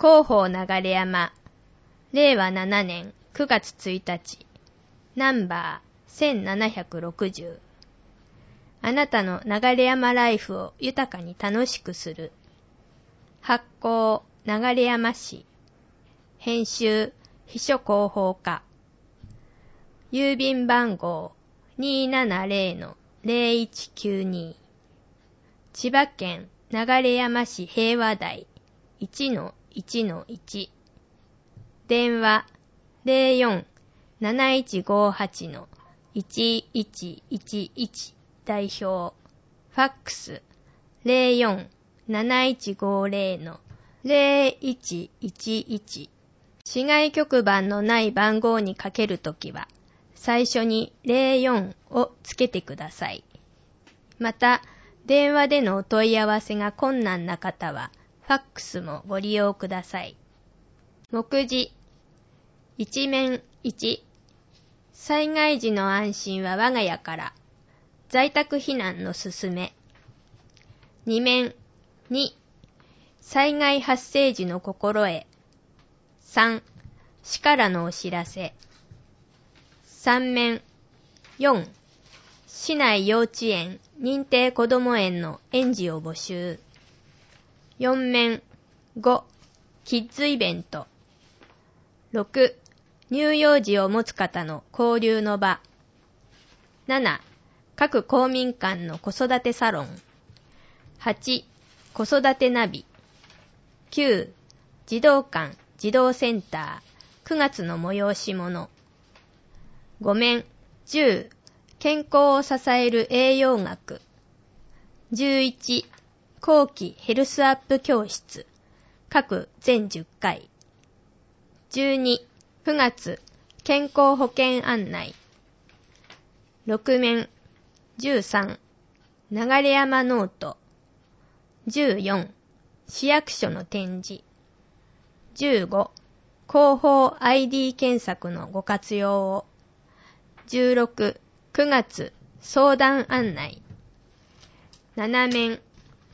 広報流山、令和7年9月1日、ナンバー1760。あなたの流山ライフを豊かに楽しくする。発行、流山市。編集、秘書広報課。郵便番号 270-0192。千葉県流山市平和台 1-1-1。電話 04-7158-1111 代表。ファックス 04-7150-0111。市外局番のない番号にかけるときは、最初に04をつけてください。また、電話でのお問い合わせが困難な方は、ファックスもご利用ください。目次。一面1。災害時の安心は我が家から。在宅避難のすすめ。二面2。災害発生時の心得。3。市からのお知らせ。三面4。市内幼稚園、認定こども園の園児を募集。四面5。キッズイベント。6. 乳幼児を持つ方の交流の場。7. 各公民館の子育てサロン。8. 子育てナビ。9. 児童館児童センター9月の催し物。5面10. 健康を支える栄養学。11. 後期ヘルスアップ教室。各全10回。12. 9月健康保険案内。6面13. 流山ノート。14. 市役所の展示。15. 広報 ID 検索のご活用を。16. 9月相談案内。7面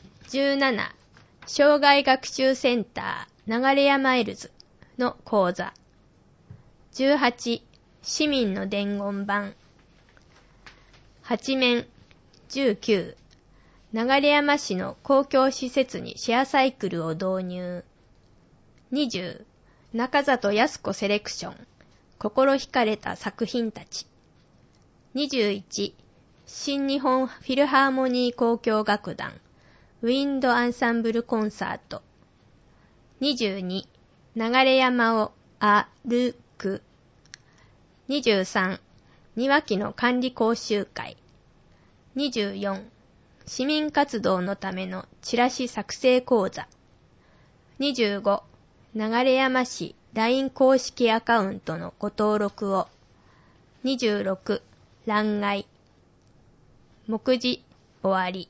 17. 障害学習センター流山エルズの講座。18. 市民の伝言板。8面19. 流山市の公共施設にシェアサイクルを導入。20. 中里康子セレクション。心惹かれた作品たち。21. 新日本フィルハーモニー交響楽団ウィンドアンサンブルコンサート。22. 流山を歩く。23. 庭木の管理講習会。24. 市民活動のためのチラシ作成講座。25. 流山市 LINE 公式アカウントのご登録を。26. 欄外。目次終わり。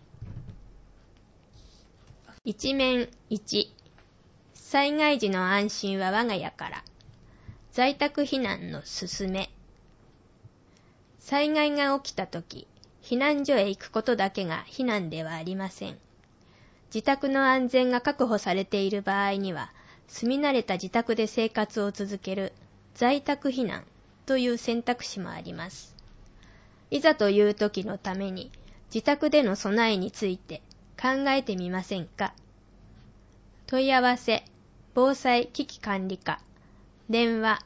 一面1。災害時の安心は我が家から。在宅避難のすすめ。災害が起きたとき、避難所へ行くことだけが避難ではありません。自宅の安全が確保されている場合には、住み慣れた自宅で生活を続ける在宅避難という選択肢もあります。いざという時のために自宅での備えについて考えてみませんか。問い合わせ防災危機管理課電話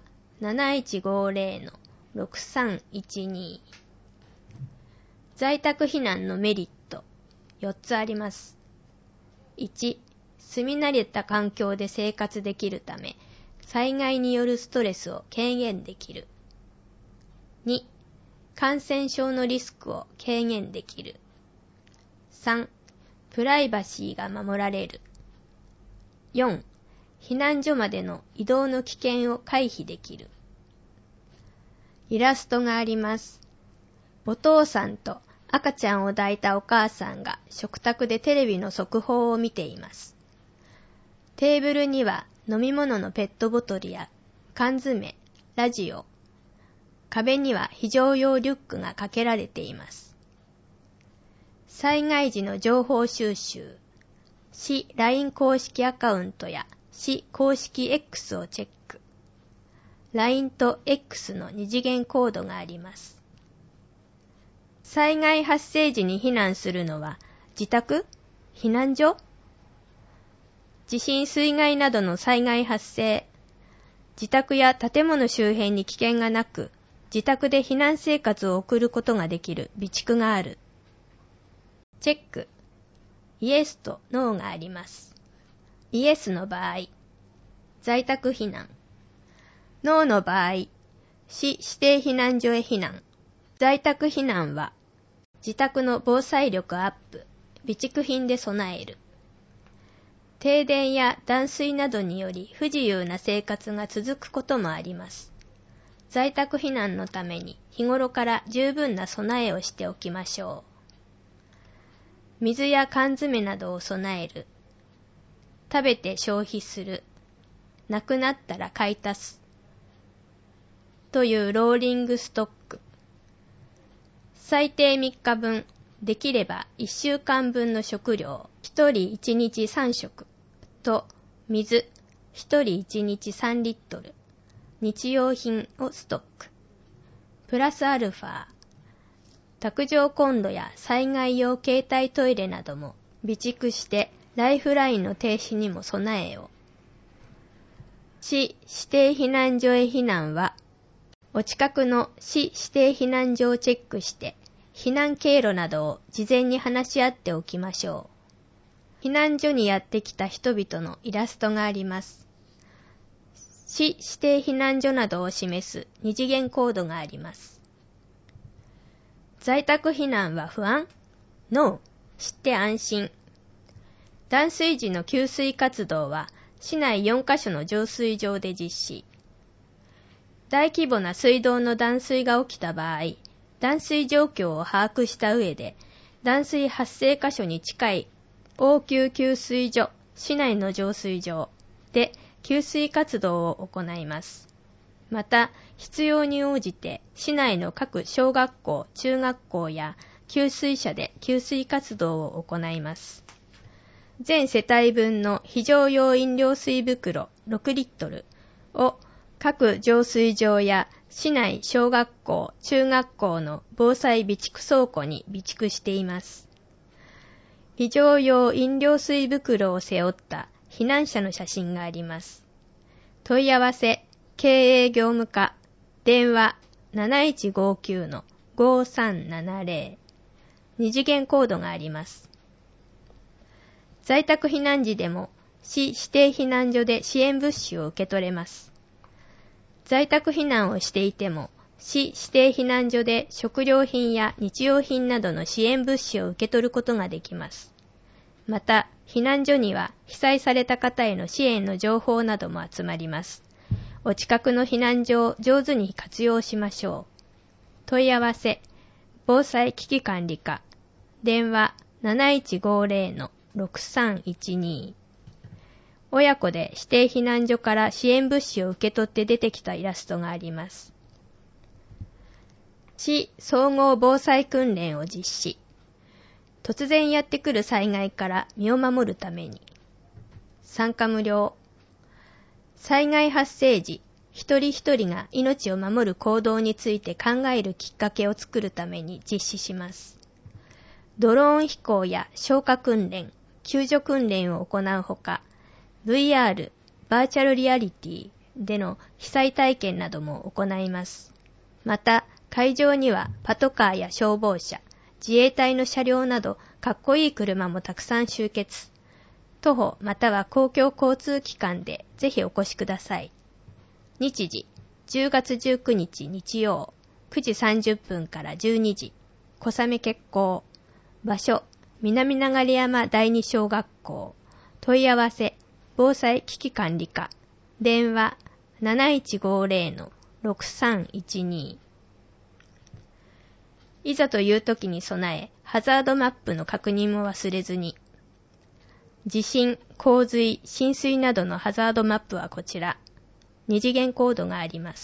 7150-6312。 在宅避難のメリット4つあります。1. 住み慣れた環境で生活できるため災害によるストレスを軽減できる。2. 感染症のリスクを軽減できる。3. プライバシーが守られる。4. 避難所までの移動の危険を回避できる。イラストがあります。お父さんと赤ちゃんを抱いたお母さんが食卓でテレビの速報を見ています。テーブルには飲み物のペットボトルや缶詰、ラジオ。壁には非常用リュックがかけられています。災害時の情報収集。市 LINE 公式アカウントや市公式 X をチェック。LINE と X の二次元コードがあります。災害発生時に避難するのは自宅？避難所？地震水害などの災害発生。自宅や建物周辺に危険がなく、自宅で避難生活を送ることができる備蓄がある。チェック。イエスとノーがあります。イエスの場合、在宅避難。ノーの場合、市指定避難所へ避難。在宅避難は、自宅の防災力アップ、備蓄品で備える。停電や断水などにより不自由な生活が続くこともあります。在宅避難のために日頃から十分な備えをしておきましょう。水や缶詰などを備える。食べて消費する。なくなったら買い足す。というローリングストック。最低3日分、できれば1週間分の食料、1人1日3食と水、1人1日3リットル、日用品をストック。プラスアルファ、卓上コンロや災害用携帯トイレなども備蓄してライフラインの停止にも備えよう。市指定避難所へ避難は、お近くの市指定避難所をチェックして、避難経路などを事前に話し合っておきましょう。避難所にやってきた人々のイラストがあります。市指定避難所などを示す二次元コードがあります。在宅避難は不安？ No。知って安心。断水時の給水活動は市内4カ所の浄水場で実施。大規模な水道の断水が起きた場合、断水状況を把握した上で、断水発生箇所に近い応急給水所、市内の浄水場で給水活動を行います。また、必要に応じて市内の各小学校、中学校や給水車で給水活動を行います。全世帯分の非常用飲料水袋6リットルを各浄水場や市内小学校、中学校の防災備蓄倉庫に備蓄しています。非常用飲料水袋を背負った避難者の写真があります。問い合わせ、経営業務課、電話 7159-5370。二次元コードがあります。在宅避難時でも市指定避難所で支援物資を受け取れます。在宅避難をしていても、市指定避難所で食料品や日用品などの支援物資を受け取ることができます。また、避難所には被災された方への支援の情報なども集まります。お近くの避難所を上手に活用しましょう。問い合わせ、防災危機管理課、電話 7150-6312。親子で指定避難所から支援物資を受け取って出てきたイラストがあります。市総合防災訓練を実施。突然やってくる災害から身を守るために。参加無料。災害発生時、一人一人が命を守る行動について考えるきっかけを作るために実施します。ドローン飛行や消火訓練、救助訓練を行うほか、VR、バーチャルリアリティでの被災体験なども行います。また、会場にはパトカーや消防車、自衛隊の車両などかっこいい車もたくさん集結。徒歩または公共交通機関でぜひお越しください。日時、10月19日日曜、9時30分から12時、小雨決行。場所、南流山第二小学校。問い合わせ、防災危機管理課。電話、7150-6312。いざという時に備え、ハザードマップの確認も忘れずに。地震、洪水、浸水などのハザードマップはこちら。二次元コードがあります。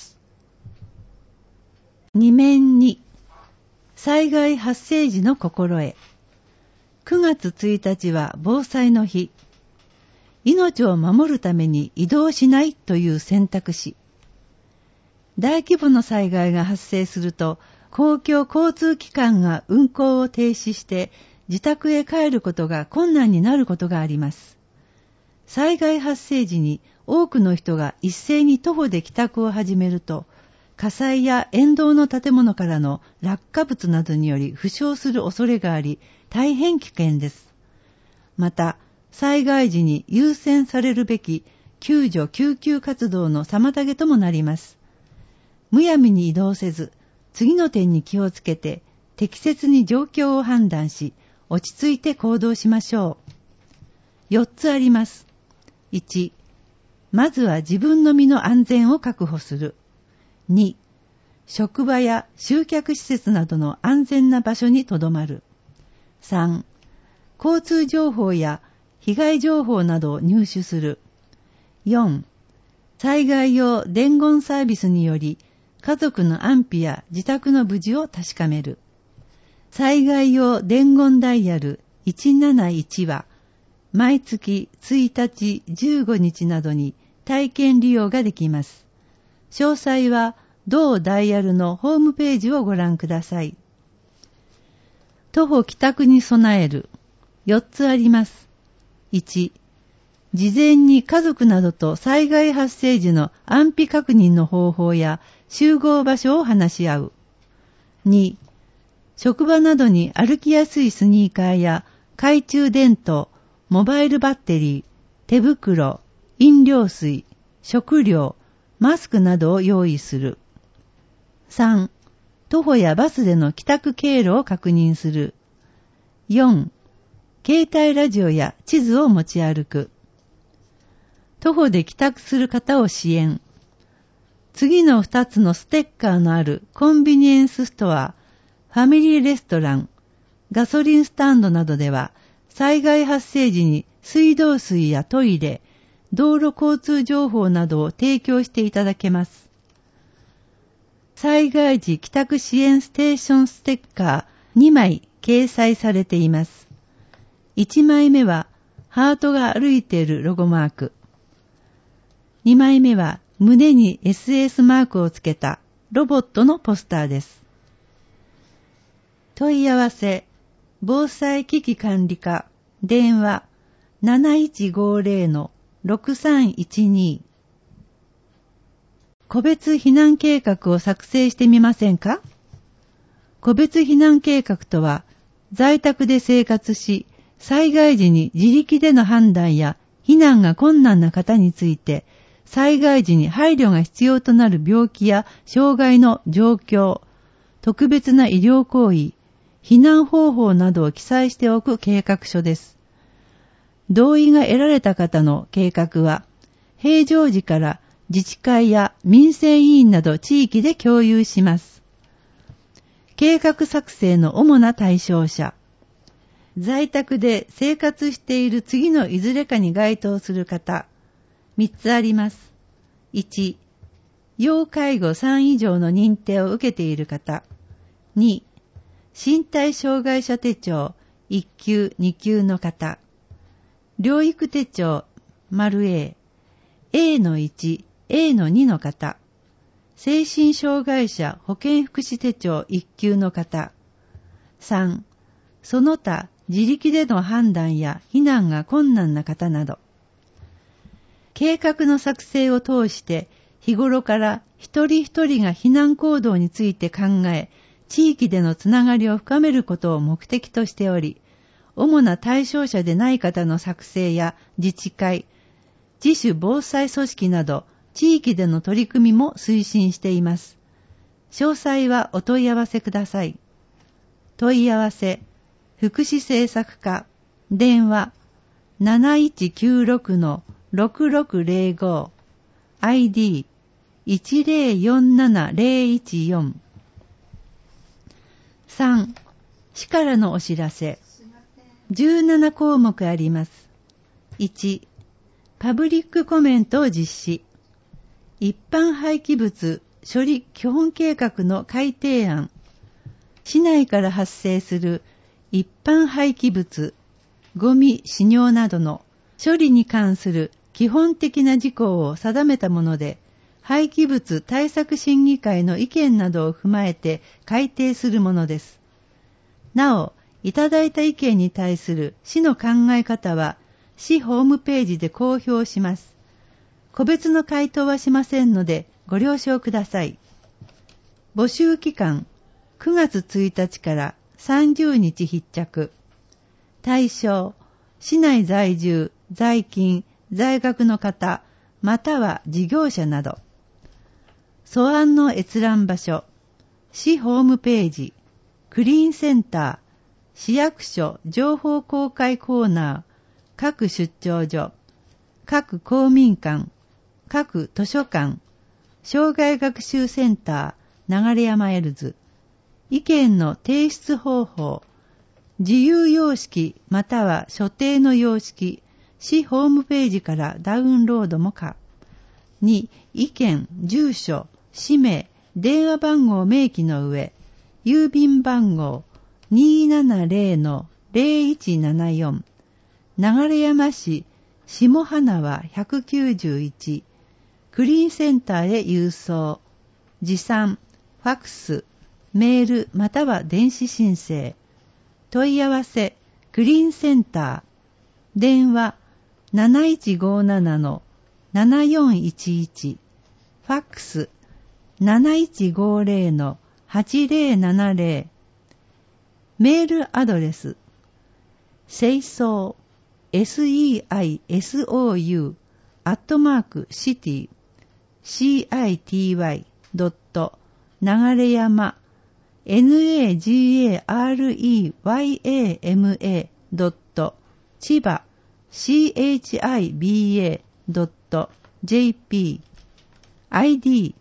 2面2、災害発生時の心得。9月1日は防災の日。 命を守るために移動しないという選択肢。大規模な災害が発生すると、公共交通機関が運行を停止して自宅へ帰ることが困難になることがあります。災害発生時に多くの人が一斉に徒歩で帰宅を始めると、火災や沿道の建物からの落下物などにより負傷する恐れがあり、大変危険です。また、災害時に優先されるべき救助救急活動の妨げともなります。むやみに移動せず、次の点に気をつけて、適切に状況を判断し、落ち着いて行動しましょう。4つあります。1、まずは自分の身の安全を確保する。2、職場や集客施設などの安全な場所に留まる。3、交通情報や被害情報などを入手する。4、災害用伝言サービスにより、家族の安否や自宅の無事を確かめる。災害用伝言ダイヤル171は、毎月1日15日などに体験利用ができます。詳細は同ダイヤルのホームページをご覧ください。徒歩帰宅に備える。4つあります。1、事前に家族などと災害発生時の安否確認の方法や集合場所を話し合う。2、職場などに歩きやすいスニーカーや懐中電灯、モバイルバッテリー、手袋、飲料水、食料、マスクなどを用意する。3、徒歩やバスでの帰宅経路を確認する。4、携帯ラジオや地図を持ち歩く。徒歩で帰宅する方を支援。次の2つのステッカーのあるコンビニエンスストア、ファミリーレストラン、ガソリンスタンドなどでは、災害発生時に水道水やトイレ、道路交通情報などを提供していただけます。災害時帰宅支援ステーションステッカー2枚掲載されています。1枚目はハートが歩いているロゴマーク。2枚目は胸に SS マークをつけたロボットのポスターです。問い合わせ、防災危機管理課、電話 7150-6312。個別避難計画を作成してみませんか？個別避難計画とは、在宅で生活し、災害時に自力での判断や避難が困難な方について、災害時に配慮が必要となる病気や障害の状況、特別な医療行為、避難方法などを記載しておく計画書です。同意が得られた方の計画は、平常時から自治会や民生委員など地域で共有します。計画作成の主な対象者。在宅で生活している次のいずれかに該当する方。3つあります。1、要介護3以上の認定を受けている方。2、身体障害者手帳1級2級の方。療育手帳 A、Aの1、Aの2の方。精神障害者保健福祉手帳1級の方。3、その他自力での判断や避難が困難な方など。計画の作成を通して日頃から一人一人が避難行動について考え、地域でのつながりを深めることを目的としており、主な対象者でない方の作成や自治会、自主防災組織など地域での取り組みも推進しています。詳細はお問い合わせください。問い合わせ、福祉政策課、電話 7196-6605 ID 1047014。3、市からのお知らせ。17項目あります。1、パブリックコメントを実施。一般廃棄物処理基本計画の改定案。市内から発生する一般廃棄物、ゴミ、飼料などの処理に関する基本的な事項を定めたもので、廃棄物対策審議会の意見などを踏まえて改定するものです。なお、いただいた意見に対する市の考え方は、市ホームページで公表します。個別の回答はしませんので、ご了承ください。募集期間、9月1日から30日必着。対象、市内在住、在勤、在学の方、または事業者など。素案の閲覧場所、市ホームページ、クリーンセンター、市役所情報公開コーナー、各出張所、各公民館、各図書館、障害学習センター、流山エルズ、意見の提出方法、自由様式または所定の様式、市ホームページからダウンロードも可。2、意見、住所、氏名、電話番号明記の上、郵便番号 270-0174、流山市下花輪191、クリーンセンターへ郵送、持参、ファックス、メールまたは電子申請、問い合わせ、クリーンセンター、電話 7157-7411、ファックス 7150-8070、メールアドレス、清掃、seisou、@city、city. 流山、nagareyama. 千葉、chiba.jp、ID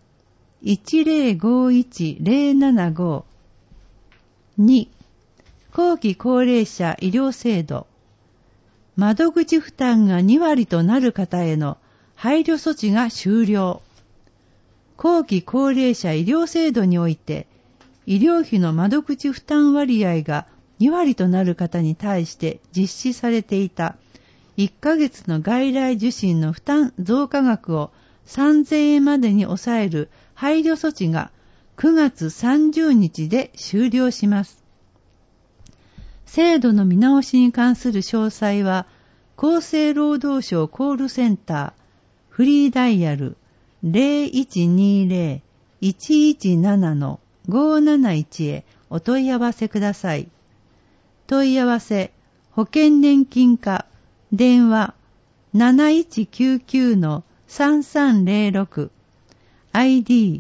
1051075。2、後期高齢者医療制度。窓口負担が2割となる方への配慮措置が終了。後期高齢者医療制度において、医療費の窓口負担割合が2割となる方に対して実施されていた1ヶ月の外来受診の負担増加額を3000円までに抑える配慮措置が9月30日で終了します。制度の見直しに関する詳細は、厚生労働省コールセンター、フリーダイヤル 0120-117-571 へお問い合わせください。問い合わせ、保険年金課、電話 7199-3306、ID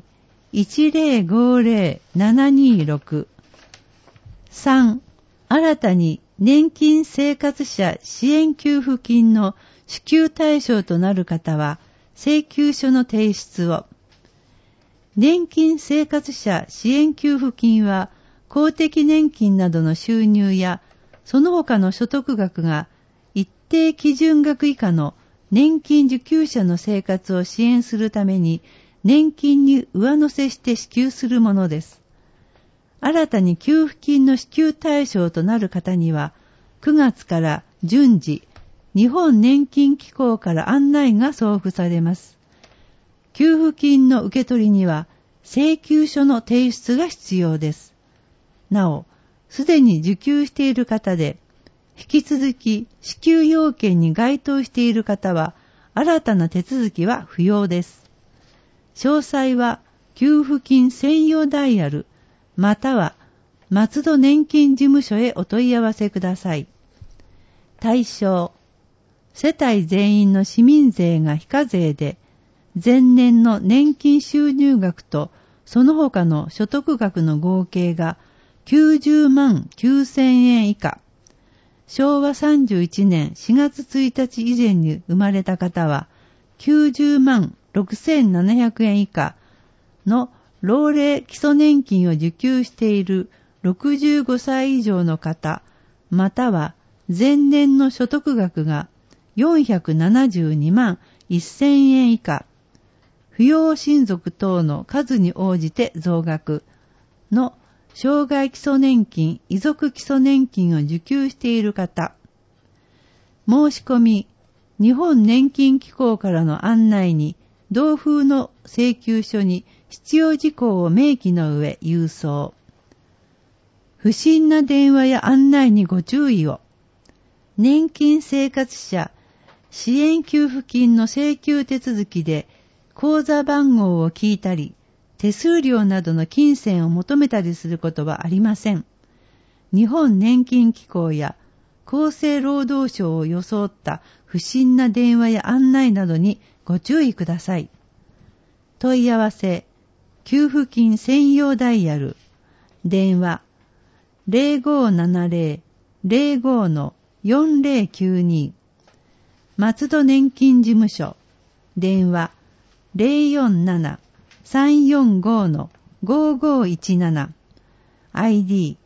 1050726。3、新たに年金生活者支援給付金の支給対象となる方は、請求書の提出を。年金生活者支援給付金は、公的年金などの収入や、その他の所得額が一定基準額以下の年金受給者の生活を支援するために、年金に上乗せして支給するものです。新たに給付金の支給対象となる方には、9月から順次、日本年金機構から案内が送付されます。給付金の受け取りには、請求書の提出が必要です。なお、すでに受給している方で、引き続き支給要件に該当している方は、新たな手続きは不要です。詳細は、給付金専用ダイヤル、または、松戸年金事務所へお問い合わせください。対象、世帯全員の市民税が非課税で、前年の年金収入額とその他の所得額の合計が90万9000円以下、昭和31年4月1日以前に生まれた方は90万6700円以下の老齢基礎年金を受給している65歳以上の方、または前年の所得額が472万1000円以下、扶養親族等の数に応じて増額の障害基礎年金、遺族基礎年金を受給している方、申し込み日本年金機構からの案内に同封の請求書に必要事項を明記の上郵送。不審な電話や案内にご注意を。年金生活者支援給付金の請求手続きで口座番号を聞いたり、手数料などの金銭を求めたりすることはありません。日本年金機構や厚生労働省を装った不審な電話や案内などにご注意ください。問い合わせ、給付金専用ダイヤル、電話 0570-05-4092 松戸年金事務所、電話 047-345-5517 ID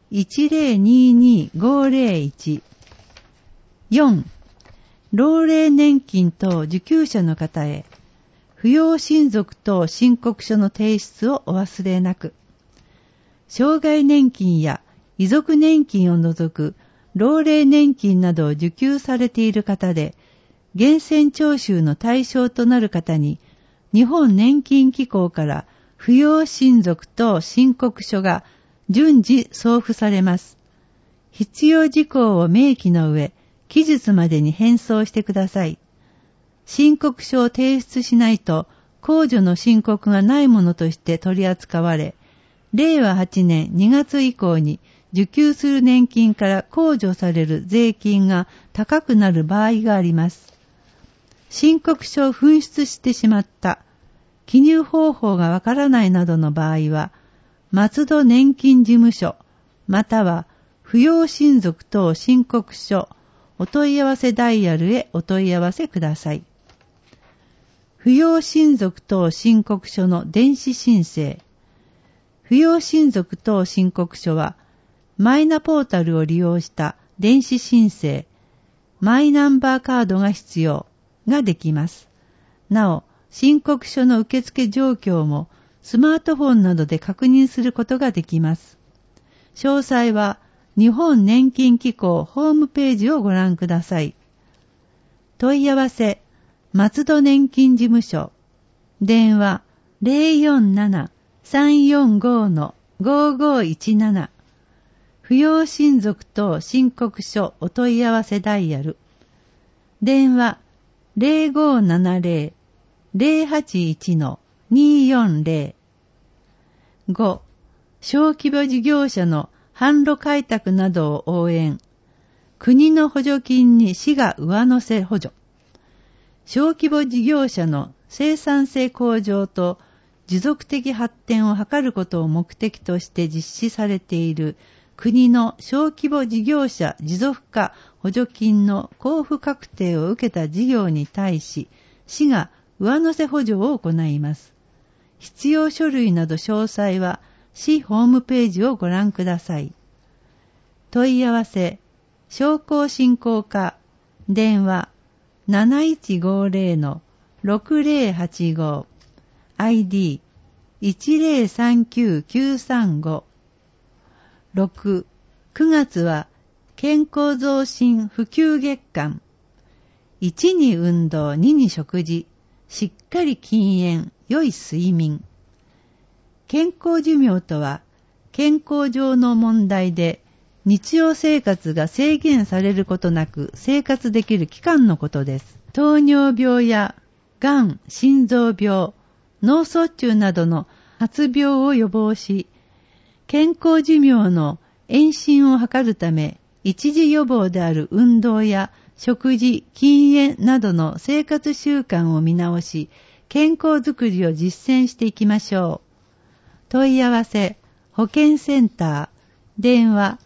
1022501 4. 老齢年金等受給者の方へ、扶養親族等申告書の提出をお忘れなく。障害年金や遺族年金を除く老齢年金などを受給されている方で、源泉徴収の対象となる方に、日本年金機構から扶養親族等申告書が順次送付されます。必要事項を明記の上、期日までに返送してください。申告書を提出しないと、控除の申告がないものとして取り扱われ、令和8年2月以降に受給する年金から控除される税金が高くなる場合があります。申告書を紛失してしまった、記入方法がわからないなどの場合は、松戸年金事務所、または扶養親族等申告書、お問い合わせダイヤルへお問い合わせください。扶養親族等申告書の電子申請。扶養親族等申告書は、マイナポータルを利用した電子申請、マイナンバーカードが必要ができます。なお、申告書の受付状況もスマートフォンなどで確認することができます。詳細は日本年金機構ホームページをご覧ください。問い合わせ、松戸年金事務所、電話 047-345-5517 扶養親族等申告書お問い合わせダイヤル、電話 0570-081-240 5. 小規模事業者の販路開拓などを応援。国の補助金に市が上乗せ補助。小規模事業者の生産性向上と持続的発展を図ることを目的として実施されている国の小規模事業者持続化補助金の交付確定を受けた事業に対し、市が上乗せ補助を行います。必要書類など詳細は市ホームページをご覧ください。問い合わせ、商工振興課、電話 7150-6085 ID 1039935 6. 9月は健康増進普及月間。1に運動、2に食事、しっかり禁煙、良い睡眠。健康寿命とは、健康上の問題で日常生活が制限されることなく生活できる期間のことです。糖尿病やがん、心臓病、脳卒中などの発病を予防し、健康寿命の延伸を図るため、一時予防である運動や食事、禁煙などの生活習慣を見直し、健康づくりを実践していきましょう。問い合わせ、保健センター、電話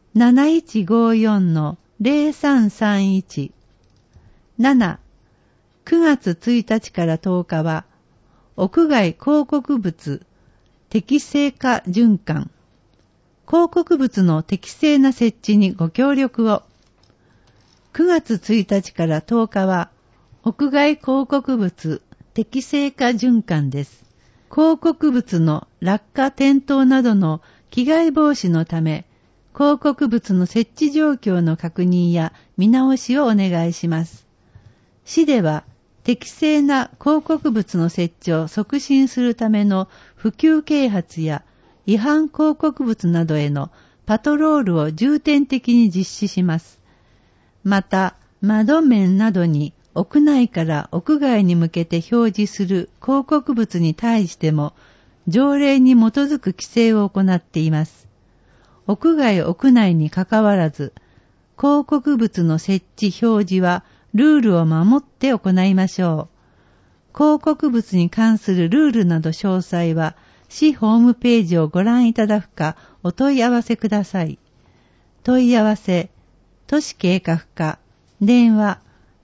7154-0331 7. 9月1日から10日は、屋外広告物適正化循環。広告物の適正な設置にご協力を。9月1日から10日は、屋外広告物適正化循環です。広告物の落下転倒などの被害防止のため、広告物の設置状況の確認や見直しをお願いします。 市では適正な広告物の設置を促進するための普及啓発や違反広告物などへのパトロールを重点的に実施します。また、窓面などに屋内から屋外に向けて表示する広告物に対しても条例に基づく規制を行っています。屋外屋内にかかわらず、広告物の設置表示はルールを守って行いましょう。広告物に関するルールなど詳細は市ホームページをご覧いただくかお問い合わせください。問い合わせ、都市計画課、電話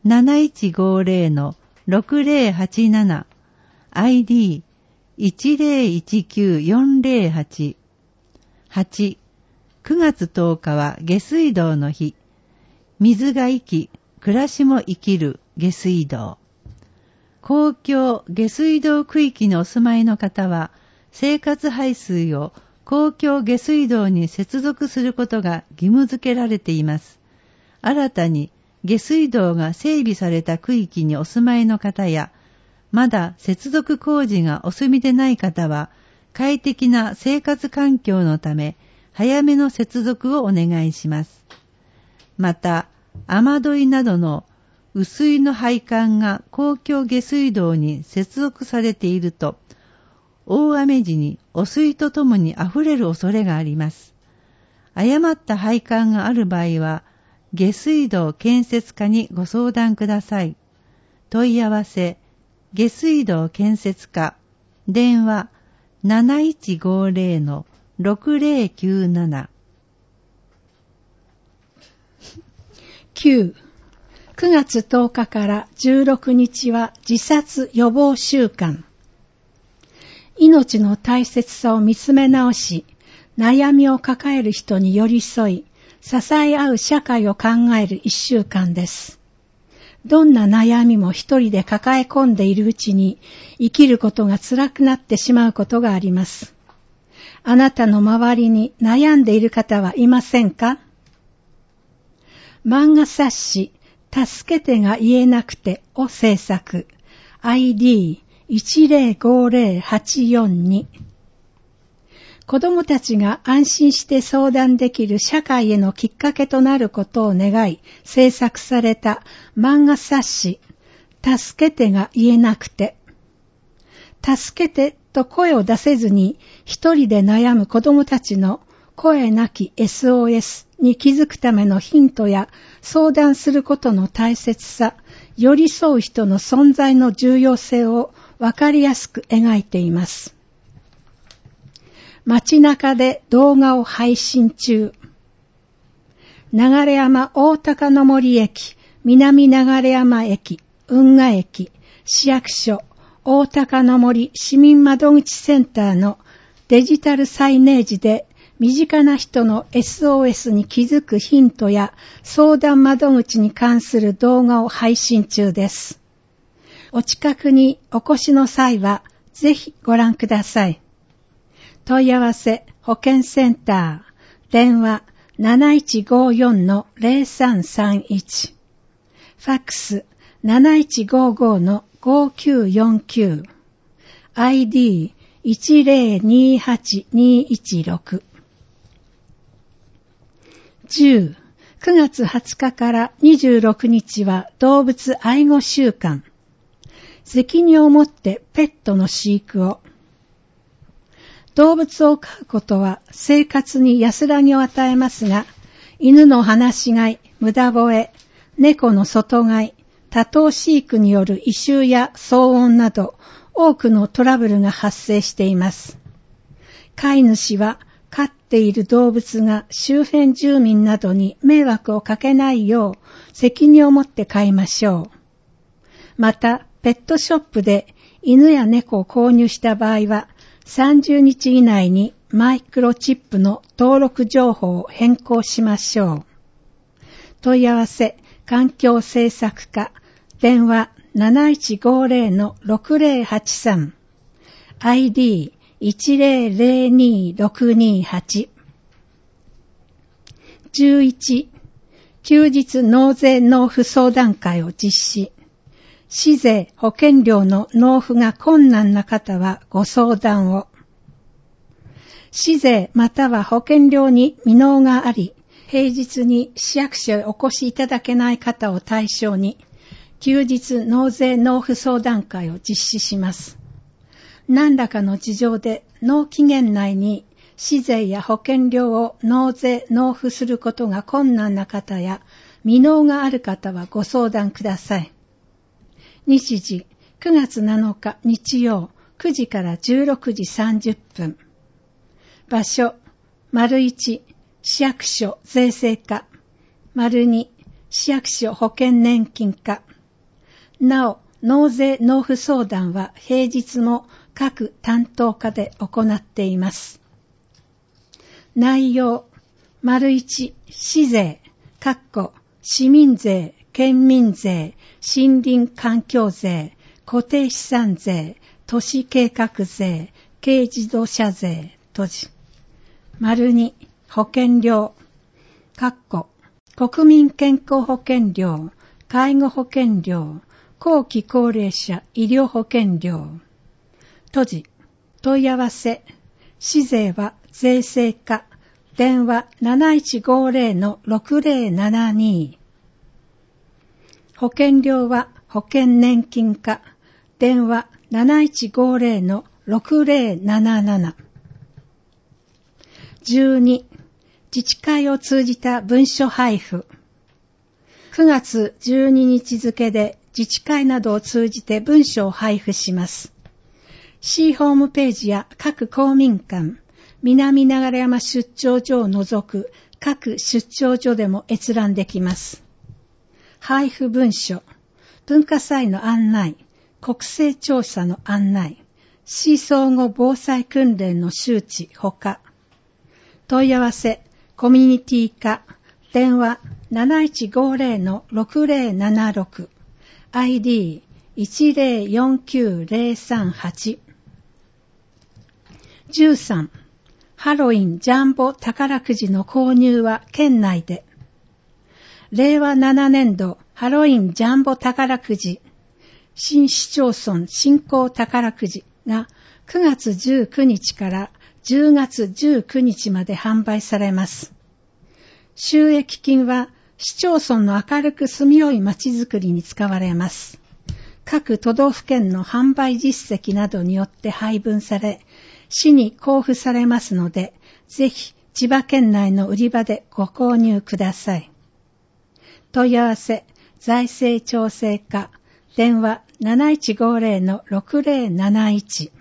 7150-6087 ID 1019408 8、9月10日は下水道の日。水が生き、暮らしも生きる下水道。公共下水道区域にお住まいの方は、生活排水を公共下水道に接続することが義務付けられています。新たに下水道が整備された区域にお住まいの方や、まだ接続工事がお済みでない方は、快適な生活環境のため、早めの接続をお願いします。また、雨どいなどの雨水の配管が公共下水道に接続されていると、大雨時に汚水とともに溢れる恐れがあります。誤った配管がある場合は、下水道建設課にご相談ください。問い合わせ、下水道建設課、電話 7150-6097 9、9月10日から16日は自殺予防週間。命の大切さを見つめ直し、悩みを抱える人に寄り添い、支え合う社会を考える1週間です。どんな悩みも一人で抱え込んでいるうちに、生きることが辛くなってしまうことがあります。あなたの周りに悩んでいる方はいませんか？漫画冊子、助けてが言えなくてを制作。ID 1050842。子どもたちが安心して相談できる社会へのきっかけとなることを願い制作された漫画冊子、助けてが言えなくて。助けてと声を出せずに一人で悩む子どもたちの声なき SOS に気づくためのヒントや相談することの大切さ、寄り添う人の存在の重要性をわかりやすく描いています。街中で動画を配信中。流山大高の森駅、南流山駅、運河駅、市役所、大高の森市民窓口センターのデジタルサイネージで身近な人の SOS に気づくヒントや相談窓口に関する動画を配信中です。お近くにお越しの際はぜひご覧ください。問い合わせ保健センター、電話 7154-0331、ファックス 7155-5949、ID 1028216。10、9月20日から26日は動物愛護週間。責任を持ってペットの飼育を。動物を飼うことは生活に安らぎを与えますが、犬の放し飼い、無駄吠え、猫の外飼い、多頭飼育による異臭や騒音など多くのトラブルが発生しています。飼い主は飼っている動物が周辺住民などに迷惑をかけないよう責任を持って飼いましょう。また、ペットショップで犬や猫を購入した場合は、30日以内にマイクロチップの登録情報を変更しましょう。問い合わせ、環境政策課、電話 7150-6083、ID 1002628。11、休日納税納付相談会を実施。 市税・保険料の納付が困難な方はご相談を。市税または保険料に未納があり、平日に市役所へお越しいただけない方を対象に、休日納税納付相談会を実施します。何らかの事情で納期限内に市税や保険料を納税納付することが困難な方や未納がある方はご相談ください。日時9月7日日曜9時から16時30分。場所1市役所税制課2市役所保険年金課。なお納税納付相談は平日も各担当課で行っています。内容1市税市民税県民税森林環境税固定資産税都市計画税軽自動車税閉じ。2保険料国民健康保険料介護保険料後期高齢者医療保険料閉じ。問い合わせ市税は税制課電話 7150-6072 保険料は保険年金課電話 7150-6077 12自治会を通じた文書配布9月12日付で自治会などを通じて文書を配布します。市ホームページや各公民館、南流山出張所を除く各出張所でも閲覧できます。配布文書、文化祭の案内、国勢調査の案内、市総合防災訓練の周知ほか、問い合わせ、コミュニティ課、電話 7150-6076 ID 1049038 13ハロウィンジャンボ宝くじの購入は県内で令和7年度ハロウィンジャンボ宝くじ新市町村振興宝くじが9月19日から10月19日まで販売されます。収益金は市町村の明るく住みよい街づくりに使われます。各都道府県の販売実績などによって配分され、市に交付されますので、ぜひ千葉県内の売り場でご購入ください。問い合わせ、財政調整課、電話 7150-6071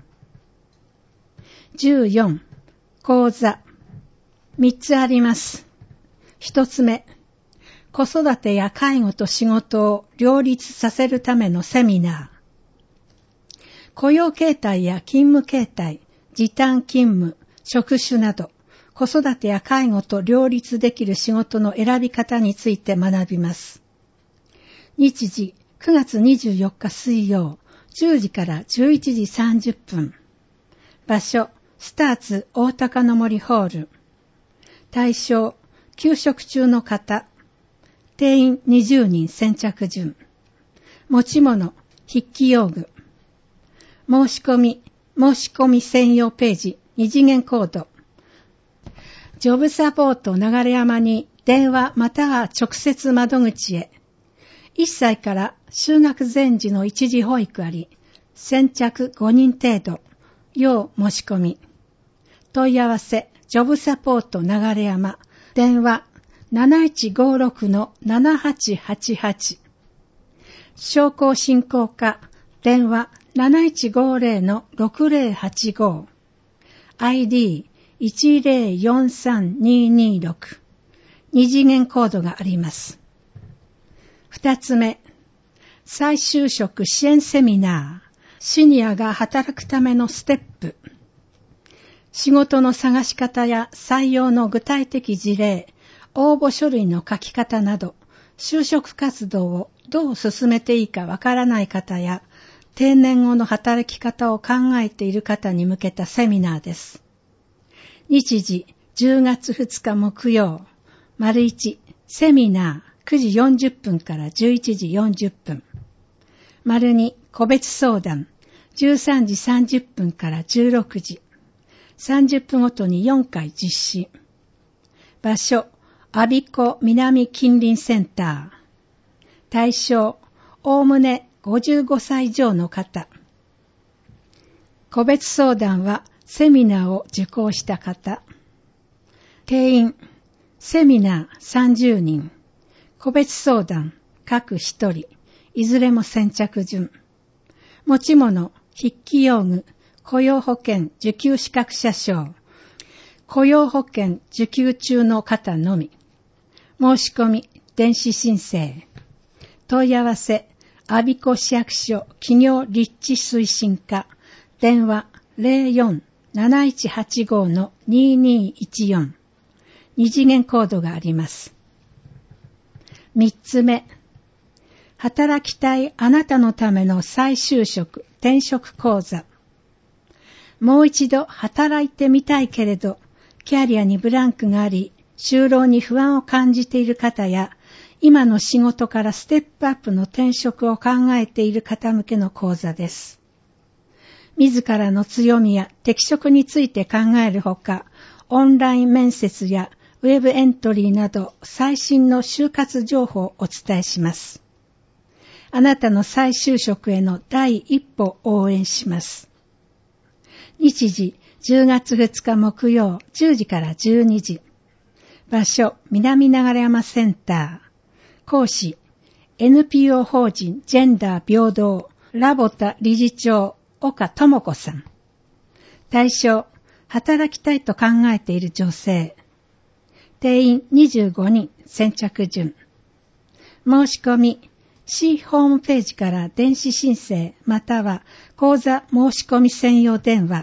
14講座3つあります。1つ目、子育てや介護と仕事を両立させるためのセミナー。雇用形態や勤務形態、時短勤務、職種など、子育てや介護と両立できる仕事の選び方について学びます。日時、9月24日水曜、10時から11時30分。場所、スターツ大高の森ホール。対象、休職中の方。定員20人先着順。持ち物、筆記用具。申し込み専用ページ、二次元コード。ジョブサポート流山に電話または直接窓口へ。1歳から就学前時の一時保育あり、先着5人程度、要申し込み。問い合わせ、ジョブサポート流山、電話7156-7888。商工振興課、電話7150-6085。ID 1043226。二次元コードがあります。2つ目、再就職支援セミナー。シニアが働くためのステップ。仕事の探し方や採用の具体的事例、応募書類の書き方など、就職活動をどう進めていいかわからない方や、定年後の働き方を考えている方に向けたセミナーです。日時、10月2日木曜、1セミナー9時40分から11時40分。 2個別相談13時30分から16時30分ごとに4回実施。場所我孫子南近隣センター。対象おおむね55歳以上の方。個別相談はセミナーを受講した方。定員セミナー30人、個別相談各1人、いずれも先着順。持ち物筆記用具、雇用保険受給資格者証、雇用保険受給中の方のみ。申し込み電子申請。問い合わせ我孫子市役所企業立地推進課。電話 04-7185-2214。2次元コードがあります。3つ目。働きたいあなたのための再就職、転職講座。もう一度働いてみたいけれど、キャリアにブランクがあり、就労に不安を感じている方や、今の仕事からステップアップの転職を考えている方向けの講座です。自らの強みや適職について考えるほか、オンライン面接やウェブエントリーなど最新の就活情報をお伝えします。あなたの再就職への第一歩を応援します。日時10月2日木曜10時から12時。場所南流山センター。講師 NPO 法人ジェンダー平等ラボタ理事長岡智子さん。対象働きたいと考えている女性。定員25人先着順。申し込み市ホームページから電子申請または講座申し込み専用電話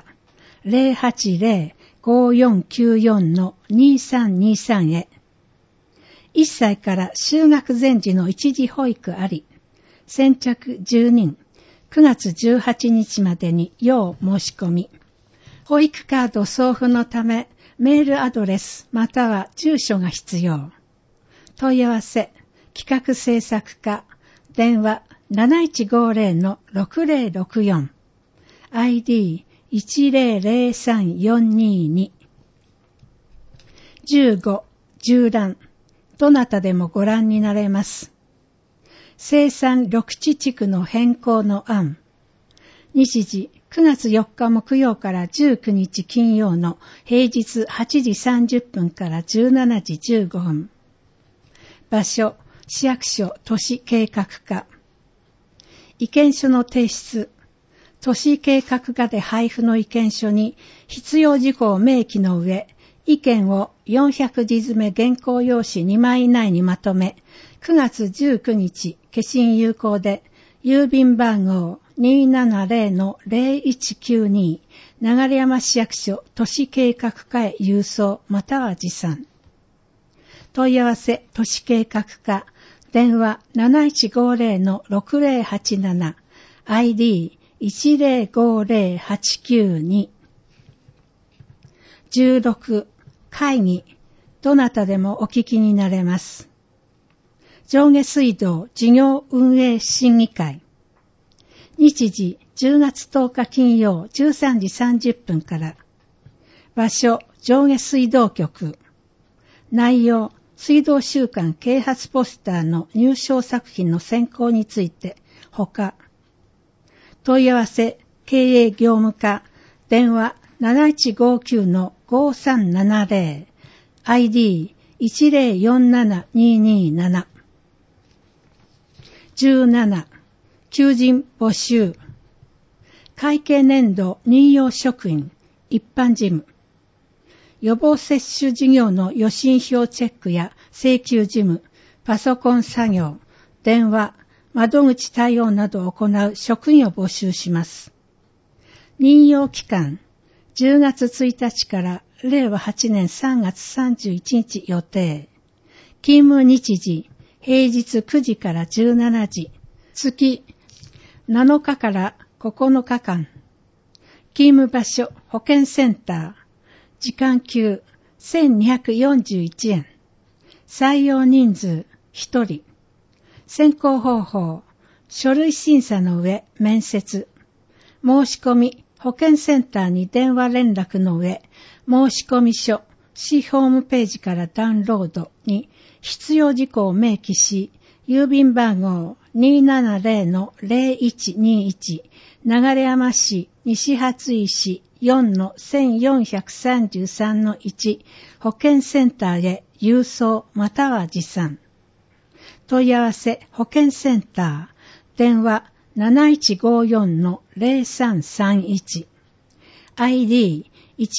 080-5494-2323 へ。1歳から就学前時の一時保育あり、先着10人、9月18日までに要申し込み。保育カード送付のため、メールアドレスまたは住所が必要。問い合わせ、企画制作課、電話 7150-6064、ID 1003422。15、縦覧。どなたでもご覧になれます。生産緑地地区の変更の案。日時9月4日木曜から19日金曜の平日8時30分から17時15分。場所、市役所都市計画課。意見書の提出。都市計画課で配布の意見書に必要事項を明記の上、意見を400字詰め原稿用紙2枚以内にまとめ、9月19日、消印有効で、郵便番号 270-0192、流山市役所都市計画課へ郵送または持参。問い合わせ都市計画課、電話 7150-6087、ID 1050892。16、会議、どなたでもお聞きになれます。上下水道事業運営審議会。日時10月10日金曜13時30分から。場所上下水道局。内容水道週間啓発ポスターの入賞作品の選考についてほか。問い合わせ経営業務課。電話7159-5370 ID 1047227。17、求人募集。会計年度任用職員、一般事務。予防接種事業の予診票チェックや請求事務、パソコン作業、電話、窓口対応などを行う職員を募集します。任用期間、10月1日から令和8年3月31日予定。勤務日時、平日9時から17時。月7日から9日間。勤務場所、保健センター。時間給1241円。採用人数1人。選考方法、 書類審査の上、面接。申し込み、保健センターに電話連絡の上、申し込み書、市ホームページからダウンロードに必要事項を明記し、郵便番号 270-0121 流山市西初井市 4-1433-1 保健センターへ郵送または持参。問い合わせ保健センター電話 7154-0331 ID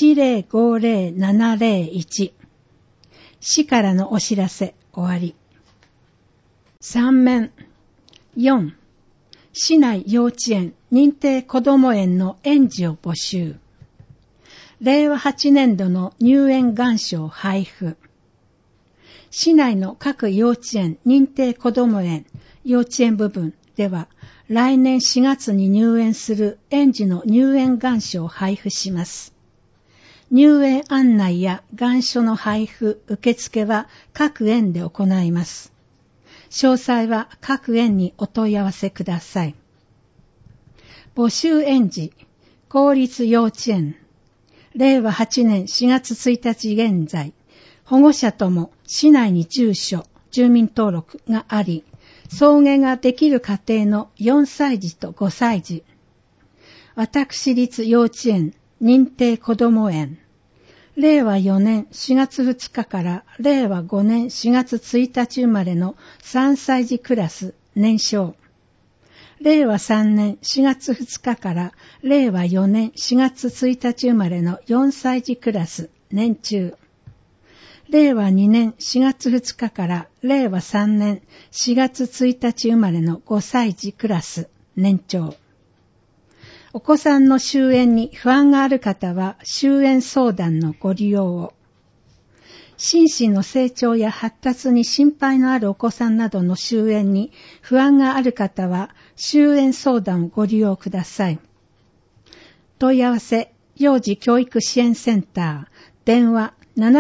1050701市からのお知らせ終わり。3面4市内幼稚園認定こども園の園児を募集。令和8年度の入園願書を配布。市内の各幼稚園認定こども園幼稚園部分では来年4月に入園する園児の入園願書を配布します。入園案内や願書の配布、受付は各園で行います。詳細は各園にお問い合わせください。募集園児、公立幼稚園、令和8年4月1日現在、保護者とも市内に住所、住民登録があり、送迎ができる家庭の4歳児と5歳児。私立幼稚園認定こども園。令和4年4月2日から令和5年4月1日生まれの3歳児クラス年少。令和3年4月2日から令和4年4月1日生まれの4歳児クラス年中。令和2年4月2日から令和3年4月1日生まれの5歳児クラス年長。お子さんの就園に不安がある方は就園相談のご利用を。心身の成長や発達に心配のあるお子さんなどの就園に不安がある方は就園相談をご利用ください。問い合わせ、幼児教育支援センター、電話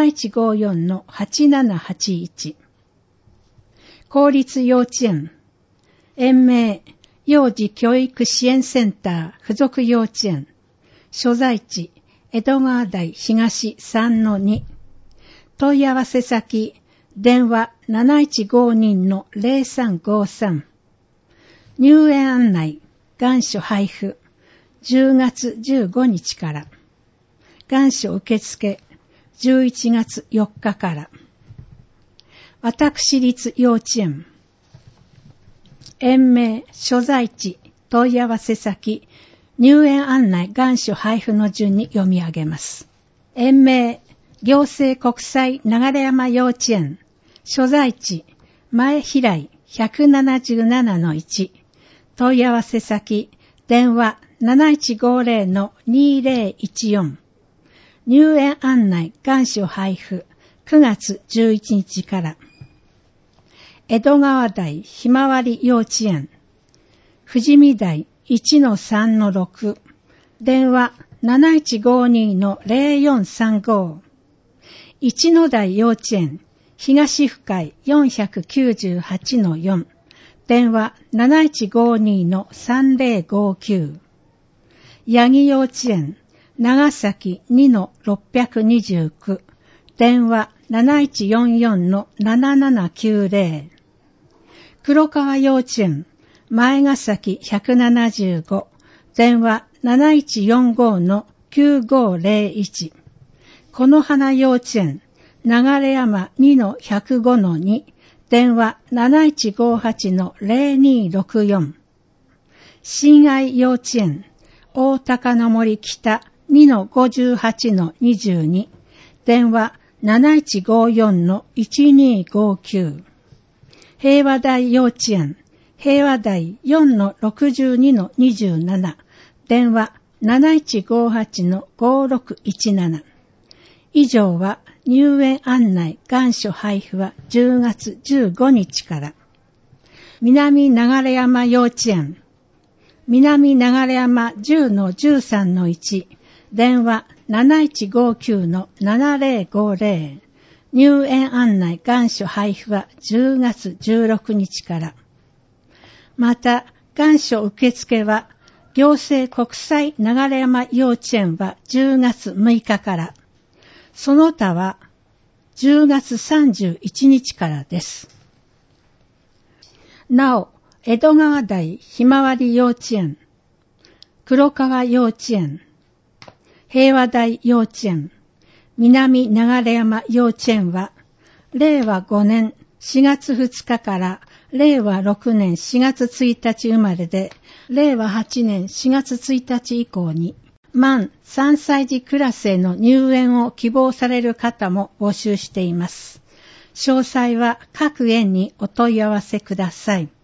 7154-8781。公立幼稚園、園名、幼児教育支援センター附属幼稚園。所在地、江戸川台東 3-2。問い合わせ先、電話7152-0353。入園案内、願書配布、10月15日から。願書受付、11月4日から。私立幼稚園。園名、所在地、問い合わせ先、入園案内願書配布の順に読み上げます。園名、行政国際流山幼稚園。所在地、前平井 177-1。問い合わせ先、電話7150-2014。入園案内願書配布、9月11日から。江戸川台ひまわり幼稚園。富士見台 1-3-6。電話7152-0435。一野台幼稚園。東深井 498-4。電話7152-3059。八木幼稚園。長崎 2-629。電話7144-7790。黒川幼稚園。前ヶ崎175。電話7145-9501。この花幼稚園。流山 2-105-2。電話7158-0264。新愛幼稚園。大高の森北 2-58-22。電話7154-1259。平和台幼稚園。平和台 4-62-27。電話7158-5617。以上は入園案内願書配布は10月15日から。南流山幼稚園。南流山 10-13-1。電話7159-7050。入園案内願書配布は10月16日から。また、 願書受付は、行政国際流山幼稚園は10月6日から、その他は10月31日からです。なお、江戸川台ひまわり幼稚園、黒川幼稚園、平和台幼稚園、南流山幼稚園は、令和5年4月2日から令和6年4月1日生まれで、令和8年4月1日以降に、満3歳児クラスへの入園を希望される方も募集しています。詳細は各園にお問い合わせください。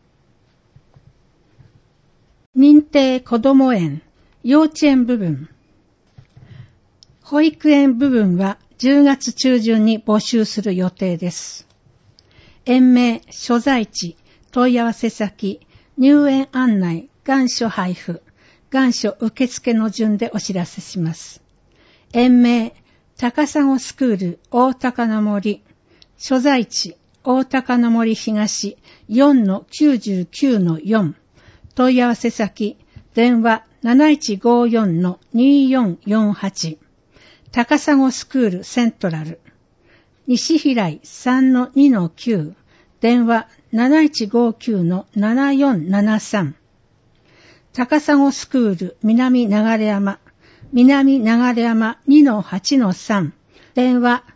認定こども園、幼稚園部分。保育園部分は10月中旬に募集する予定です。園名、所在地、問い合わせ先、入園案内、願書配布、願書受付の順でお知らせします。園名、高砂スクール大高の森、所在地、大高の森東 4-99-4、問い合わせ先、電話 7154-2448、高砂スクールセントラル、西平井 3-2-9、電話 7159-7473、高砂スクール南流山 2-8-3、電話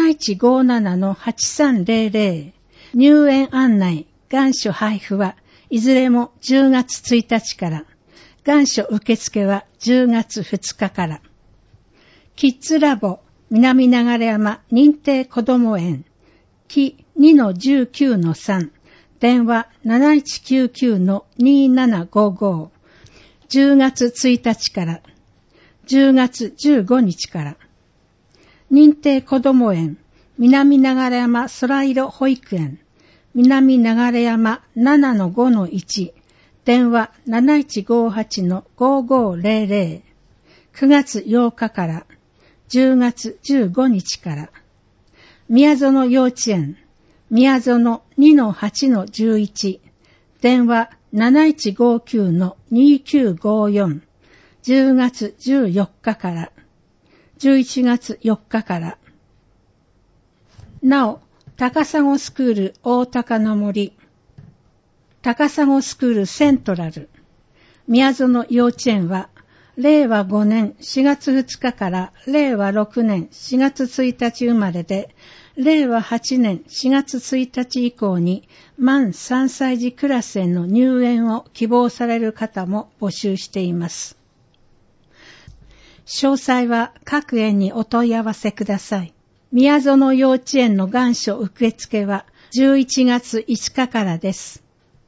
7157-8300、入園案内、願書配布はいずれも10月1日から、願書受付は10月2日から。キッズラボ南流山認定こども園木 2-19-3、電話 7199-2755、10月1日から10月15日から。認定こども園南流山空色保育園南流山 7-5-1、電話 7158-5500、9月8日から10月15日から。宮園幼稚園宮園 2-8-11、電話 7159-2954、10月14日から11月4日から。なお、高砂スクール大高の森、高砂スクールセントラル、宮園幼稚園は、令和5年4月2日から令和6年4月1日生まれで、令和8年4月1日以降に満3歳児クラスへの入園を希望される方も募集しています。詳細は各園にお問い合わせください。宮園幼稚園の願書受付は11月5日からです。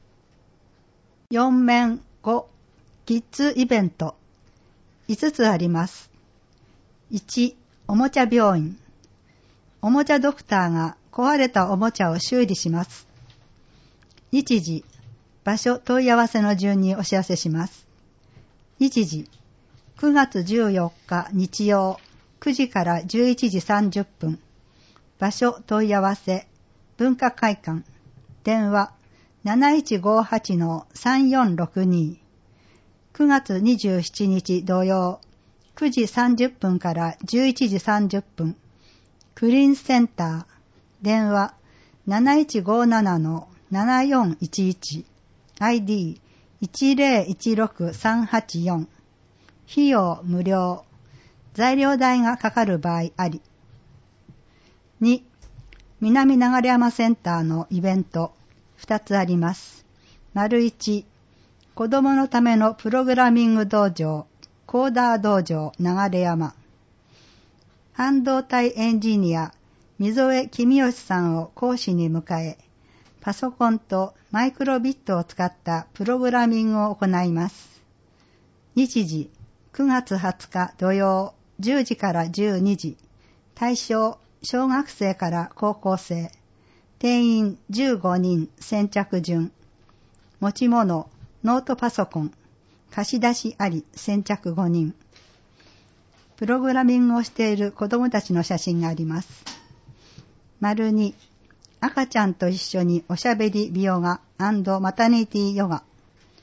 4面5キッズイベント5つあります。1、おもちゃ病院。おもちゃドクターが壊れたおもちゃを修理します。日時、場所問い合わせの順にお知らせします。日時、9月14日日曜9時から11時30分。場所問い合わせ、文化会館。電話、7158-3462。9月27日土曜9時30分から11時30分。クリーンセンター。電話、7157-7411。ID、1016384。費用無料。材料代がかかる場合あり。2、南流山センターのイベント2つあります。1、子供のためのプログラミング道場、コーダー道場流山。半導体エンジニア、溝江公義さんを講師に迎え、パソコンとマイクロビットを使ったプログラミングを行います。日時、9月20日土曜10時から12時。対象、小学生から高校生。定員15人先着順。持ち物、ノートパソコン。貸し出しあり先着5人。プログラミングをしている子どもたちの写真があります。2、赤ちゃんと一緒におしゃべり美ヨガ&マタニティヨガ。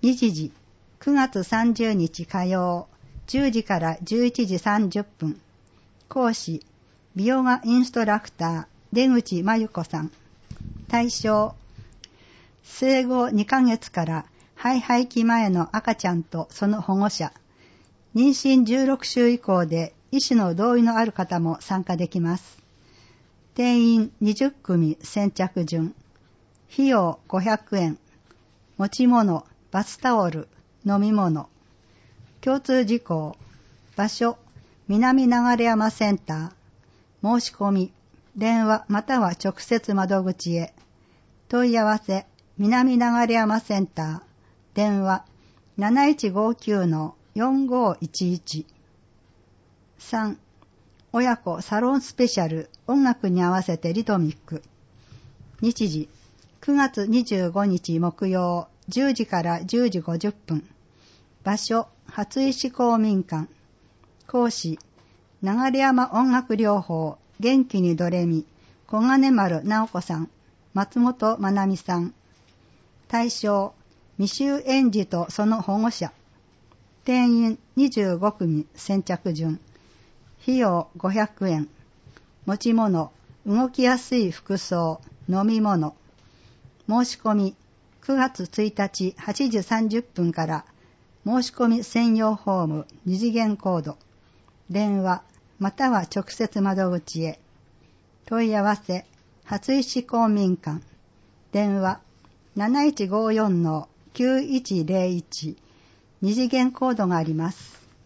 日時、9月30日火曜、10時から11時30分。講師、美ヨガインストラクター、出口真由子さん。対象、生後2ヶ月から胚廃期前の赤ちゃんとその保護者。妊娠16週以降で医師の同意のある方も参加できます。定員20組先着順。費用500円。持ち物、バスタオル、飲み物。共通事項。場所、南流山センター。申し込み、電話または直接窓口へ。問い合わせ、南流山センター。電話、7159-4511。3. 親子サロンスペシャル音楽に合わせてリトミック。日時、9月25日木曜10時から10時50分。場所、初石公民館。講師、流山音楽療法元気にドレミ小金丸直子さん、松本まなみさん。対象、未就園児とその保護者。定員25組先着順。費用500円。持ち物、動きやすい服装、飲み物。申し込み、9月1日8時30分から申し込み専用フォーム2次元コード。電話、または直接窓口へ。問い合わせ、初石公民館。電話、7154-9101。二次元コードがあります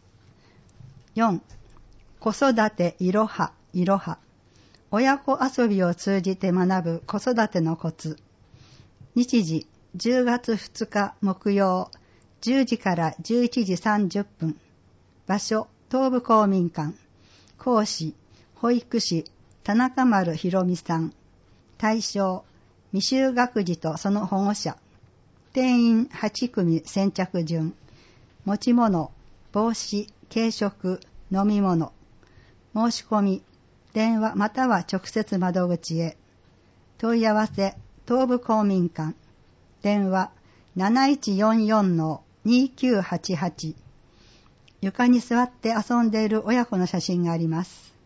。4. 子育ていろは。親子遊びを通じて学ぶ子育てのコツ。日時、10月2日木曜、10時から11時30分。場所、東部公民館。講師、保育士、田中丸博美さん。対象、未就学児とその保護者。定員8組先着順。持ち物、帽子、軽食、飲み物。申し込み、電話または直接窓口へ。問い合わせ、東部公民館。電話、7144-2988。床に座って遊んでいる親子の写真があります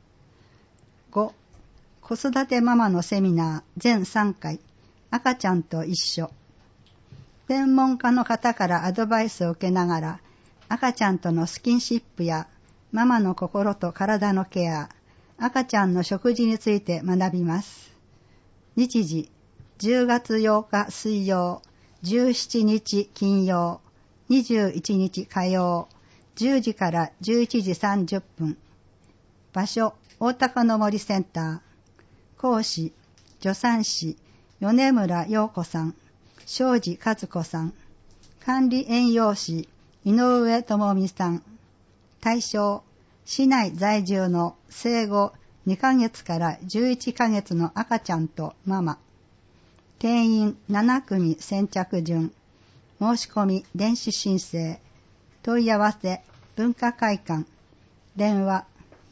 。5. 子育てママのセミナー全3回。赤ちゃんと一緒。専門家の方からアドバイスを受けながら、赤ちゃんとのスキンシップやママの心と体のケア、赤ちゃんの食事について学びます。日時、10月8日水曜、17日金曜、21日火曜、10時から11時30分。場所、大高の森センター。講師、助産師、米村陽子さん、庄司和子さん。管理栄養士、井上智美さん。対象、市内在住の生後2ヶ月から11ヶ月の赤ちゃんとママ。定員7組先着順。申し込み電子申請。問い合わせ文化会館。電話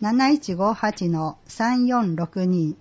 7158-3462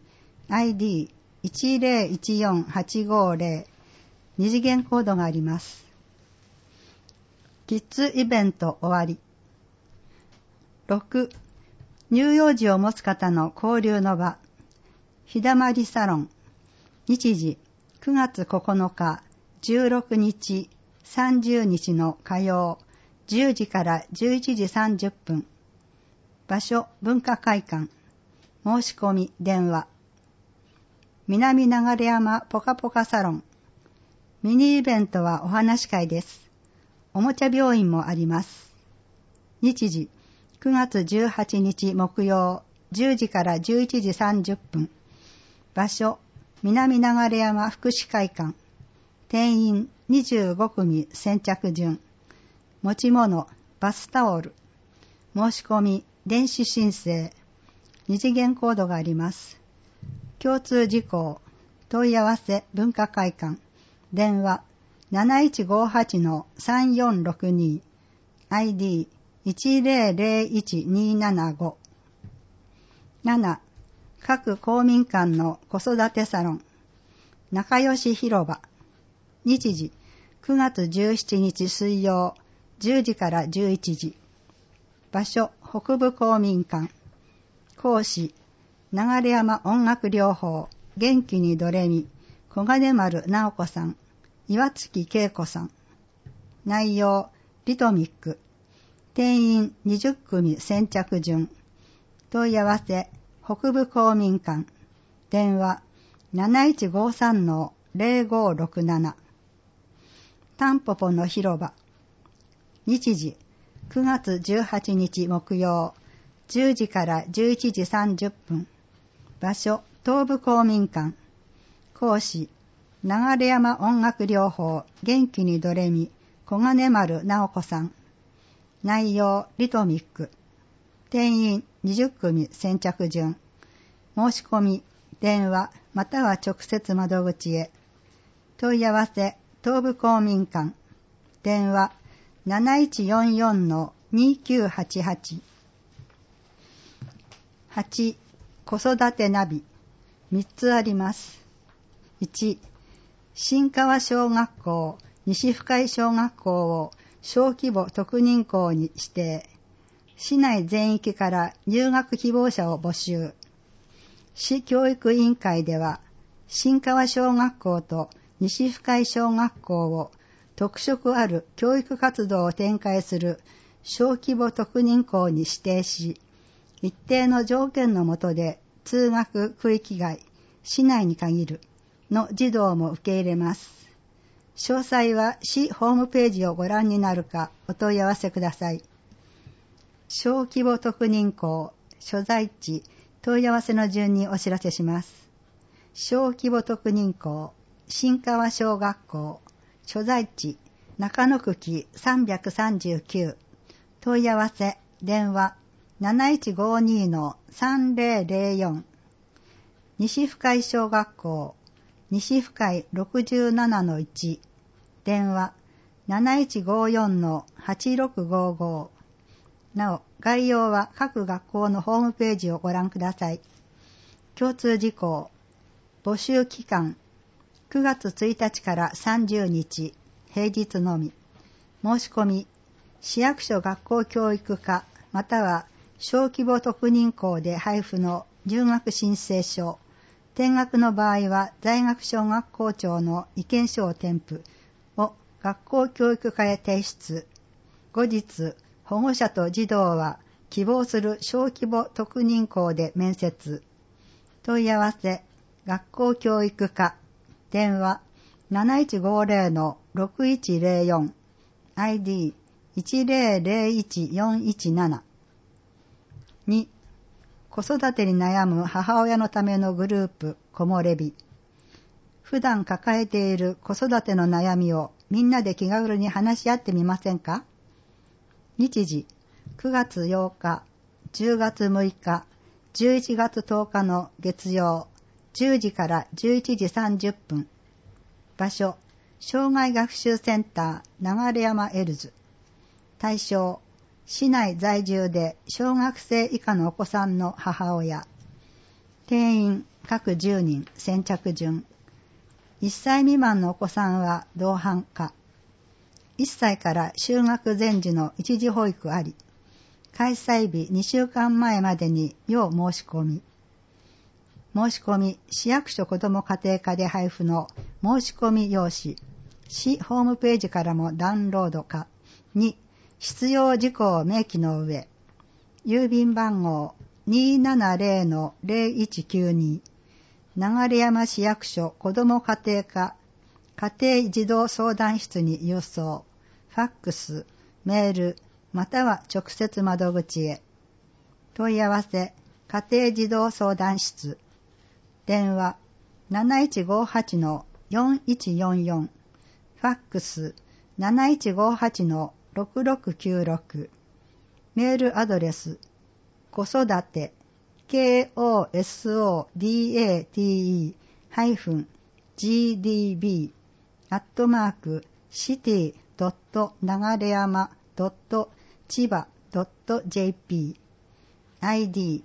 ID1014850。二次元コードがあります。キッズイベント終わり。6. 乳幼児を持つ方の交流の場。ひだまりサロン。日時、9月9日、16日、30日の火曜、10時から11時30分。場所、文化会館。申し込み、電話。南流山ポカポカサロン。ミニイベントはお話会です。おもちゃ病院もあります。日時、9月18日木曜、10時から11時30分。場所、南流山福祉会館。定員25組先着順。持ち物、バスタオル。申し込み、電子申請。二次元コードがあります。共通事項。問い合わせ文化会館。電話 7158-3462 ID1001275。 7. 各公民館の子育てサロン。仲良し広場。日時 9月17日水曜10時から11時。場所、北部公民館。講師、流山音楽療法、元気にドレミ、小金丸直子さん、岩月恵子さん。内容、リトミック。定員20組先着順。問い合わせ、北部公民館。電話、7153-0567。タンポポの広場。日時、9月18日木曜、10時から11時30分。場所、東部公民館。講師、流山音楽療法、元気にドレミ、小金丸直子さん。内容、リトミック。定員20組先着順。申し込み、電話、または直接窓口へ。問い合わせ、東部公民館。電話、7144-2988。8、子育てナビ。3つあります。1、新川小学校、西深井小学校を小規模特認校に指定。市内全域から入学希望者を募集。市教育委員会では、新川小学校と西深井小学校を特色ある教育活動を展開する小規模特認校に指定し、一定の条件の下で通学区域外、市内に限るの児童も受け入れます。詳細は市ホームページをご覧になるかお問い合わせください。小規模特認校、所在地、問い合わせの順にお知らせします。小規模特認校、新川小学校、所在地、中野区木339、問い合わせ、電話、7152-3004、西深井小学校、西深井 67-1、電話、7154-8655。なお、概要は各学校のホームページをご覧ください。共通事項、募集期間、9月1日から30日、平日のみ。申し込み、市役所学校教育課、または小規模特認校で配布の入学申請書、転学の場合は在学小学校長の意見書を添付を学校教育課へ提出。後日、保護者と児童は希望する小規模特認校で面接。問い合わせ、学校教育課、電話 7150-6104、ID 1001417。2、子育てに悩む母親のためのグループ、こもれび。普段抱えている子育ての悩みをみんなで気軽に話し合ってみませんか？日時、9月8日、10月6日、11月10日の月曜、10時から11時30分。場所、障害学習センター流山エルズ。対象、市内在住で小学生以下のお子さんの母親。定員各10人先着順。1歳未満のお子さんは同伴可。1歳から就学前時の一時保育あり。開催日2週間前までに要申し込み。申し込み、市役所子ども家庭課で配布の申し込み用紙。市ホームページからもダウンロード可。2、必要事項を明記の上。郵便番号 270-0192。流山市役所子ども家庭課家庭児童相談室に郵送。ファックス、メール、または直接窓口へ。問い合わせ、家庭児童相談室。電話、7158-4144。ファックス、7158-6696。メールアドレス、子育て、kosodate-city-city-nagareyama.chiba.jp ID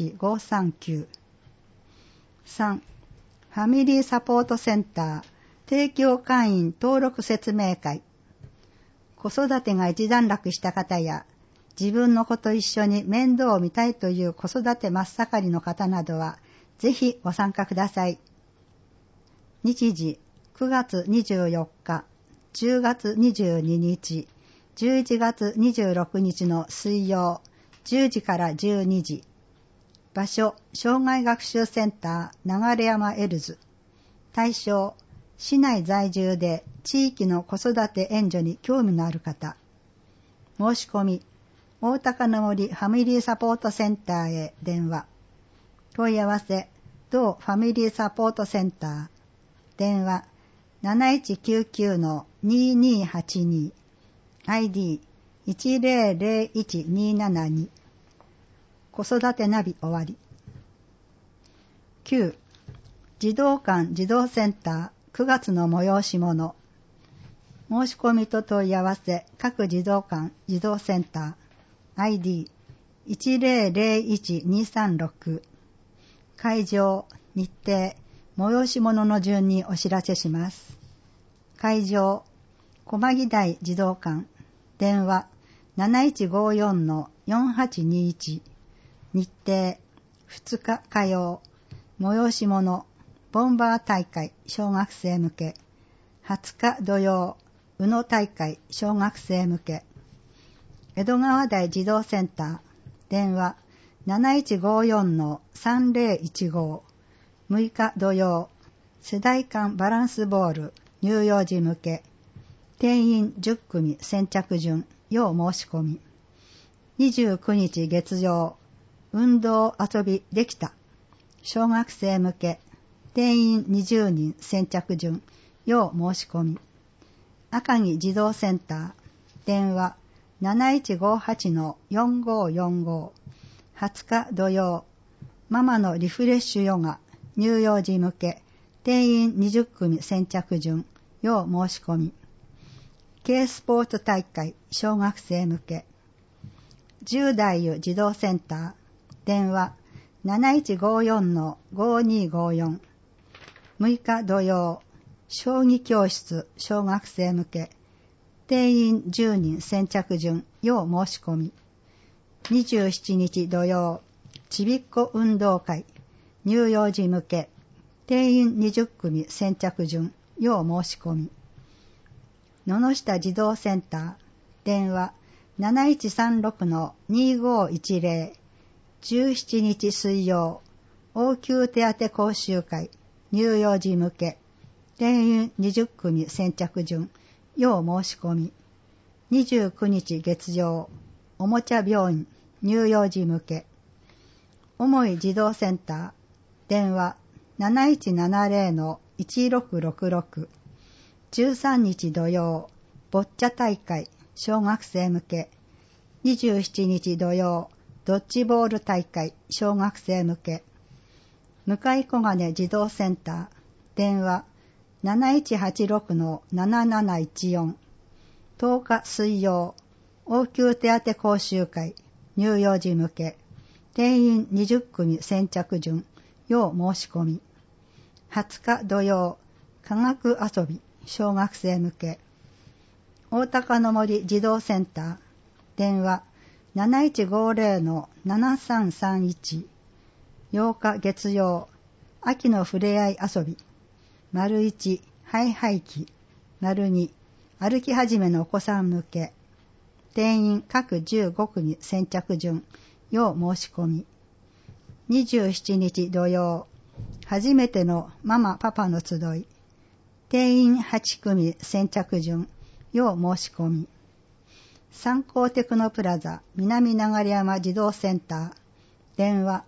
1048539。3、ファミリーサポートセンター提供会員登録説明会、子育てが一段落した方や、自分の子と一緒に面倒を見たいという子育て真っ盛りの方などは、ぜひご参加ください。日時、9月24日、10月22日、11月26日の水曜、10時から12時。場所、障害学習センター流山エルズ。対象、市内在住で地域の子育て援助に興味のある方。申し込み、大高の森ファミリーサポートセンターへ電話。問い合わせ、同ファミリーサポートセンター。電話、7199-2282。ID、1001272。子育てナビ終わり。9. 児童館児童センター9月の催し物。申し込みと問い合わせ各児童館児童センター ID 1001236。会場、日程、催し物の順にお知らせします。会場、駒木台児童館。電話 7154-4821。日程、2日火曜。催し物、ボンバー大会小学生向け。20日土曜、宇野大会小学生向け。江戸川台児童センター。電話 7154-3015。6日土曜、世代間バランスボール乳幼児向け。定員10組先着順、要申し込み。29日月曜、運動遊びできた。小学生向け。定員20人先着順、要申し込み。赤城児童センター。電話 7158-4545。20日土曜、ママのリフレッシュヨガ乳幼児向け。定員20組先着順、要申し込み。K スポーツ大会小学生向け。10代児童センター。電話 7154-5254。6日土曜、将棋教室小学生向け。定員10人先着順、要申し込み。27日土曜、ちびっこ運動会乳幼児向け。定員20組先着順、要申し込み。野々下児童センター。電話 7136-2510。17日水曜、応急手当講習会乳幼児向け。定員20組先着順、要申し込み。29日月曜、おもちゃ病院乳幼児向け。重い児童センター。電話 7170-1666。13日土曜、ボッチャ大会小学生向け。27日土曜、ドッジボール大会小学生向け。向小金児童センター。電話 7186-7714。10日水曜、応急手当講習会乳幼児向け。定員20組先着順、要申し込み。20日土曜、科学遊び小学生向け。大高の森児童センター。電話 7150-7331。8日月曜、秋のふれあい遊び。1、ハイハイ機。2、歩き始めのお子さん向け。定員各15組先着順、要申し込み。27日土曜、初めてのママパパの集い。定員8組先着順、要申し込み。三幸テクノプラザ南流山児童センター。電話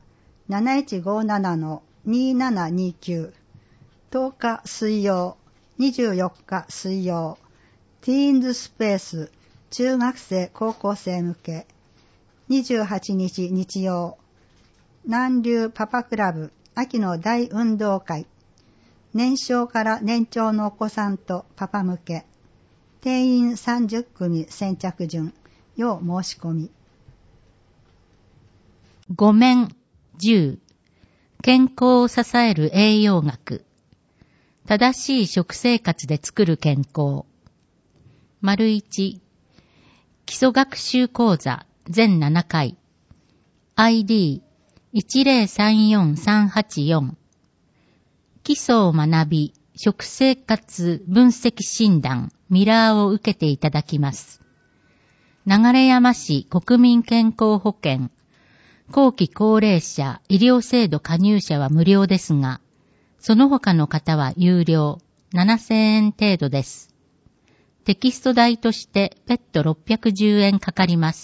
7157-2729。10日水曜、24日水曜。ティーンズスペース中学生高校生向け。28日日曜、南流パパクラブ秋の大運動会。年少から年長のお子さんとパパ向け。定員30組先着順、要申し込み。 5面10健康を支える栄養学。 正しい食生活で作る健康。1、基礎学習講座全7回。ID1034384。基礎を学び、食生活分析診断ミラーを受けていただきます。流山市国民健康保険、後期高齢者医療制度加入者は無料ですが、その他の方は有料、7000円程度です。テキスト代として別途610円かかります。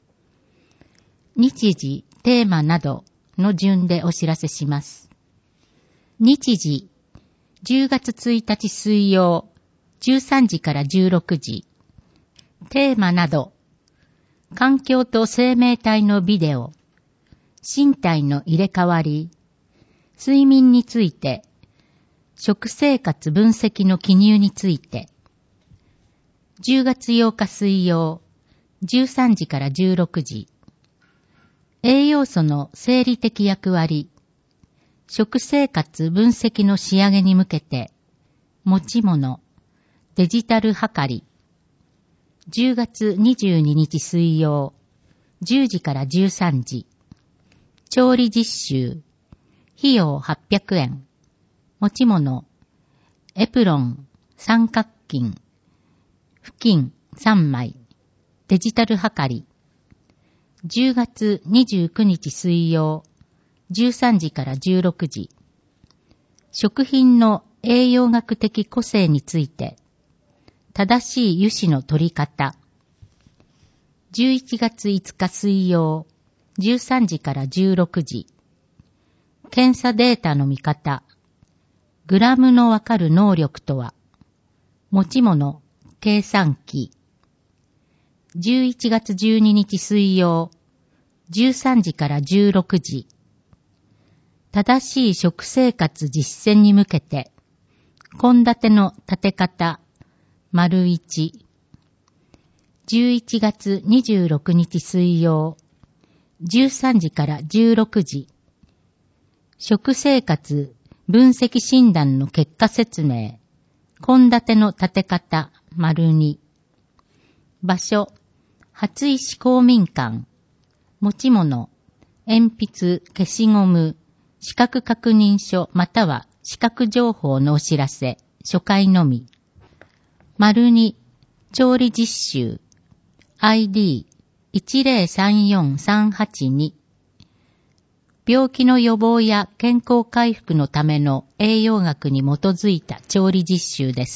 日時、テーマなどの順でお知らせします。日時、10月1日水曜、13時から16時。テーマなど、環境と生命体のビデオ、身体の入れ替わり、睡眠について、食生活分析の記入について。10月8日水曜、13時から16時。栄養素の生理的役割、食生活分析の仕上げに向けて、持ち物、デジタルはかり。10月22日水曜、10時から13時。調理実習、費用800円。持ち物、エプロン、三角巾、布巾3枚。デジタルはかり。10月29日水曜、13時から16時。食品の栄養学的個性について、正しい油脂の取り方。11月5日水曜、13時から16時。検査データの見方。グラムのわかる能力とは。持ち物、計算機。11月12日水曜、13時から16時。正しい食生活実践に向けて、献立の立て方、1。11月26日水曜、13時から16時。食生活分析診断の結果説明、献立の立て方、2。場所、初石公民館。持ち物、鉛筆、消しゴム、資格確認書または資格情報のお知らせ、初回のみ。2、調理実習。ID1034382。病気の予防や健康回復のための栄養学に基づいた調理実習です。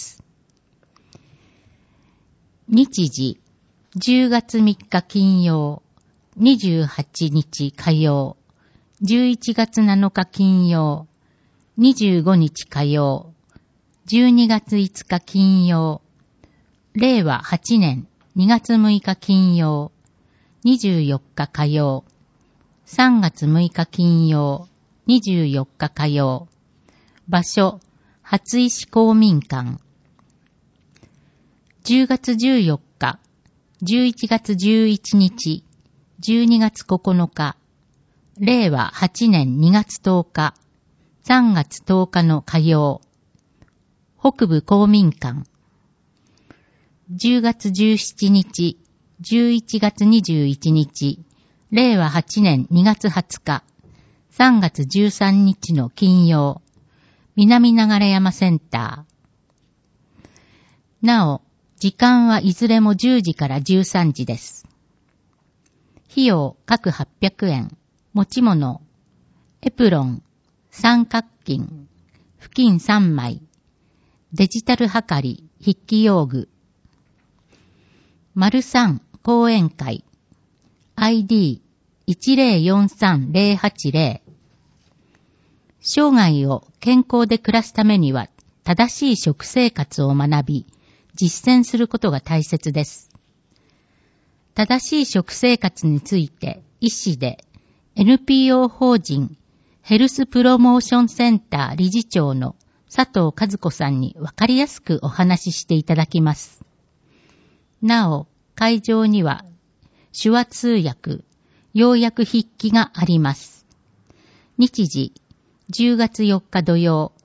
日時、10月3日金曜、28日火曜、11月7日金曜、25日火曜、12月5日金曜、令和8年2月6日金曜、24日火曜、3月6日金曜、24日火曜。場所、初石公民館。10月14日、11月11日、12月9日、令和8年2月10日、3月10日の火曜。北部公民館。10月17日、11月21日、令和8年2月20日、3月13日の金曜、南流山センター。なお、時間はいずれも10時から13時です。費用各800円、持ち物、エプロン、三角巾、布巾3枚、デジタルはかり、筆記用具。3講演会。ID1043080。生涯を健康で暮らすためには正しい食生活を学び、実践することが大切です。正しい食生活について医師で NPO 法人ヘルスプロモーションセンター理事長の佐藤和子さんにわかりやすくお話ししていただきます。なお、会場には手話通訳、要約筆記があります。日時、10月4日土曜、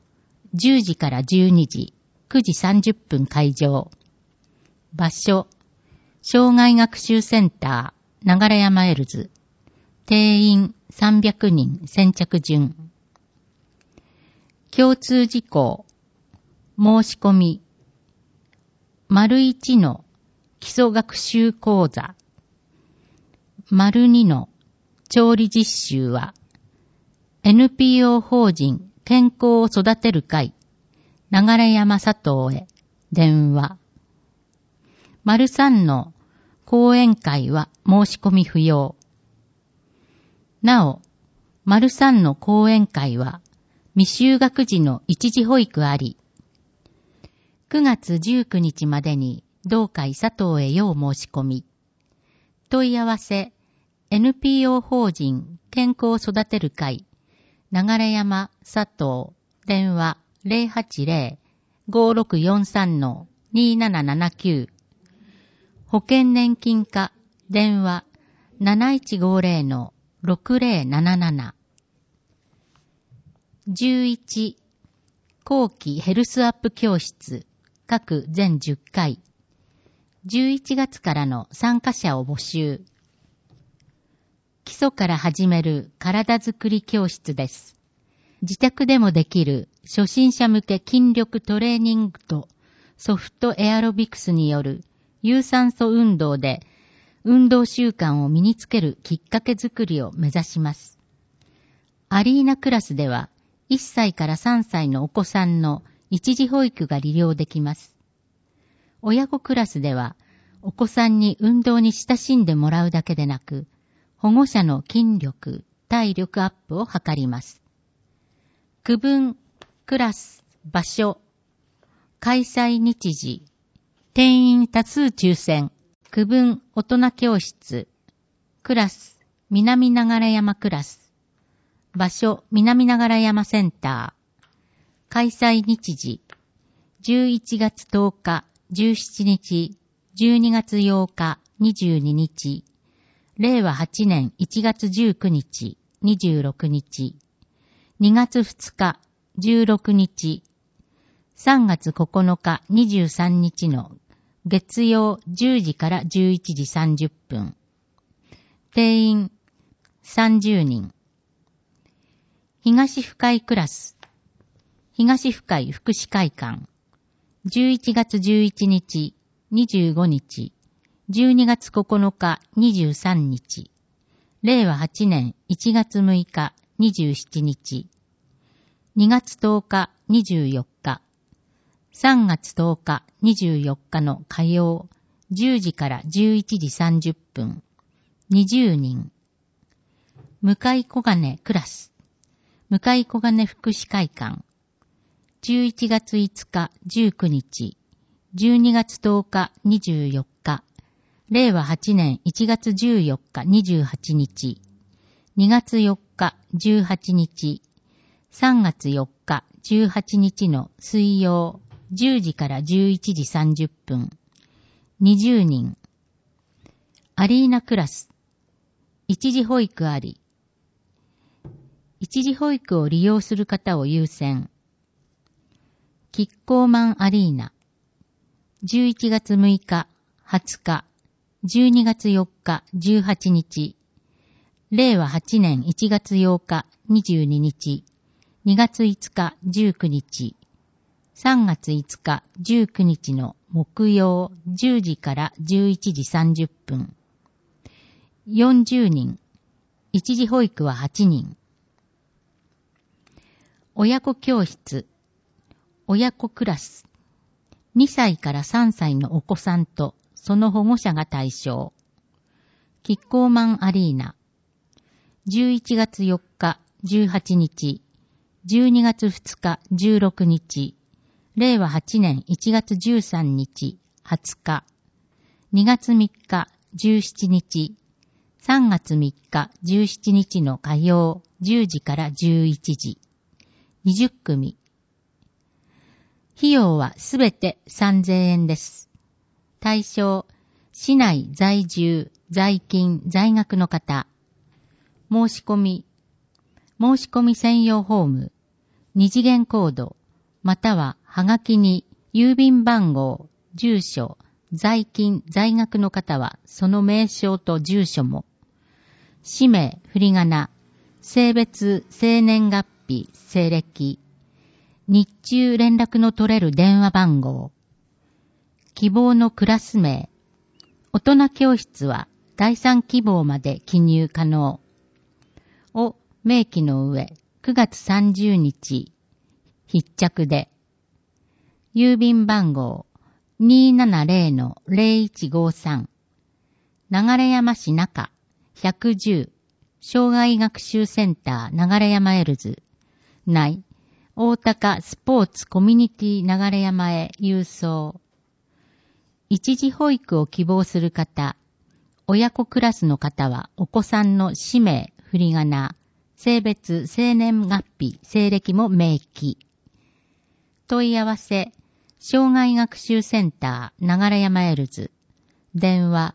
10時から12時、9時30分開場。場所、障害学習センター、流山エルズ。定員300人先着順。共通事項、申し込み。1の基礎学習講座。2の調理実習は、NPO 法人健康を育てる会、流山佐藤へ電話。3の講演会は申し込み不要。なお、3の講演会は未就学児の一時保育あり、9月19日までに同会佐藤へ要申し込み。問い合わせ、NPO 法人健康を育てる会、流山佐藤、電話080-5643-2779。保険年金課、電話7150-6077。11、後期ヘルスアップ教室、各全10回。11月からの参加者を募集。基礎から始める体づくり教室です。自宅でもできる初心者向け筋力トレーニングとソフトエアロビクスによる有酸素運動で運動習慣を身につけるきっかけづくりを目指します。アリーナクラスでは1歳から3歳のお子さんの一時保育が利用できます。親子クラスではお子さんに運動に親しんでもらうだけでなく、保護者の筋力、体力アップを図ります。区分、クラス、場所、開催日時、定員多数抽選、区分大人教室、クラス、南流山クラス、場所、南流山センター、開催日時、11月10日、17日、12月8日、22日、令和8年1月19日、26日、2月2日、16日、3月9日、23日の月曜10時から11時30分。定員30人。東深井クラス。東深井福祉会館。11月11日、25日、12月9日、23日、令和8年1月6日、27日、2月10日、24日、3月10日、24日の火曜、10時から11時30分、20人。向井小金クラス。向井小金福祉会館。11月5日、19日、12月10日、24日、令和8年1月14日、28日、2月4日、18日、3月4日、18日の水曜、10時から11時30分、20人。アリーナクラス。一時保育あり。一時保育を利用する方を優先。キッコーマンアリーナ。11月6日、20日、12月4日、18日、令和8年1月8日、22日、2月5日、19日、3月5日、19日の木曜10時から11時30分。40人。一時保育は8人。親子教室。親子クラス。2歳から3歳のお子さんとその保護者が対象。キッコーマンアリーナ。11月4日、18日、12月2日、16日、令和8年1月13日、20日、2月3日、17日、3月3日、17日の火曜、10時から11時、20組。費用はすべて3000円です。対象、市内在住、在勤、在学の方。申し込み専用フォーム、二次元コード、 またははがきに郵便番号、住所、在勤、在学の方はその名称と住所も、氏名、振り仮名、性別、生年月日、西暦、日中連絡の取れる電話番号、希望のクラス名、大人教室は第3希望まで記入可能を明記の上、9月30日必着で、郵便番号 270-0153 流山市中110障害学習センター流山エルズ内大高スポーツコミュニティ流山へ郵送。一時保育を希望する方、親子クラスの方はお子さんの氏名、振り仮名、性別、生年月日、西暦も明記。問い合わせ、障害学習センター流山エルズ。電話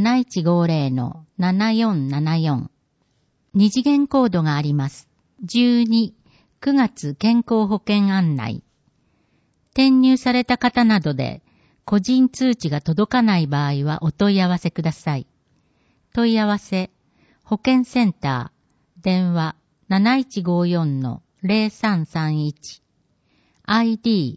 7150-7474。二次元コードがあります。12、9月健康保険案内。転入された方などで個人通知が届かない場合はお問い合わせください。問い合わせ、保健センター、電話 7154-0331。ID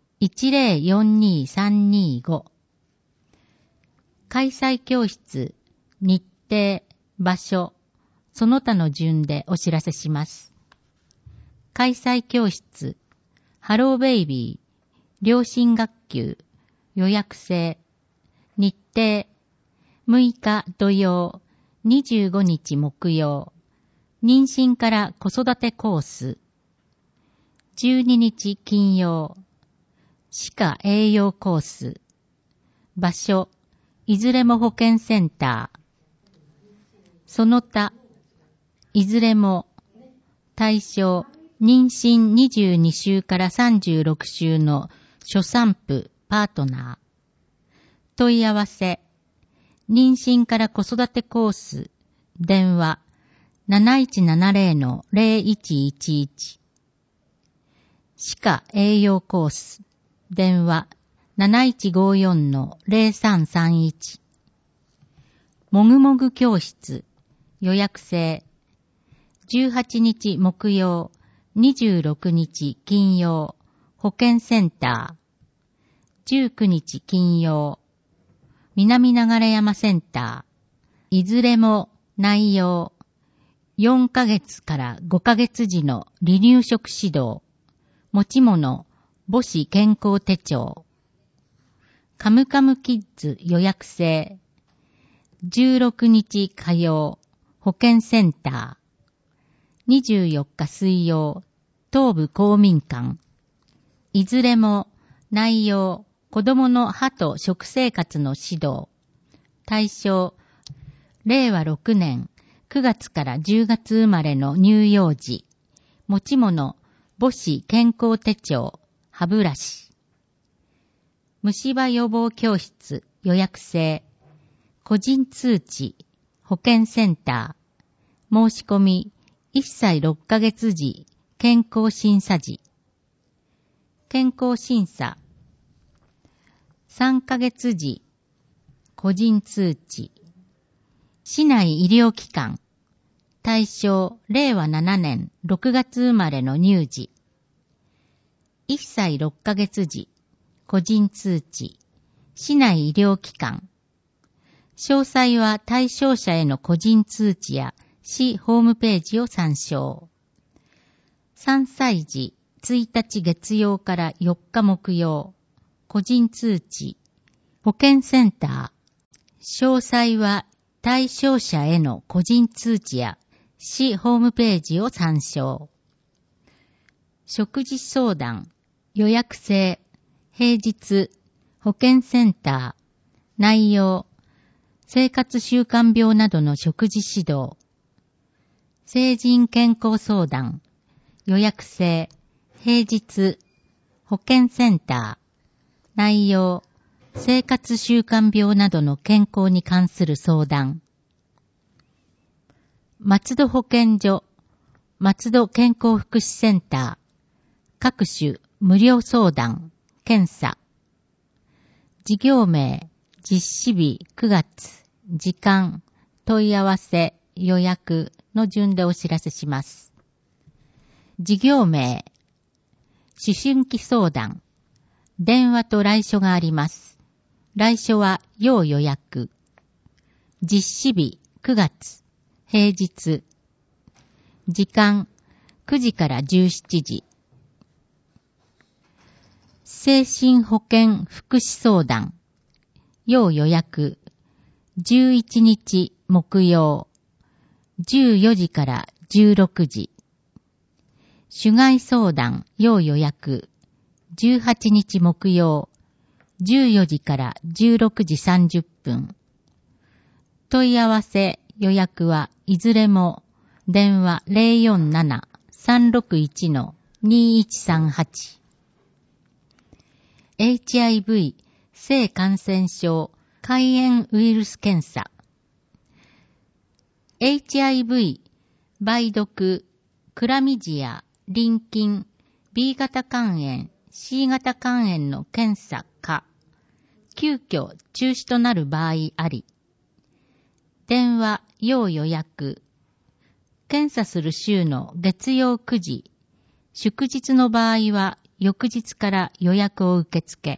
1042325。開催教室、日程、場所、その他の順でお知らせします。開催教室、ハローベイビー、両親学級、予約制、日程、6日土曜、25日木曜、妊娠から子育てコース、12日金曜、歯科栄養コース、場所、いずれも保健センター、その他、いずれも対象、妊娠22週から36週の初産婦、パートナー。問い合わせ、妊娠から子育てコース、電話 7170-0111。歯科栄養コース、電話 7154-0331。もぐもぐ教室、予約制。18日木曜、26日金曜、保健センター。19日金曜、南流山センター。いずれも内容、4ヶ月から5ヶ月時の離乳食指導。持ち物、母子健康手帳。カムカムキッズ予約制。16日火曜、保健センター。24日水曜、東部公民館。いずれも内容、子供の歯と食生活の指導。対象、令和6年9月から10月生まれの乳幼児。持ち物、母子健康手帳、歯ブラシ。虫歯予防教室予約制。個人通知、保健センター。申し込み、1歳6ヶ月時、健康審査時。健康審査。3ヶ月時、個人通知。市内医療機関。対象、令和7年6月生まれの乳児。1歳6ヶ月時、個人通知。市内医療機関。詳細は対象者への個人通知や市ホームページを参照。3歳児、1日月曜から4日木曜。個人通知。保健センター。詳細は対象者への個人通知や市ホームページを参照。食事相談。予約制。平日。保健センター。内容。生活習慣病などの食事指導。成人健康相談。予約制。平日。保健センター。内容。生活習慣病などの健康に関する相談。松戸保健所。松戸健康福祉センター。各種無料相談、検査。事業名、実施日9月、時間、問い合わせ、予約の順でお知らせします。事業名、思春期相談。電話と来所があります。来所は要予約。実施日9月、平日。時間9時から17時。精神保健福祉相談。要予約。11日木曜。14時から16時。主害相談要予約。18日木曜。14時から16時30分。問い合わせ予約はいずれも電話 047-361-2138。HIV 性感染症肝炎ウイルス検査。HIV 梅毒、クラミジア、淋菌、B 型肝炎、C 型肝炎の検査か、急遽中止となる場合あり。電話要予約。検査する週の月曜9時、祝日の場合は翌日から予約を受け付け。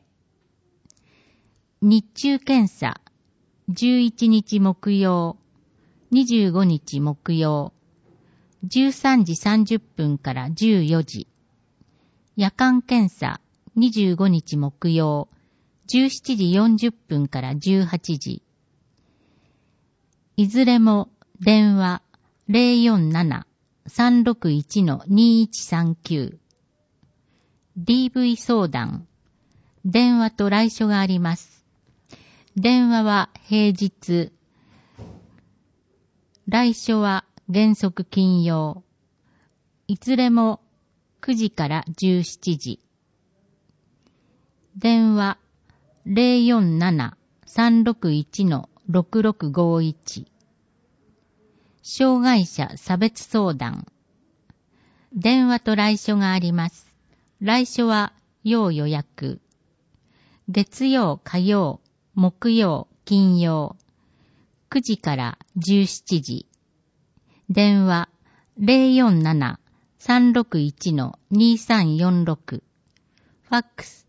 日中検査、11日木曜、25日木曜、13時30分から14時。夜間検査、25日木曜、17時40分から18時。いずれも電話 047-361-2139。DV 相談。電話と来所があります。電話は平日。来所は原則金曜。いずれも9時から17時。電話 047-361-6651。障害者差別相談。電話と来所があります。来所は要予約。月曜、火曜、木曜、金曜。9時から17時。電話 047-361-2346。ファックス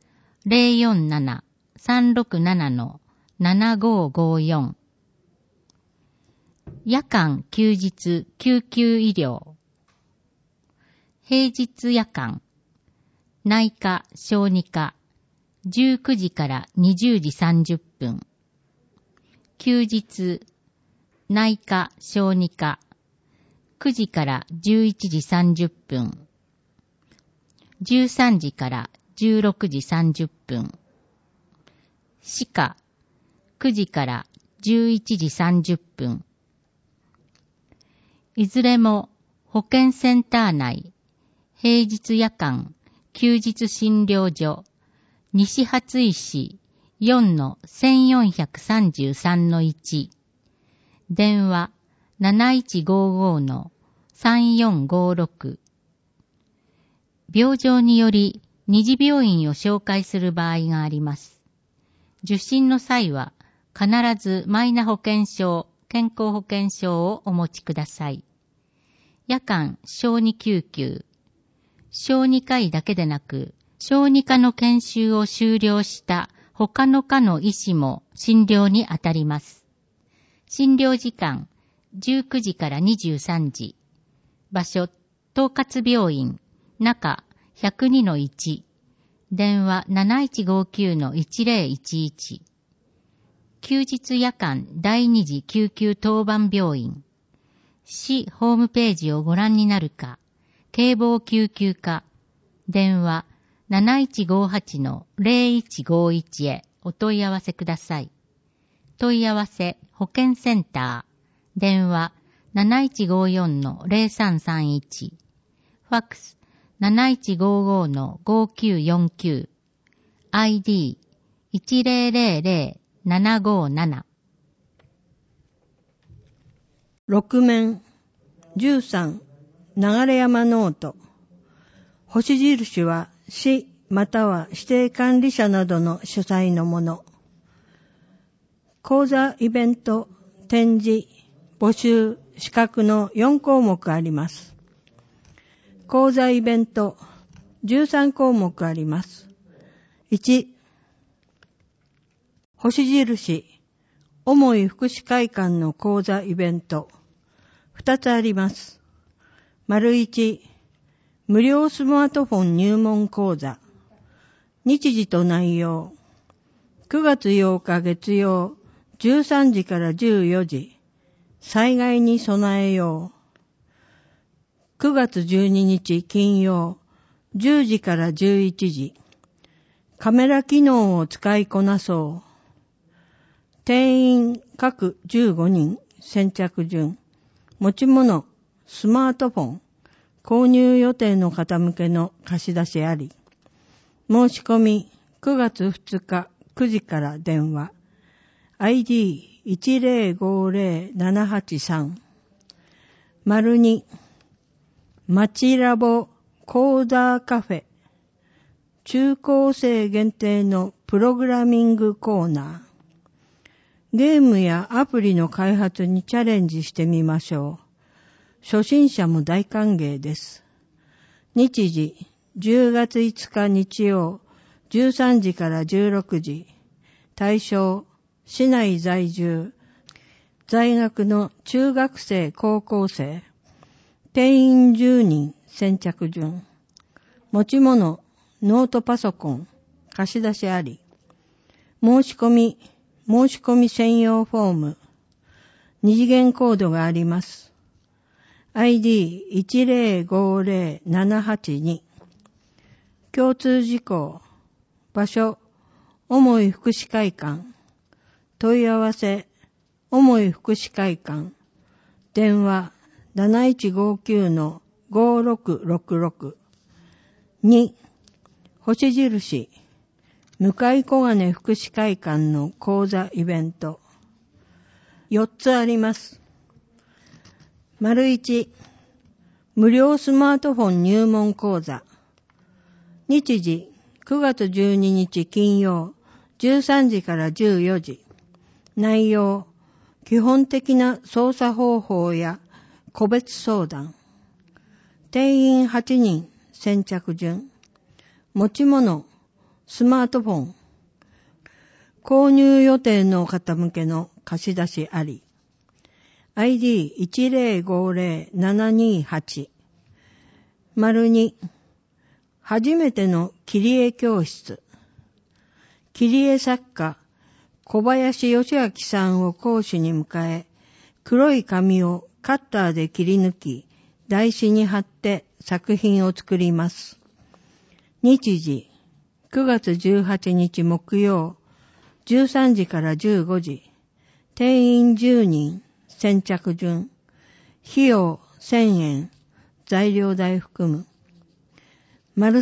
047-367-7554。夜間休日救急医療。平日夜間。内科、小児科。19時から20時30分。休日。内科、小児科。9時から11時30分。13時から16時30分。歯科。9時から11時30分。いずれも保健センター内、平日夜間、休日診療所、西初井市 4-1433-1。電話 7155-3456。病状により二次病院を紹介する場合があります。受診の際は必ずマイナ保険証、健康保険証をお持ちください。夜間小児救急。小児科医だけでなく、小児科の研修を修了した他の科の医師も診療に当たります。診療時間19時から23時。場所、東葛病院、中 102-1。電話 7159-1011。休日夜間第二次救急当番病院。市ホームページをご覧になるか、警棒救急課、電話 7158-0151 へお問い合わせください。問い合わせ保健センター、電話 7154-0331、ファックス 7155-5949、ID 1000757。 6面13流山ノート。星印は市または指定管理者などの主催のもの。講座、イベント、展示、募集、資格の4項目あります。講座、イベント、13項目あります。1、星印、重い福祉会館の講座、イベント、2つあります。丸1、無料スマートフォン入門講座。日時と内容。9月8日月曜、13時から14時。災害に備えよう。9月12日金曜、10時から11時。カメラ機能を使いこなそう。定員各15人、先着順。持ち物、スマートフォン。購入予定の方向けの貸し出しあり。申し込み9月2日9時から電話。ID1050-783。丸2。町ラボ講座カフェ。中高生限定のプログラミングコーナー。ゲームやアプリの開発にチャレンジしてみましょう。初心者も大歓迎です。日時、10月5日日曜、13時から16時。対象、市内在住、在学の中学生、高校生。定員10人、先着順。持ち物、ノートパソコン、貸し出しあり。申し込み専用フォーム。二次元コードがあります。ID1050-782。共通事項。場所、重い福祉会館。問い合わせ、重い福祉会館。電話、7159-5666。2、星印、向小金福祉会館の講座イベント。4つあります。丸1、無料スマートフォン入門講座。日時、9月12日金曜、13時から14時。内容、基本的な操作方法や個別相談。定員8人、先着順。持ち物、スマートフォン。購入予定の方向けの貸し出しあり。ID1050-728。丸2。初めての切り絵教室。切り絵作家、小林義明さんを講師に迎え、黒い紙をカッターで切り抜き、台紙に貼って作品を作ります。日時、9月18日木曜、13時から15時。定員10人、先着順。費用1000円。材料代含む。丸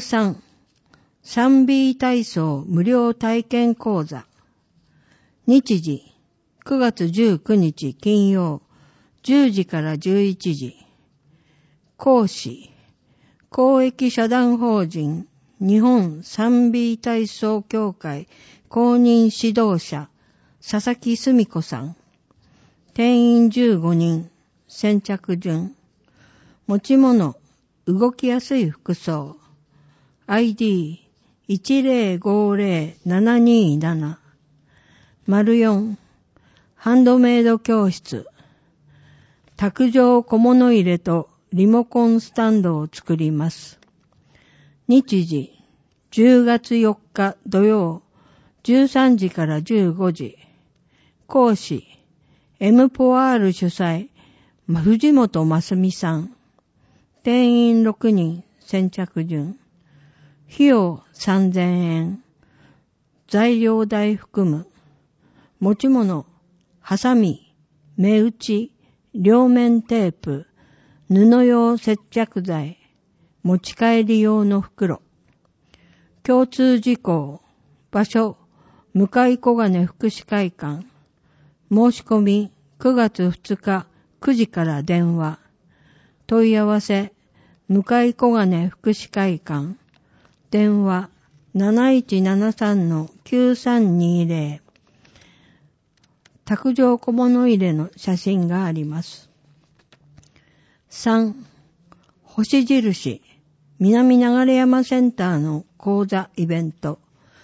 3。3B 体操無料体験講座。日時。9月19日金曜。10時から11時。講師。公益社団法人日本 3B 体操協会公認指導者。佐々木澄子さん。定員15人。先着順。持ち物。動きやすい服装。ID1050-727。丸4。ハンドメイド教室。卓上小物入れとリモコンスタンドを作ります。日時。10月4日土曜。13時から15時。講師。M ポワール主催。藤本真澄さん。定員6人。先着順。費用3000円。材料代含む。持ち物。ハサミ。目打ち。両面テープ。布用接着剤。持ち帰り用の袋。共通事項。場所。向小金福祉会館。申し込み9月2日9時から電話。問い合わせ向小金福祉会館。電話 7173-9320 卓上小物入れの写真があります。3、星印南流山センターの講座イベント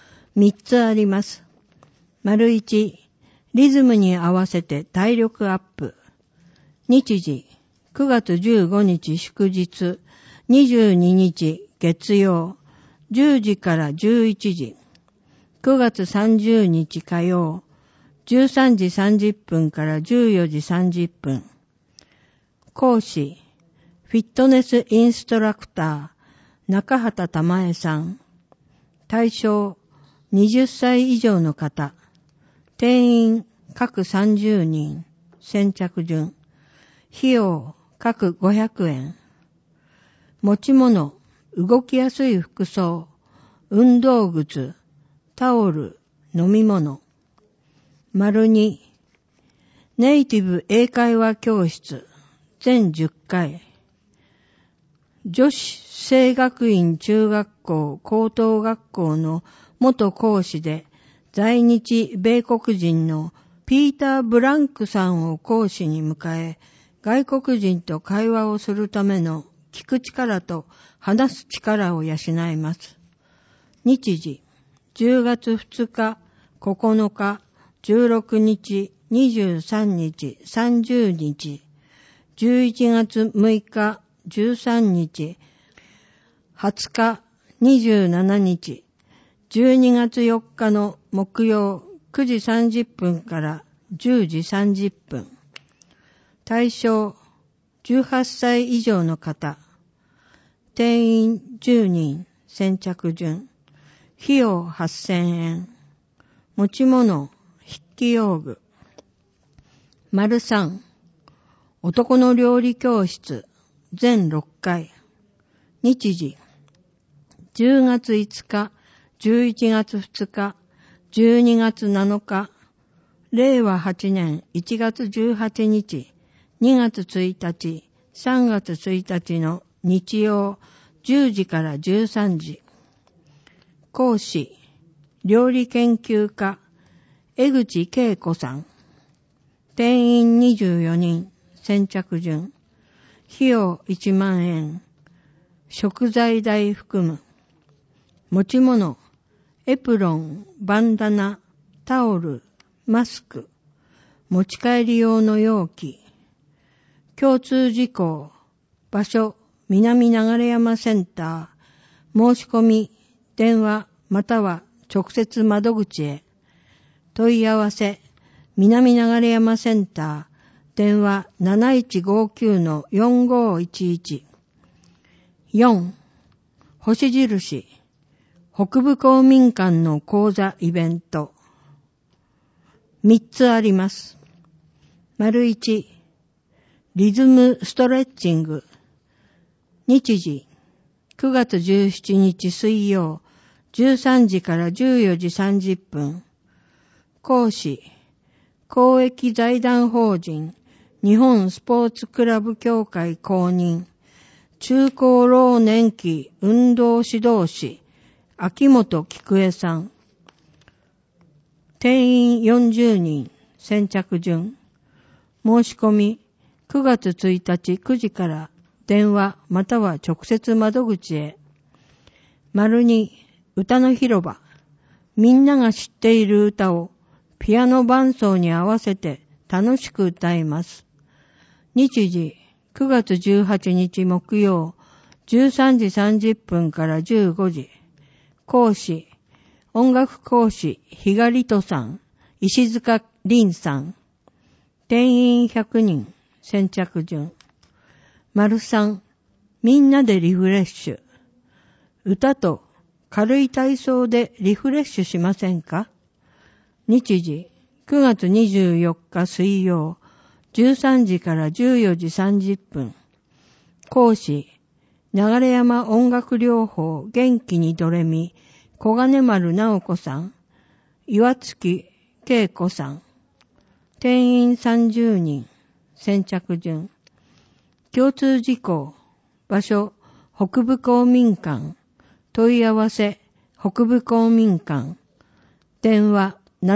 3つあります。丸1、リズムに合わせて体力アップ。日時、9月15日祝日、22日月曜、10時から11時。9月30日火曜、13時30分から14時30分。講師、フィットネスインストラクター、中畑玉江さん。対象、20歳以上の方。定員、各30人。先着順。費用、各500円。持ち物、動きやすい服装、運動靴、タオル、飲み物。丸2、ネイティブ英会話教室、全10回。女子聖学院中学校高等学校の元講師で在日米国人のピーター・ブランクさんを講師に迎え、外国人と会話をするための聞く力と話す力を養います。日時、10月2日、9日、16日、23日、30日、11月6日、13日、20日、27日、12月4日の木曜9時30分から10時30分。対象、18歳以上の方。定員10人、先着順。費用8000円。持ち物、筆記用具。丸3、男の料理教室、全6回。日時、10月5日、11月2日、12月7日、令和8年1月18日、2月1日、3月1日の日曜10時から13時。講師、料理研究家、江口恵子さん。定員24人、先着順。費用1万円。食材代含む。持ち物、エプロン、バンダナ、タオル、マスク。持ち帰り用の容器。共通事項、場所、南流山センター。申し込み、電話または直接窓口へ。問い合わせ、南流山センター。電話 7159-4511。4. 星印、北部公民館の講座イベント。3つあります。丸1、リズムストレッチング。日時、9月17日水曜、13時から14時30分。講師、公益財団法人、日本スポーツクラブ協会公認、中高老年期運動指導士、秋元菊江さん。定員40人、先着順。申し込み、9月1日9時から電話または直接窓口へ。丸2、歌の広場。みんなが知っている歌をピアノ伴奏に合わせて楽しく歌います。日時、9月18日木曜、13時30分から15時。講師、音楽講師、比嘉里人さん、石塚凛さん。定員100人、先着順。丸3、みんなでリフレッシュ。歌と軽い体操でリフレッシュしませんか？日時、9月24日水曜、13時から14時30分。講師、流山音楽療法元気にドレミ、小金丸直子さん、岩月恵子さん。定員30人、先着順。共通事項、場所、北部公民館。問い合わせ、 北部公民館。電話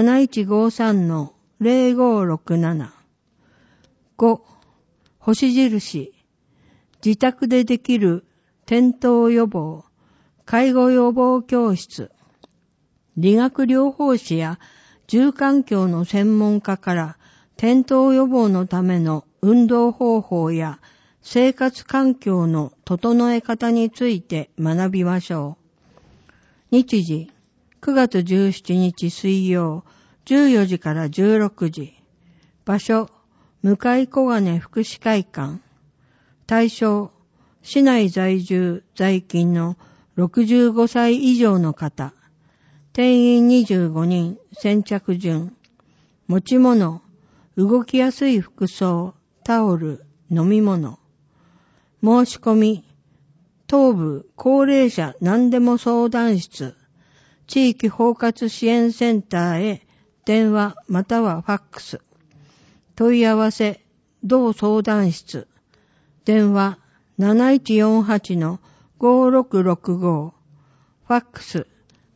7153-0567。5、星印。自宅でできる転倒予防、介護予防教室。理学療法士や住環境の専門家から転倒予防のための運動方法や生活環境の整え方について学びましょう。日時、9月17日水曜、14時から16時。場所、向小金福祉会館。対象、市内在住在勤の65歳以上の方。定員25人、先着順。持ち物、動きやすい服装、タオル、飲み物。申し込み、東部高齢者何でも相談室、地域包括支援センターへ電話またはファックス。問い合わせ、同相談室。電話 7148-5665。ファックス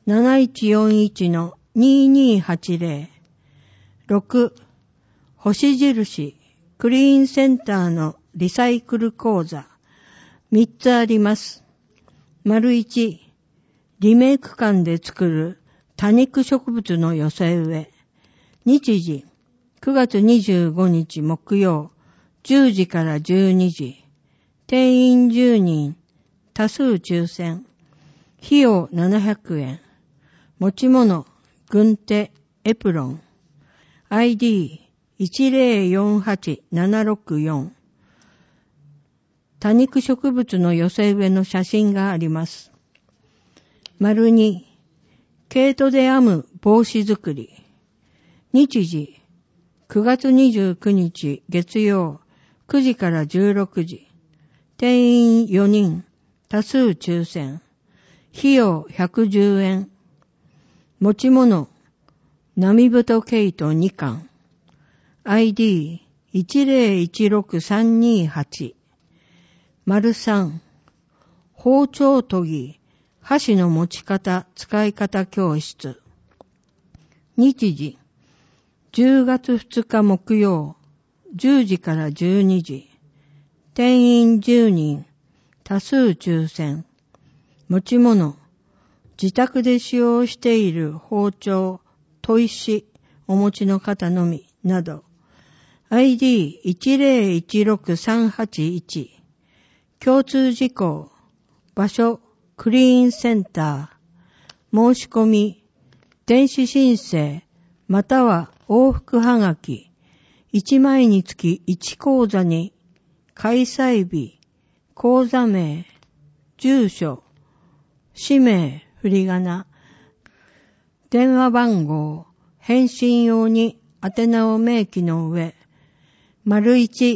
7141-2280。6、星印、クリーンセンターのリサイクル講座。3つあります。丸1、リメイク館で作る多肉植物の寄せ植え。日時、9月25日木曜、10時から12時。定員10人、多数抽選。費用700円。持ち物、軍手、エプロン。ID1048764。多肉植物の寄せ植えの写真があります。丸2、毛糸で編む帽子作り。日時、9月29日月曜、9時から16時。定員4人、多数抽選。費用110円。持ち物、波太毛糸2巻。ID1016328。丸3、包丁研ぎ、箸の持ち方、使い方教室。日時、10月2日木曜、10時から12時。定員10人、多数抽選。持ち物、自宅で使用している包丁、砥石、お持ちの方のみ、など。ID1016381。共通事項、場所、クリーンセンター。申し込み、電子申請、または往復はがき。1枚につき1講座に、開催日、講座名、住所、氏名、振り仮名、電話番号、返信用に宛名を明記の上、丸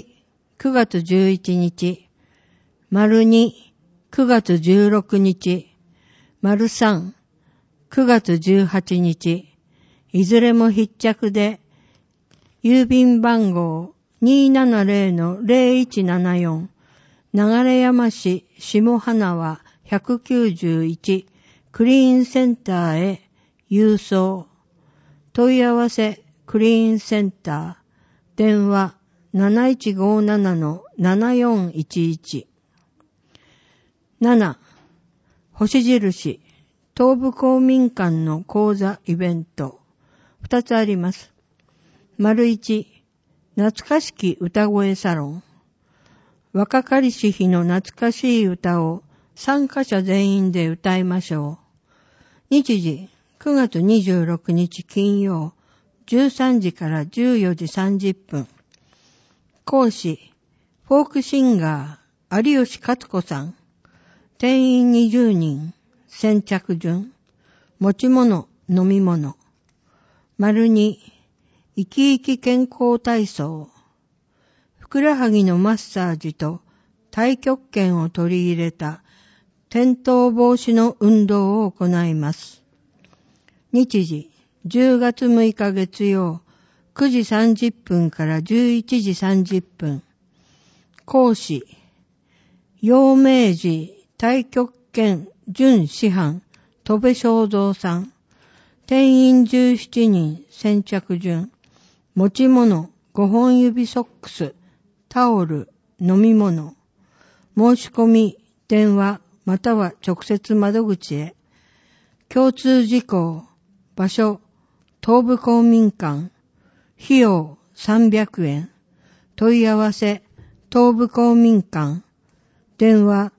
1、9月11日、丸2、9月16日、丸3、9月18日、いずれも必着で、郵便番号 270-0174、流山市下花輪191、クリーンセンターへ郵送。問い合わせクリーンセンター。電話 7157-7411。7、星印、東部公民館の講座イベント。2つあります。丸1、懐かしき歌声サロン。若かりし日の懐かしい歌を参加者全員で歌いましょう。日時、9月26日金曜、13時から14時30分。講師、フォークシンガー、有吉勝子さん。定員20人、先着順。持ち物、飲み物。丸2、生き生き健康体操。ふくらはぎのマッサージと太極拳を取り入れた転倒防止の運動を行います。日時、10月6日月曜、9時30分から11時30分。講師、陽明寺太極拳準師範戸部正蔵さん。定員17人先着順。持ち物5本指ソックス、タオル、飲み物。申し込み、電話、または直接窓口へ。共通事項、場所、東部公民館。費用300円。問い合わせ、東部公民館。電話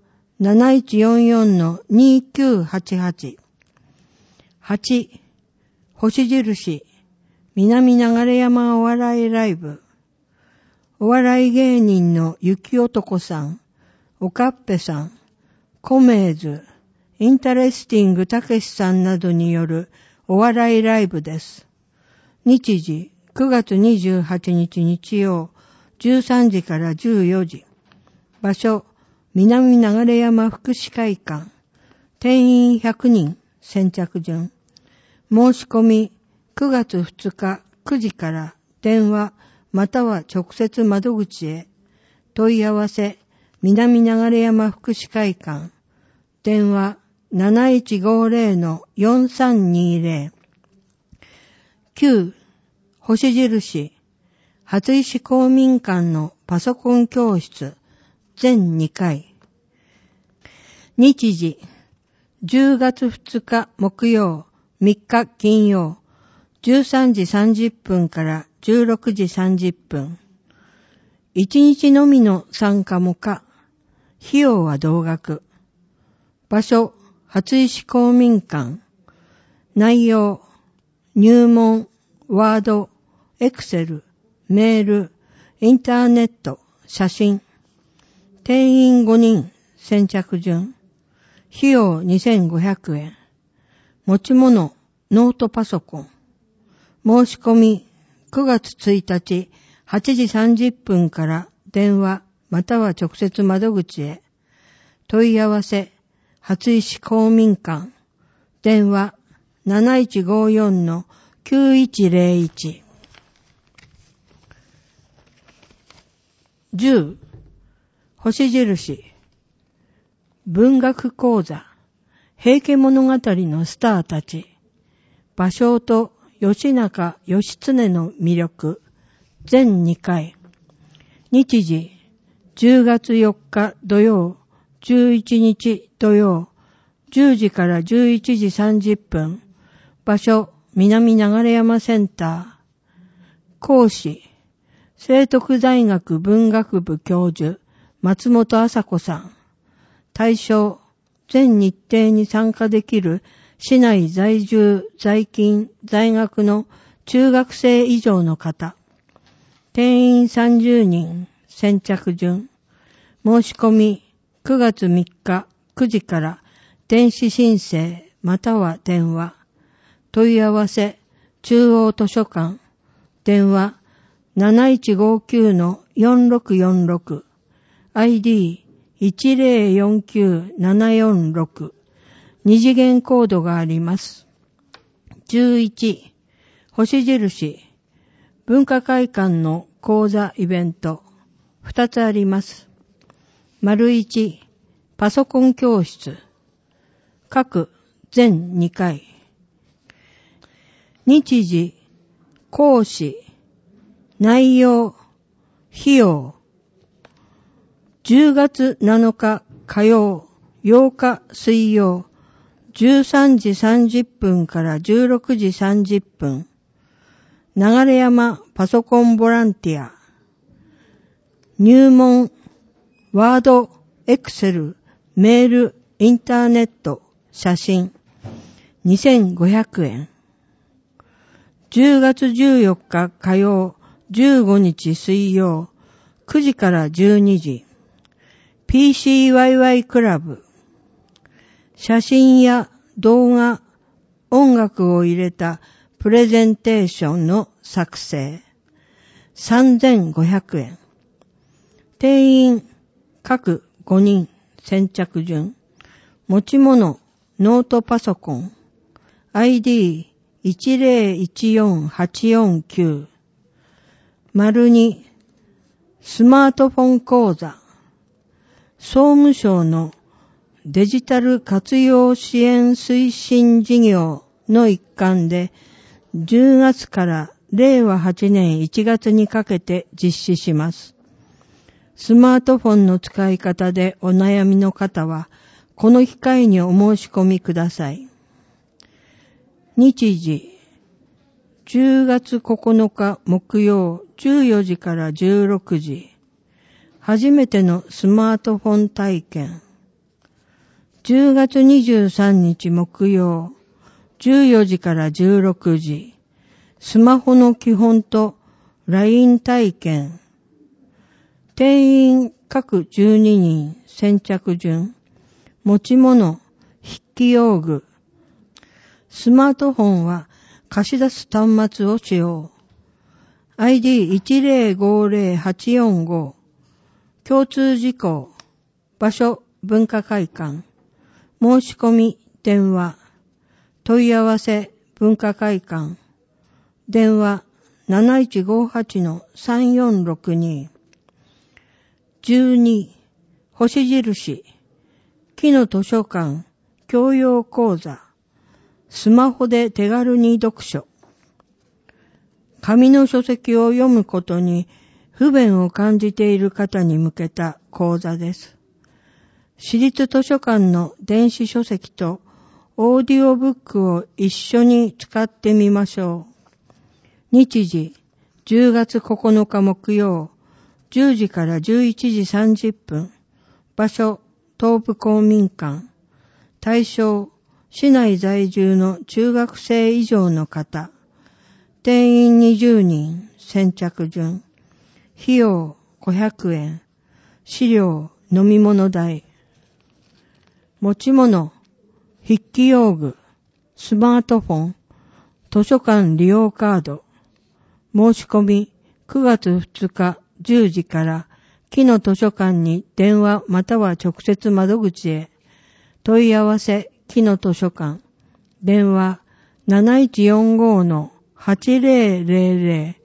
7144-2988。8、星印、南流山お笑いライブ。お笑い芸人の雪男さん、おかっぺさん、コメーズ、インタレスティングたけしさんなどによるお笑いライブです。日時、9月28日日曜、13時から14時。場所、南流山福祉会館。定員100人、先着順。申し込み、9月2日9時から電話または直接窓口へ。問い合わせ、南流山福祉会館。電話 7150-4320。9、星印、初石公民館のパソコン教室、全2回。日時、10月2日木曜、3日金曜、13時30分から16時30分。1日のみの参加も可。費用は同額。場所、初石公民館。内容、入門、ワード、エクセル、メール、インターネット、写真。定員5人、先着順。費用2500円。持ち物、ノートパソコン。申し込み、9月1日、8時30分から電話、または直接窓口へ。問い合わせ、初石公民館。電話、7154-9101。10、星印、文学講座、平家物語のスターたち、芭蕉と義仲義経の魅力、全2回。日時、10月4日土曜、11日土曜、10時から11時30分。場所、南流山センター。講師、聖徳大学文学部教授、松本麻子さん。対象、全日程に参加できる市内在住、在勤、在学の中学生以上の方。定員30人、先着順。申し込み、9月3日9時から電子申請または電話。問い合わせ、中央図書館。電話、7159-4646。ID、1049746。二次元コードがあります。11、星印、文化会館の講座イベント、2つあります。丸1、パソコン教室、各全2回。日時、講師、内容、費用。10月7日火曜、8日水曜、13時30分から16時30分。流山パソコンボランティア。入門、ワード、エクセル、メール、インターネット、写真。2500円。10月14日火曜、15日水曜、9時から12時。PCYY クラブ。写真や動画、音楽を入れたプレゼンテーションの作成。3500円。定員、各5人、先着順。持ち物、ノートパソコン。ID1014849。丸2、スマートフォン講座。総務省のデジタル活用支援推進事業の一環で、10月から令和8年1月にかけて実施します。スマートフォンの使い方でお悩みの方は、この機会にお申し込みください。日時、10月9日木曜14時から16時。初めてのスマートフォン体験。10月23日木曜14時から16時。スマホの基本と LINE 体験。定員各12人先着順。持ち物、筆記用具。スマートフォンは貸し出す端末を使用。ID10508445。共通事項。場所、文化会館。申し込み、電話。問い合わせ、文化会館。電話、7158-3462。12、星印。木の図書館、教養講座。スマホで手軽に読書。紙の書籍を読むことに不便を感じている方に向けた講座です。私立図書館の電子書籍とオーディオブックを一緒に使ってみましょう。日時、10月9日木曜、10時から11時30分。場所、東部公民館。対象、市内在住の中学生以上の方。定員20人、先着順。費用500円。資料、飲み物代。持ち物、筆記用具、スマートフォン、図書館利用カード。申し込み、9月2日10時から木の図書館に電話または直接窓口へ。問い合わせ、木の図書館。電話 7145-8000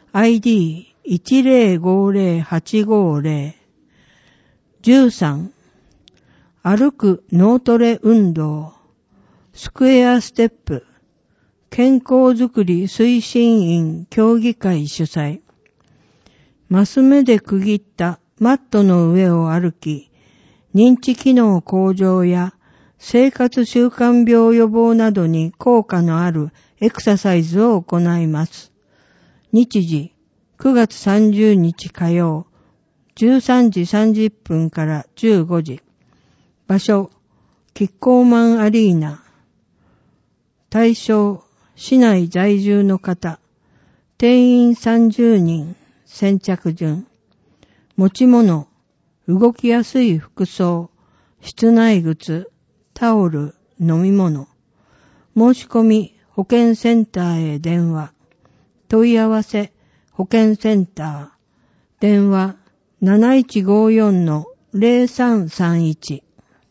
ID1050-850。13、歩く脳トレ運動。スクエアステップ。健康づくり推進員協議会主催。マス目で区切ったマットの上を歩き、認知機能向上や生活習慣病予防などに効果のあるエクササイズを行います。日時、9月30日火曜、13時30分から15時。場所、キッコーマンアリーナ。対象、市内在住の方。定員30人、先着順。持ち物、動きやすい服装、室内靴、タオル、飲み物。申し込み、保健センターへ電話。問い合わせ、保健センター。電話、7154-0331。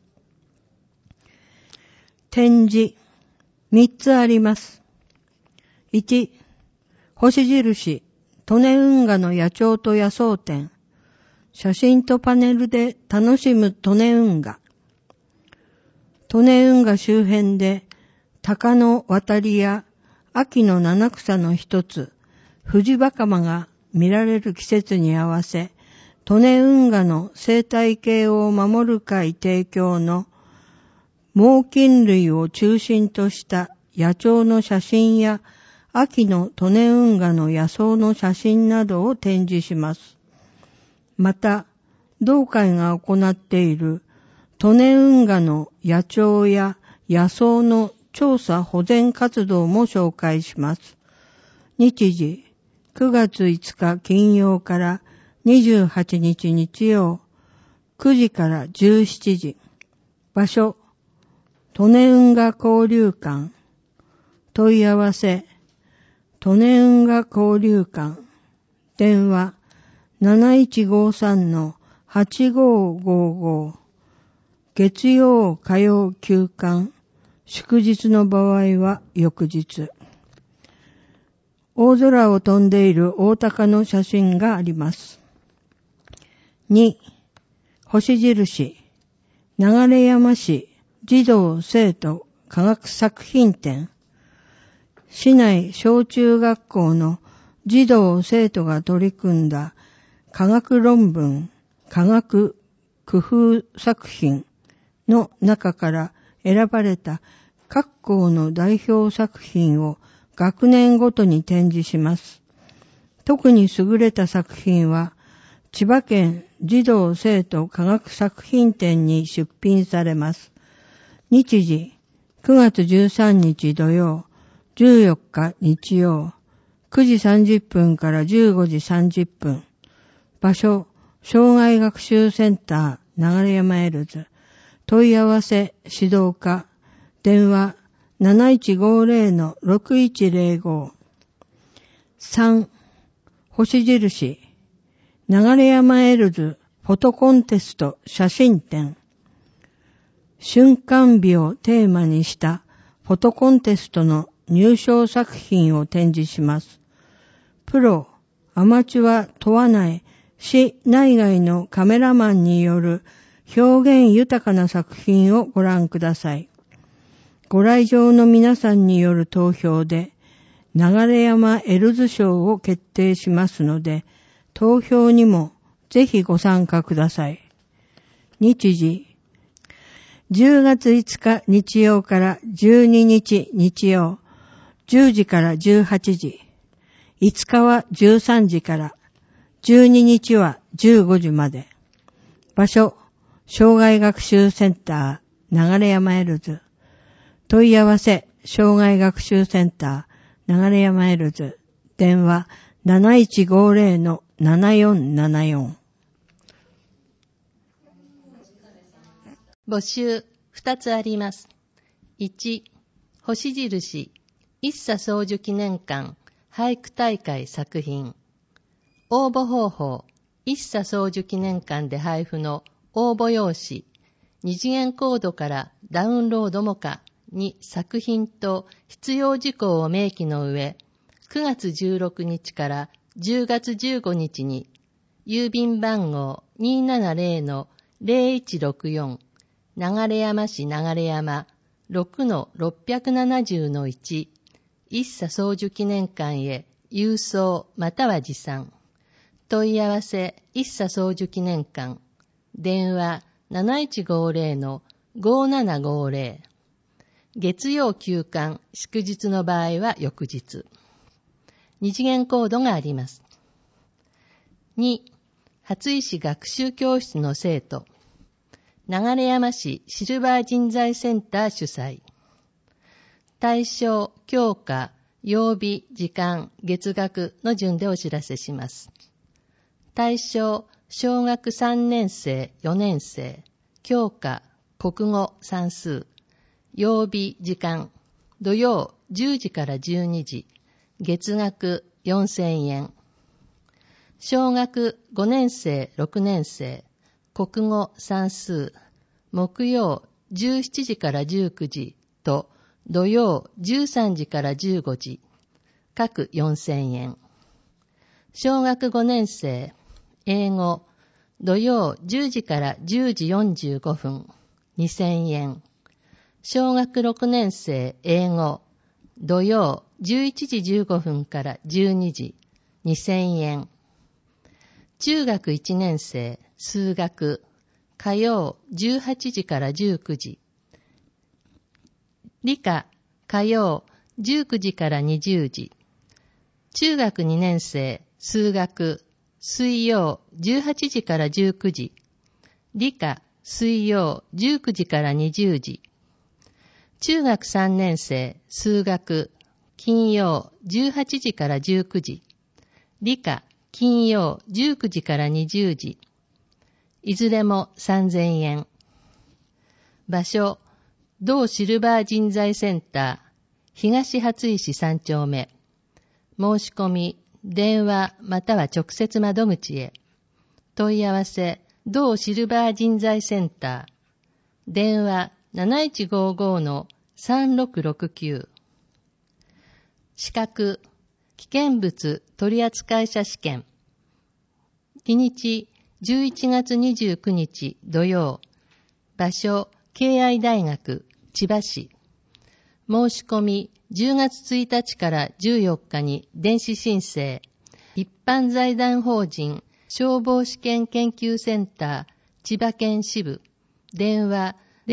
展示、3つあります。1、星印、利根運河の野鳥と野草展。写真とパネルで楽しむ利根運河。利根運河周辺で、鷹の渡りや秋の七草の一つ、フジバカマが見られる季節に合わせ、利根運河の生態系を守る会提供の猛禽類を中心とした野鳥の写真や秋の利根運河の野草の写真などを展示します。また、同会が行っている利根運河の野鳥や野草の調査保全活動も紹介します。日時、9月5日金曜から28日日曜、9時から17時。場所、利根運河交流館。問い合わせ、利根運河交流館。電話、7153-8555。月曜、火曜休館。祝日の場合は翌日。大空を飛んでいる大鷹の写真があります。2、星印。 流山市児童生徒科学作品展。市内小中学校の児童生徒が取り組んだ科学論文、科学工夫作品の中から選ばれた各校の代表作品を学年ごとに展示します。特に優れた作品は千葉県児童生徒科学作品展に出品されます。日時9月13日土曜、14日日曜、9時30分から15時30分。場所、障害学習センター流山エルズ。問い合わせ指導課。電話 7150-6105。3. 星印。流山エルズフォトコンテスト写真展。瞬間美をテーマにしたフォトコンテストの入賞作品を展示します。プロ、アマチュア問わない市内外のカメラマンによる表現豊かな作品をご覧ください。ご来場の皆さんによる投票で流山エルズ賞を決定しますので、投票にもぜひご参加ください。日時、10月5日日曜から12日日曜、10時から18時、5日は13時から、12日は15時まで。場所、障害学習センター、流山エルズ。問い合わせ、障害学習センター、流山エルズ。電話、7150-7474。 募集2つあります。1、星印、一茶宗樹記念館俳句大会作品。応募方法、一茶宗樹記念館で配布の応募用紙、二次元コードからダウンロードも可に作品と必要事項を明記の上、9月16日から10月15日に、郵便番号 270-0164、流山市流山 6-670-1、一茶宗樹記念館へ郵送または持参。問い合わせ一茶宗樹記念館。電話 7150-5750。月曜休館、祝日の場合は翌日。二次元コードがあります。2、初石学習教室の生徒。流山市シルバー人材センター主催。対象、教科、曜日、時間、月額の順でお知らせします。対象、小学3年生、4年生。教科、国語、算数。曜日、時間、土曜10時から12時。月額4000円。小学5年生、6年生。国語、算数。木曜17時から19時と土曜13時から15時。各4000円。小学5年生、英語。土曜10時から10時45分。2000円。小学6年生、英語。土曜11時15分から12時。2000円。中学1年生、数学。火曜18時から19時。理科、火曜19時から20時。中学2年生、数学。水曜18時から19時。理科、水曜19時から20時。中学3年生、数学。金曜18時から19時。理科、金曜19時から20時。いずれも3000円。場所、同シルバー人材センター、東初石3丁目。申し込み、電話または直接窓口へ。問い合わせ、同シルバー人材センター。電話 7155-3669。資格、危険物取扱者試験。日にち11月29日土曜。 場所、敬愛大学、千葉市。申し込み、10月1日から14日に電子申請。一般財団法人消防試験研究センター、千葉県支部。電話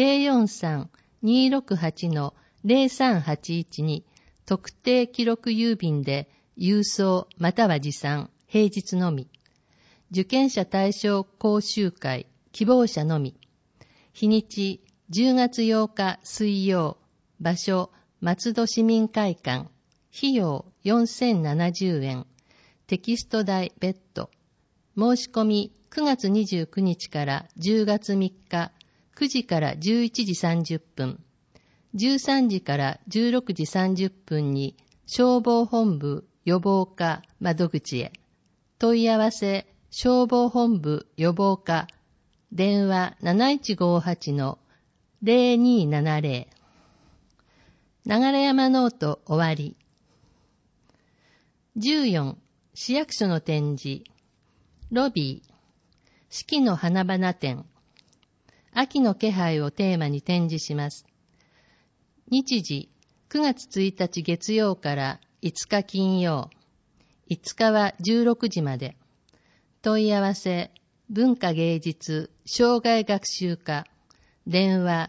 043-268-0381 に特定記録郵便で郵送または持参、平日のみ。受験者対象講習会、希望者のみ。日にち10月8日水曜。場所松戸市民会館。費用4070円。テキスト代別途。申し込み9月29日から10月3日、9時から11時30分、13時から16時30分に消防本部予防課窓口へ。問い合わせ消防本部予防課。電話 7158-0270。流山ノート終わり。14、市役所の展示。ロビー。四季の花々展。秋の気配をテーマに展示します。日時、9月1日月曜から5日金曜。5日は16時まで。問い合わせ、文化芸術障害学習課。電話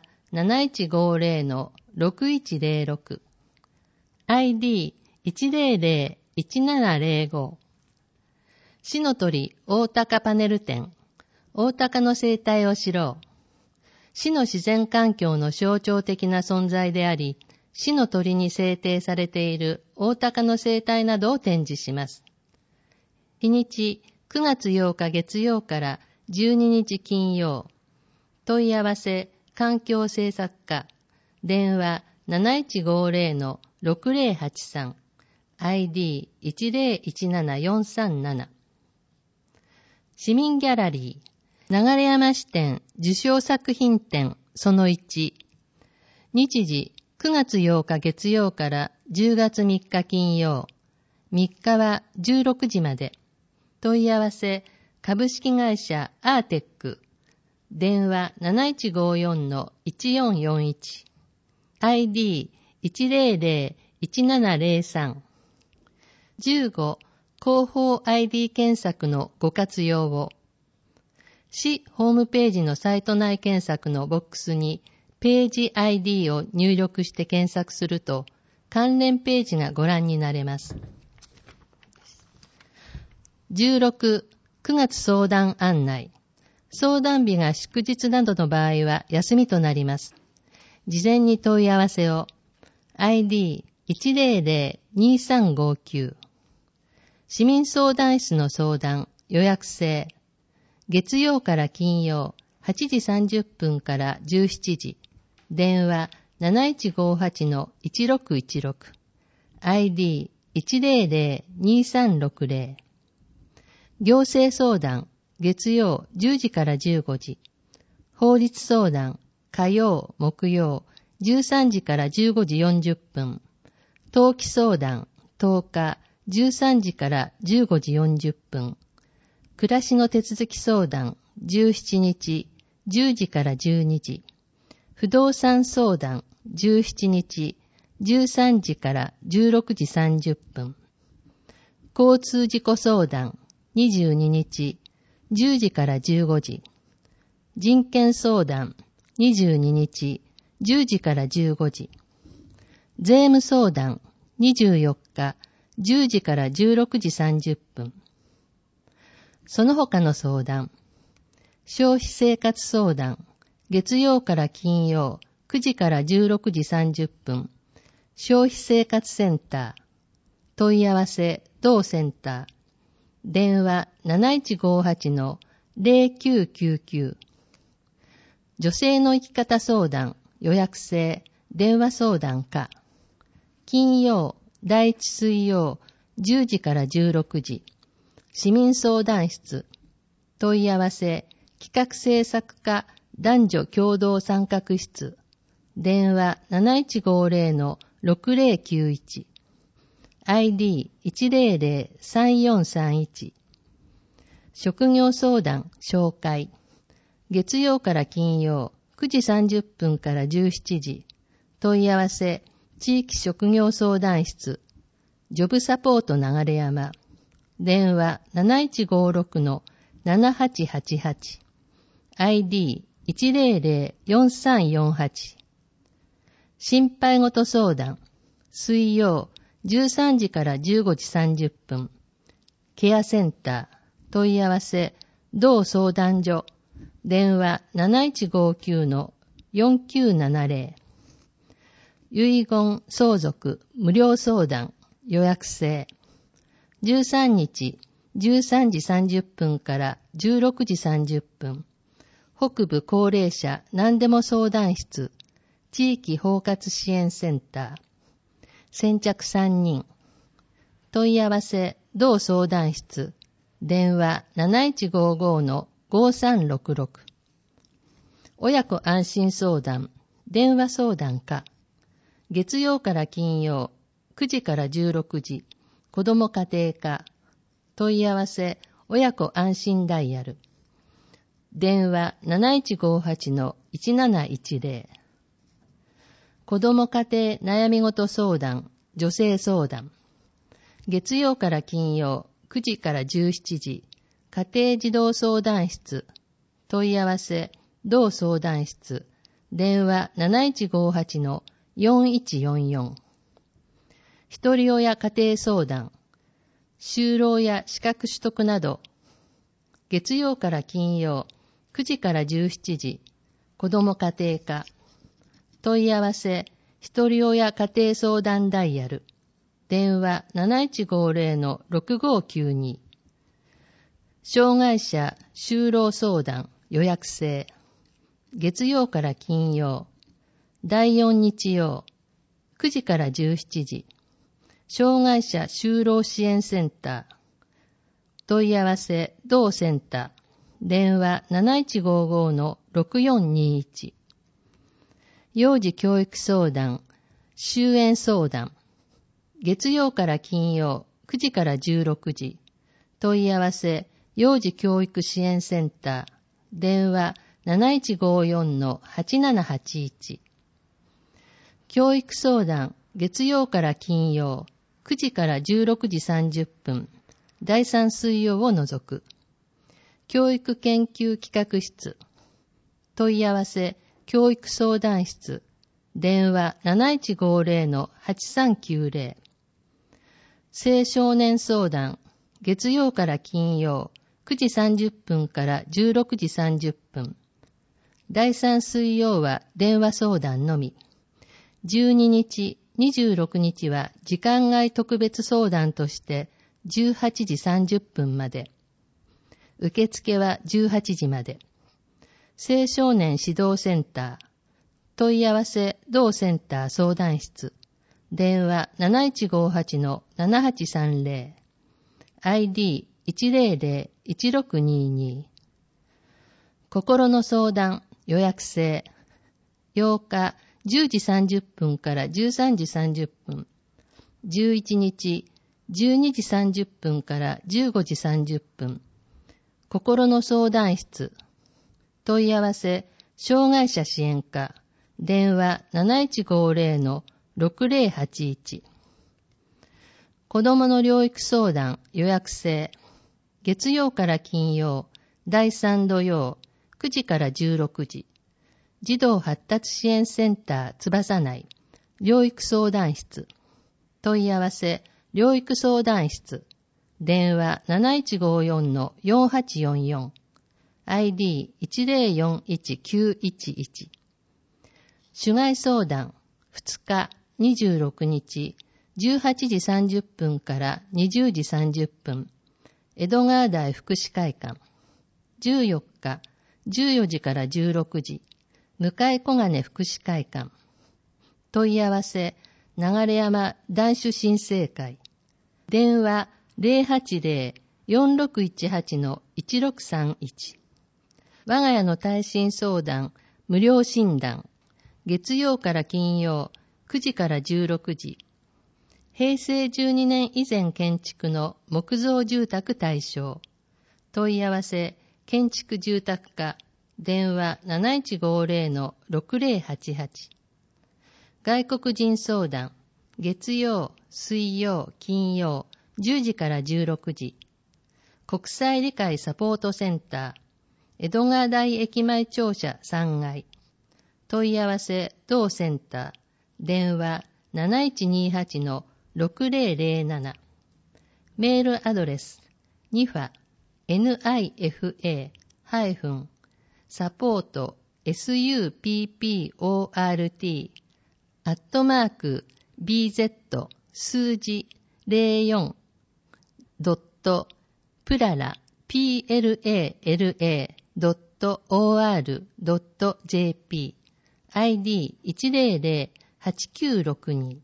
7150-6106。ID100-1705。市の鳥大鷹パネル展。大鷹の生態を知ろう。市の自然環境の象徴的な存在であり、市の鳥に制定されている大鷹の生態などを展示します。日にち9月8日月曜から12日金曜。問い合わせ環境政策課。電話 7150-6083。ID1017437。市民ギャラリー。流山支店受賞作品展その1。日時9月8日月曜から10月3日金曜。3日は16時まで。問い合わせ株式会社アーテック。電話 7154-1441。ID100-1703。15、広報 ID 検索のご活用を。市ホームページのサイト内検索のボックスにページ ID を入力して検索すると関連ページがご覧になれます。16、9月相談案内。相談日が祝日などの場合は休みとなります。事前に問い合わせを。ID100-2359。市民相談室の相談、予約制。月曜から金曜、8時30分から17時。電話 7158-1616。ID100-2360。行政相談、月曜10時から15時。法律相談、火曜、木曜、13時から15時40分。登記相談、10日、13時から15時40分。暮らしの手続き相談、17日、10時から12時。不動産相談、17日、13時から16時30分。交通事故相談、22日、10時から15時。人権相談、22日、10時から15時。税務相談、24日、10時から16時30分。その他の相談。消費生活相談。月曜から金曜、9時から16時30分。消費生活センター。問い合わせ、同センター。電話 7158-0999。女性の生き方相談、予約制、電話相談課。金曜、第1水曜、10時から16時。市民相談室。問い合わせ、企画制作課男女共同参画室。電話 7150-6091。ID100-3431。職業相談、紹介。月曜から金曜、 9時30分から17時。問い合わせ、地域職業相談室、ジョブサポート流山。電話 7156-7888。ID1004348。心配ごと相談。水曜13時から15時30分。ケアセンター。問い合わせ、同相談所。電話 7159-4970。遺言相続無料相談予約制。13日13時30分から16時30分。北部高齢者何でも相談室地域包括支援センター。先着3人。問い合わせ同相談室。電話 7155-5366。親子安心相談電話相談課。月曜から金曜9時から16時。子ども家庭課。問い合わせ親子安心ダイヤル。電話 7158-1710。子ども家庭悩み事相談女性相談。月曜から金曜9時から17時。家庭児童相談室。問い合わせ同相談室。電話 7158-4144。一人親家庭相談。就労や資格取得など。月曜から金曜9時から17時。子ども家庭課。問い合わせ一人親家庭相談ダイヤル。電話 7150-6592。障害者就労相談予約制。月曜から金曜。第4日曜。9時から17時。障害者就労支援センター。問い合わせ同センター。電話 7155-6421。幼児教育相談終園相談。月曜から金曜9時から16時。問い合わせ幼児教育支援センター。電話 7154-8781。教育相談月曜から金曜9時から16時30分。第3水曜を除く。教育研究企画室。問い合わせ教育相談室。電話 7150-8390。青少年相談月曜から金曜9時30分から16時30分。第3水曜は電話相談のみ。12日、26日は時間外特別相談として18時30分まで。受付は18時まで。青少年指導センター。問い合わせ同センター相談室。電話 7158-7830。ID100-1622。心の相談予約制。8日10時30分から13時30分。11日12時30分から15時30分。心の相談室。問い合わせ障害者支援課。電話 7150-6081。子どもの療育相談予約制。月曜から金曜第3土曜9時から16時。児童発達支援センター翼内療育相談室。問い合わせ療育相談室。電話 7154-4844。ID1041911。主害相談2日26日18時30分から20時30分。江戸川台福祉会館。14日14時から16時。向小金福祉会館。問い合わせ流山男子新生会。電話 080-4618-1631。我が家の耐震相談無料診断。月曜から金曜9時から16時。平成12年以前建築の木造住宅対象。問い合わせ建築住宅課電話 7150-6088。外国人相談、月曜、水曜、金曜、10時から16時。国際理解サポートセンター、江戸川台駅前庁舎3階。問い合わせ同センター、電話 7128-6007。メールアドレス、nifa-support@bz 数字 04.plala.or.jp ID1008962。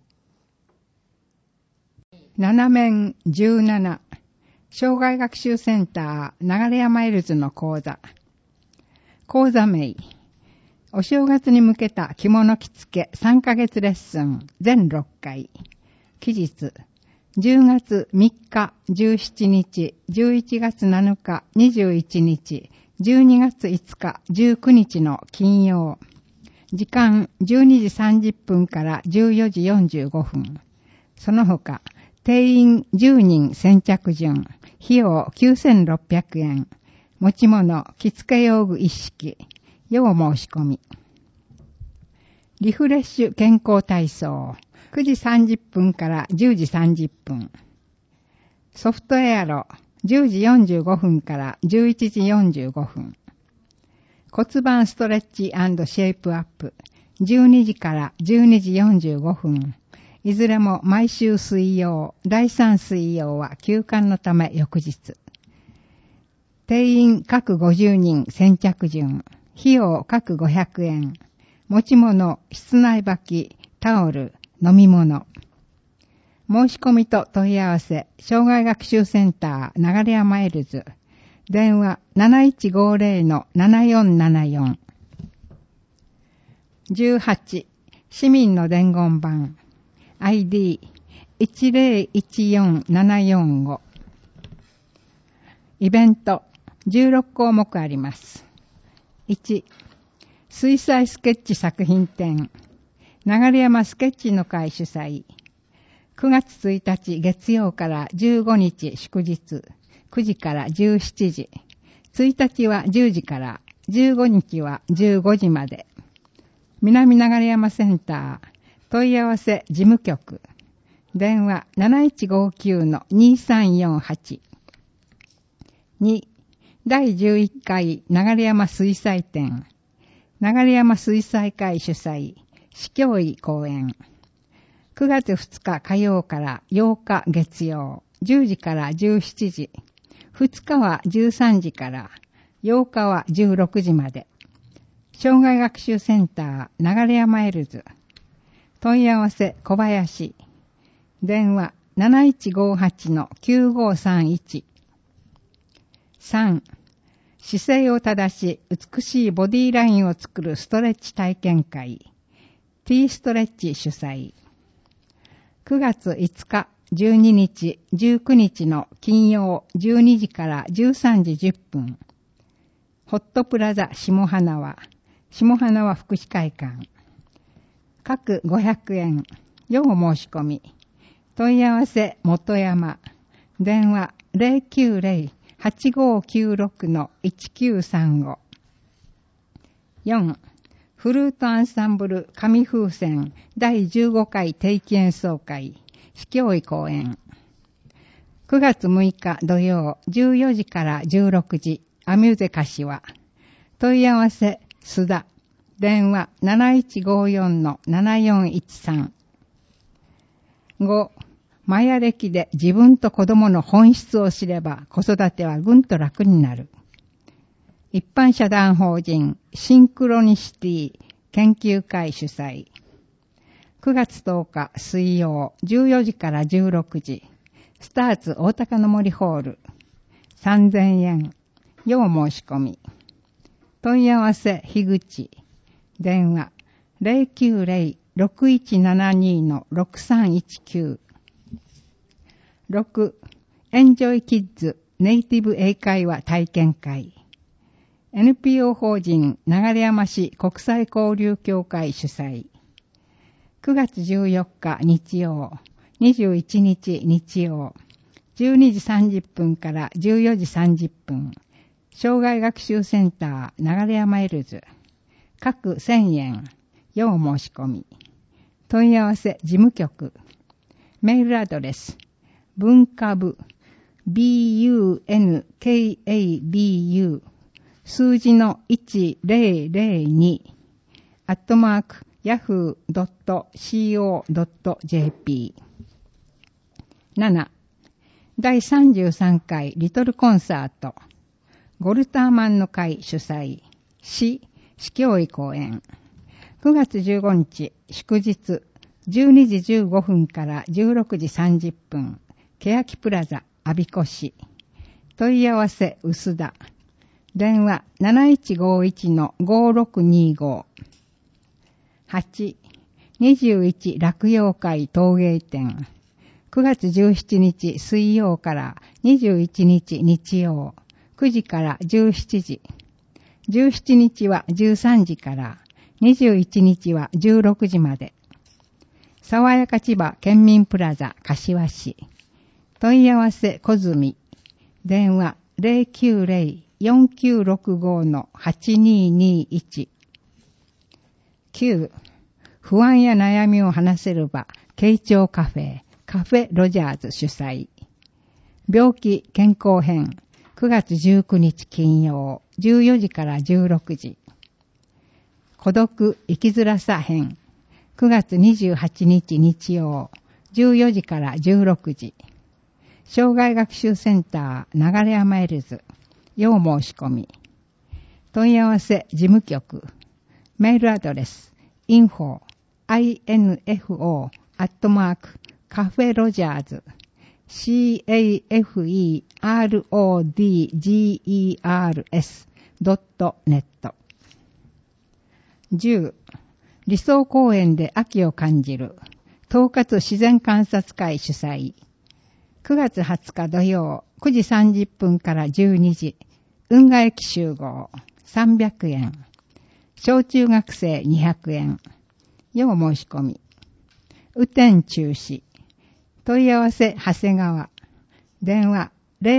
7面17障害学習センター流山エルズの講座名、お正月に向けた着物着付け3ヶ月レッスン全6回。期日10月3日17日11月7日21日12月5日19日の金曜。時間12時30分から14時45分。その他定員10人先着順、費用9600円。持ち物、着付け用具一式。要申し込み。リフレッシュ健康体操。9時30分から10時30分。ソフトエアロ。10時45分から11時45分。骨盤ストレッチ&シェイプアップ。12時から12時45分。いずれも毎週水曜、第3水曜は休館のため翌日。定員各50人先着順。費用各500円。持ち物、室内履き、タオル、飲み物。申し込みと問い合わせ、障害学習センター流山エルズ。電話 7150-7474。18、市民の伝言板。ID1014745。イベント16項目あります。1、水彩スケッチ作品展。流山スケッチの会主催。9月1日月曜から15日祝日。9時から17時。1日は10時から、15日は15時まで。南流山センター。問い合わせ事務局。電話 7159-2348。2、第11回流山水彩展。流山水彩会主催。市教委講演。9月2日火曜から8日月曜。10時から17時。2日は13時から、8日は16時まで。障害学習センター流山エルズ。問い合わせ小林。電話 7158-9531。3、姿勢を正し美しいボディラインを作るストレッチ体験会。T ストレッチ主催。9月5日、12日、19日の金曜12時から13時10分。ホットプラザ下花輪福祉会館。各500円。要申し込み。問い合わせ元山。電話 090-8596-1935。4、フルートアンサンブル紙風船第15回定期演奏会。市教委講演。9月6日土曜14時から16時。アミューゼ柏。問い合わせ須田。電話 7154-7413。5、マヤ暦で自分と子供の本質を知れば子育てはぐんと楽になる。一般社団法人シンクロニシティ研究会主催。9月10日水曜14時から16時。スターツ大高の森ホール。3000円。要申し込み。問い合わせ樋口。電話 090-6172-6319。6、エンジョイキッズネイティブ英会話体験会。 NPO 法人流山市国際交流協会主催。9月14日日曜、21日日曜、12時30分から14時30分、障害学習センター流山エルズ、各1000円、要申し込み。問い合わせ事務局、メールアドレス、文化部、bunkabu、数字の1002、yahoo.co.jp。7、第33回リトルコンサート、ゴルターマンの会主催、市教委公演。9月15日、祝日、12時15分から16時30分、欅プラザ、我孫子市。問い合わせ、薄田。電話、7151-5625。8、21落葉会陶芸展。9月17日水曜から21日日曜、9時から17時。17日は13時から、21日は16時まで。爽やか千葉県民プラザ柏市。問い合わせ小住。電話090-4965-8221。9、不安や悩みを話せる場、慶長カフェロジャーズ主催。病気健康編、9月19日金曜、14時から16時。孤独生きづらさ編、9月28日日曜、14時から16時。障害学習センター流山エルズ、要申し込み。問い合わせ事務局、メールアドレス、info@caferogers、caferodgers.net。10、理想公園で秋を感じる、統括自然観察会主催。9月20日土曜、9時30分から12時、運河駅集合、300円。小中学生200円。要申し込み。雨天中止。問い合わせ長谷川。電話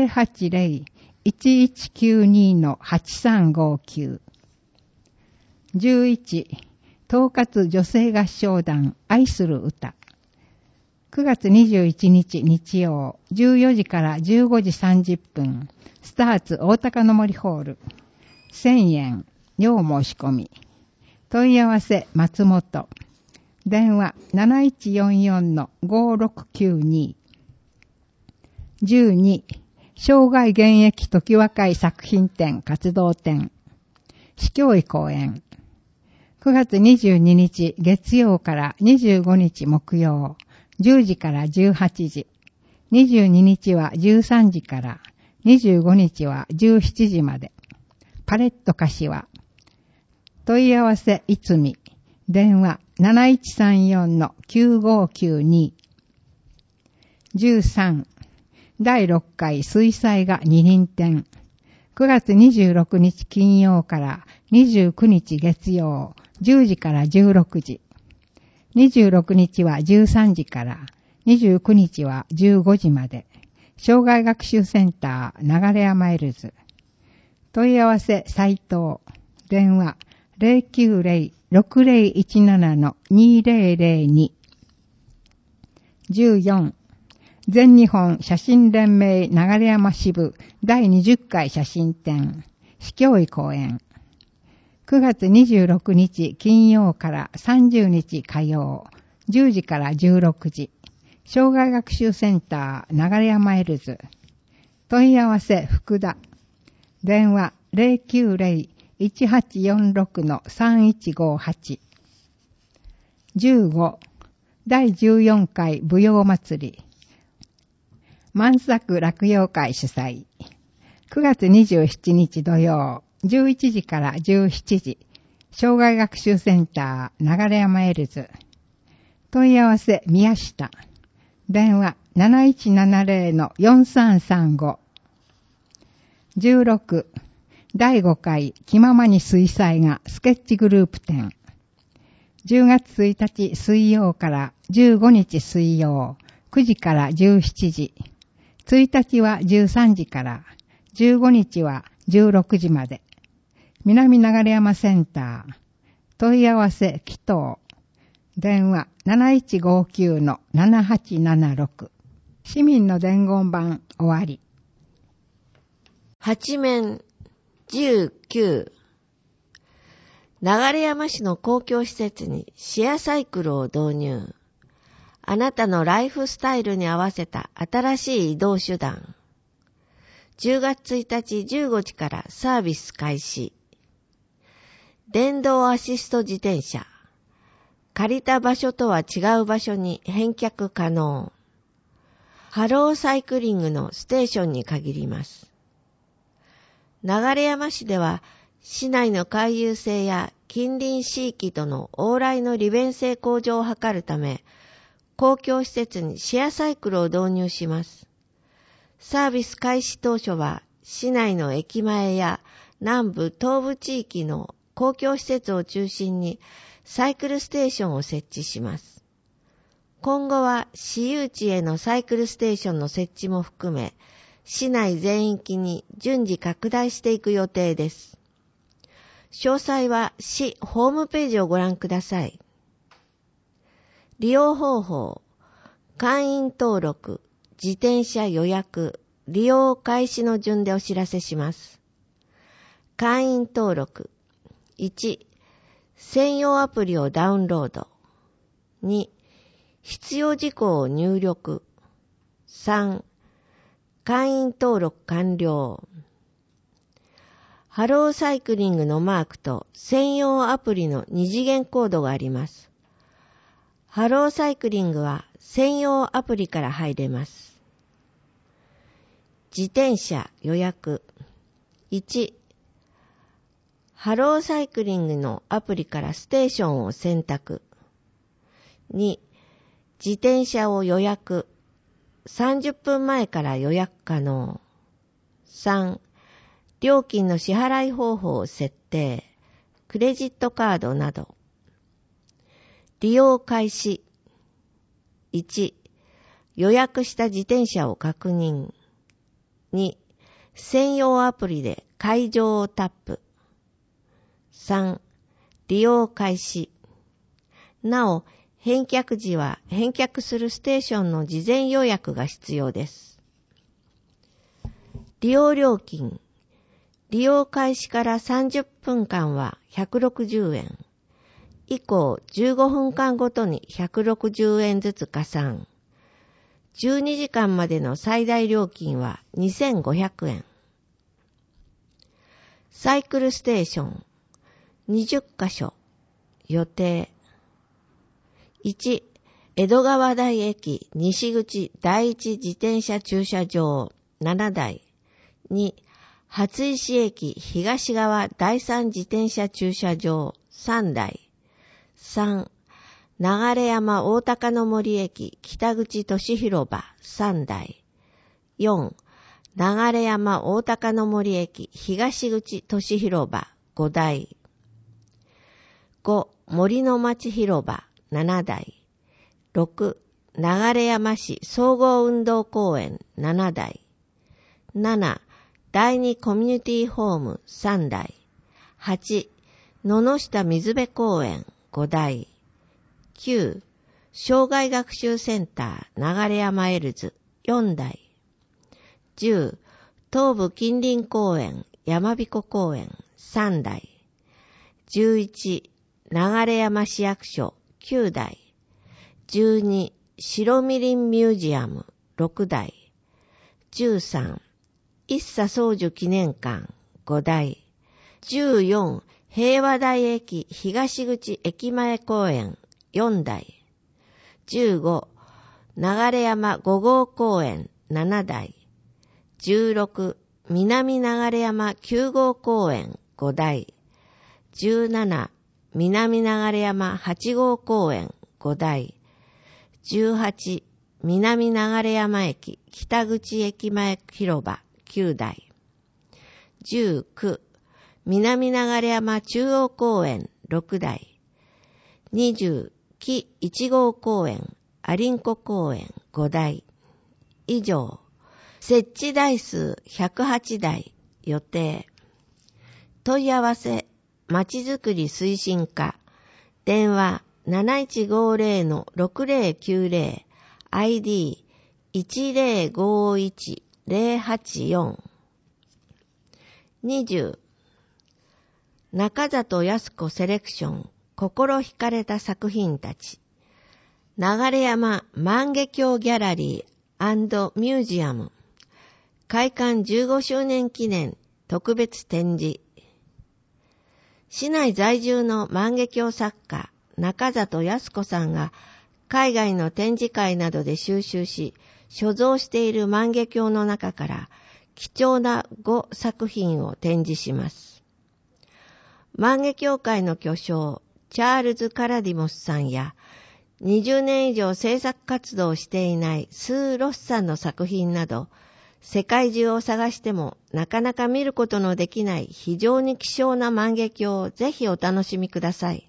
080-1192-8359。11、統括女性合唱団愛する歌。9月21日日曜、14時から15時30分、スターツ大高の森ホール。1000円、要申し込み。問い合わせ松本。電話7144-5692。12、生涯現役時若い作品展活動展。市教委公演。9月22日月曜から25日木曜、10時から18時。22日は13時から、25日は17時まで。パレット柏。問い合わせいつみ。電話7134-9592。13、第6回水彩画二輪展。9月26日金曜から29日月曜、10時から16時。26日は13時から、29日は15時まで。障害学習センター流山エルズ。問い合わせ斉藤。電話090-6017-2002。14、全日本写真連盟流山支部第20回写真展。市教委公演。9月26日金曜から30日火曜、10時から16時。障害学習センター流山エルズ。問い合わせ福田。電話090-1846-3158。15、第14回舞踊祭り。万作落葉会主催。9月27日土曜、11時から17時。障害学習センター流山エルズ。問い合わせ宮下。電話7170-4335。16、 第5回気ままに水彩画スケッチグループ展。10月1日水曜から15日水曜、9時から17時。1日は13時から、15日は16時まで。南流山センター。問い合わせ祈祷。電話 7159-7876。市民の伝言板終わり。 八面19。流山市の公共施設にシェアサイクルを導入。あなたのライフスタイルに合わせた新しい移動手段。10月1日15時からサービス開始。電動アシスト自転車。借りた場所とは違う場所に返却可能。ハローサイクリングのステーションに限ります。流山市では市内の回遊性や近隣地域との往来の利便性向上を図るため、公共施設にシェアサイクルを導入します。サービス開始当初は市内の駅前や南部東部地域の公共施設を中心にサイクルステーションを設置します。今後は私有地へのサイクルステーションの設置も含め、市内全域に順次拡大していく予定です。詳細は市ホームページをご覧ください。利用方法、会員登録、自転車予約、利用開始の順でお知らせします。会員登録。1、専用アプリをダウンロード。2、必要事項を入力。3、会員登録完了。ハローサイクリングのマークと専用アプリの2次元コードがあります。ハローサイクリングは専用アプリから入れます。自転車予約。1、ハローサイクリングのアプリからステーションを選択。2、自転車を予約。30分前から予約可能。3、料金の支払い方法を設定。クレジットカードなど。利用開始。1、予約した自転車を確認。2、専用アプリで会場をタップ。3、利用開始。なお、返却時は返却するステーションの事前予約が必要です。利用料金。利用開始から30分間は160円。以降15分間ごとに160円ずつ加算。12時間までの最大料金は2500円。サイクルステーション。20カ所。予定。1、江戸川台駅西口第一自転車駐車場7台。2、初石駅東側第三自転車駐車場3台。3、流山大高の森駅北口都市広場3台。4、流山大高の森駅東口都市広場5台。5、森の町広場7台。6、流山市総合運動公園7台。7、第二コミュニティホーム3台。8、野々下水辺公園5台。9、障害学習センター流山エルズ4台。10、東部近隣公園山彦公園3台。11、流山市役所9台。12、白みりんミュージアム6台。13、一茶宗樹記念館5台。14、平和台駅東口駅前公園4台。15、流山5号公園7台。16、南流山9号公園5台。17、南流山8号公園5台。18、南流山駅北口駅前広場9台。19、 南流山中央公園6台、20木1号公園アリンコ公園5台、以上、設置台数108台予定。問い合わせ、まちづくり推進課、電話 7150-6090、ID 1051084。20、中里康子セレクション、心惹かれた作品たち。流山万華鏡ギャラリー&ミュージアム。開館15周年記念特別展示。市内在住の万華鏡作家、中里康子さんが海外の展示会などで収集し、所蔵している万華鏡の中から貴重な5作品を展示します。万華鏡界の巨匠、チャールズ・カラディモスさんや、20年以上制作活動をしていないスー・ロスさんの作品など、世界中を探してもなかなか見ることのできない非常に希少な万華鏡をぜひお楽しみください。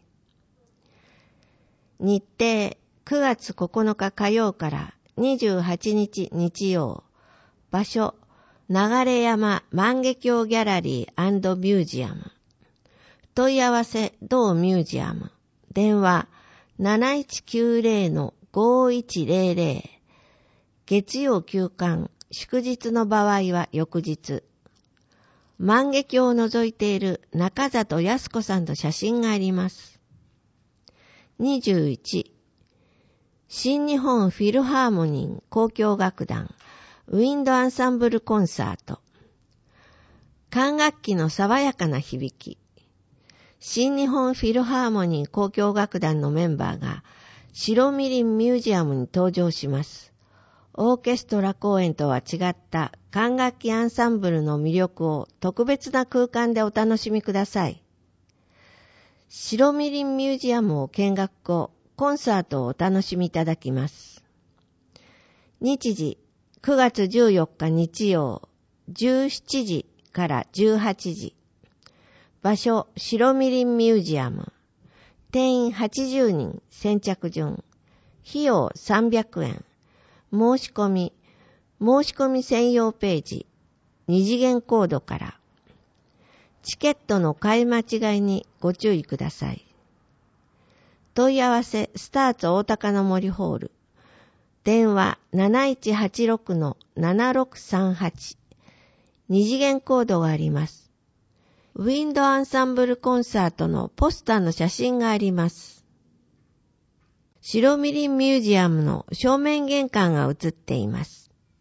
日程、9月9日火曜から28日日曜。場所、流山万華鏡ギャラリー&ミュージアム。問い合わせ、同ミュージアム。電話、7190-5100。月曜休館、祝日の場合は翌日。万華鏡を除いている中里康子さんと写真があります。21、新日本フィルハーモニー交響楽団ウィンドアンサンブルコンサート。管楽器の爽やかな響き。新日本フィルハーモニー交響楽団のメンバーが白みりんミュージアムに登場します。オーケストラ公演とは違った管楽器アンサンブルの魅力を特別な空間でお楽しみください。白みりんミュージアムを見学後、コンサートをお楽しみいただきます。日時、9月14日日曜、17時から18時。場所、白みりんミュージアム。定員80人、先着順。費用300円。申し込み専用ページ、二次元コードから。チケットの買い間違いにご注意ください。問い合わせ、スターツ大高の森ホール。電話 7186-7638。二次元コードがあります。ウィンドアンサンブルコンサートのポスターの写真があります。白みりんミュージアムの正面玄関が映っています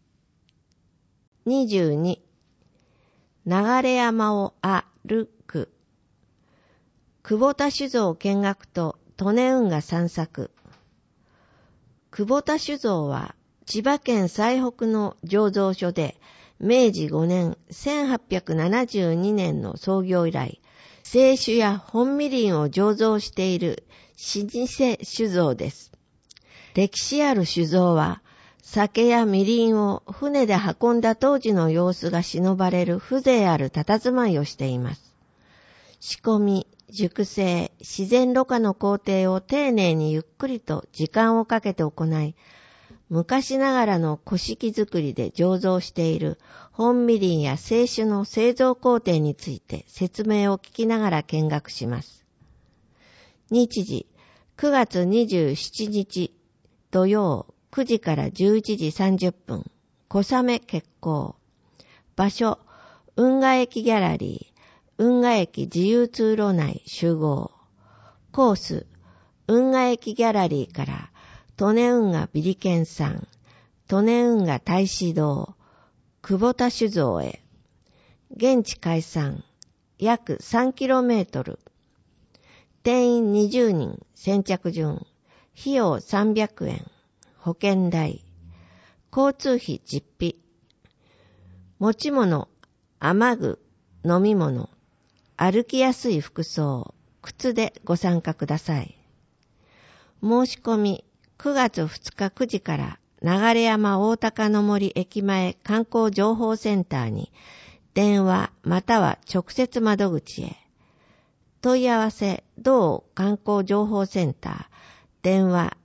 。22、流山を歩く。久保田酒造見学と利根運河散策。久保田酒造は千葉県最北の醸造所で明治5年1872年の創業以来、清酒や本みりんを醸造している老舗酒造です。歴史ある酒造は、酒やみりんを船で運んだ当時の様子が忍ばれる風情ある佇まいをしています。仕込み、熟成、自然ろ過の工程を丁寧にゆっくりと時間をかけて行い、昔ながらの古式作りで醸造している本みりんや清酒の製造工程について説明を聞きながら見学します。日時、9月27日土曜9時から11時30分、小雨決行。場所、運河駅ギャラリー、運河駅自由通路内集合。コース、運河駅ギャラリーから利根運河ビリケン山、利根運河太子堂、久保田酒造へ。現地開山、約 3km。定員20人、先着順。費用300円。保険代。交通費実費。持ち物、雨具、飲み物、歩きやすい服装、靴でご参加ください。申し込み、9月2日9時から流山大高の森駅前観光情報センターに電話または直接窓口へ。問い合わせ、同観光情報センター、電話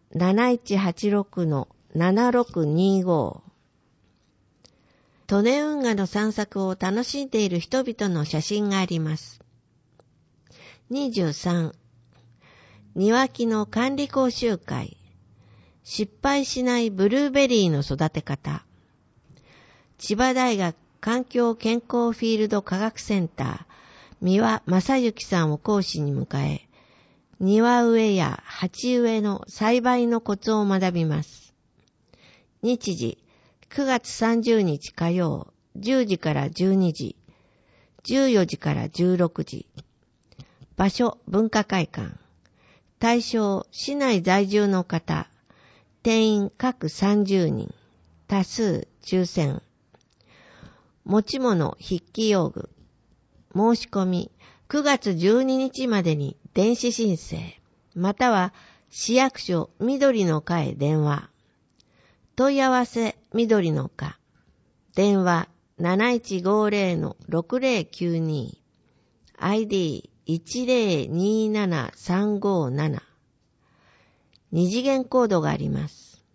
7186-7625。利根運河の散策を楽しんでいる人々の写真があります。23、庭木の管理講習会。失敗しないブルーベリーの育て方。千葉大学環境健康フィールド科学センター、三輪正幸さんを講師に迎え、庭植えや鉢植えの栽培のコツを学びます。日時、9月30日火曜、10時から12時、14時から16時。場所、文化会館。対象、市内在住の方。定員各30人。多数、抽選。持ち物、筆記用具。申し込み、9月12日までに電子申請、または市役所緑の課へ電話。問い合わせ緑の課。電話 7150-6092。ID1027357。二次元コードがあります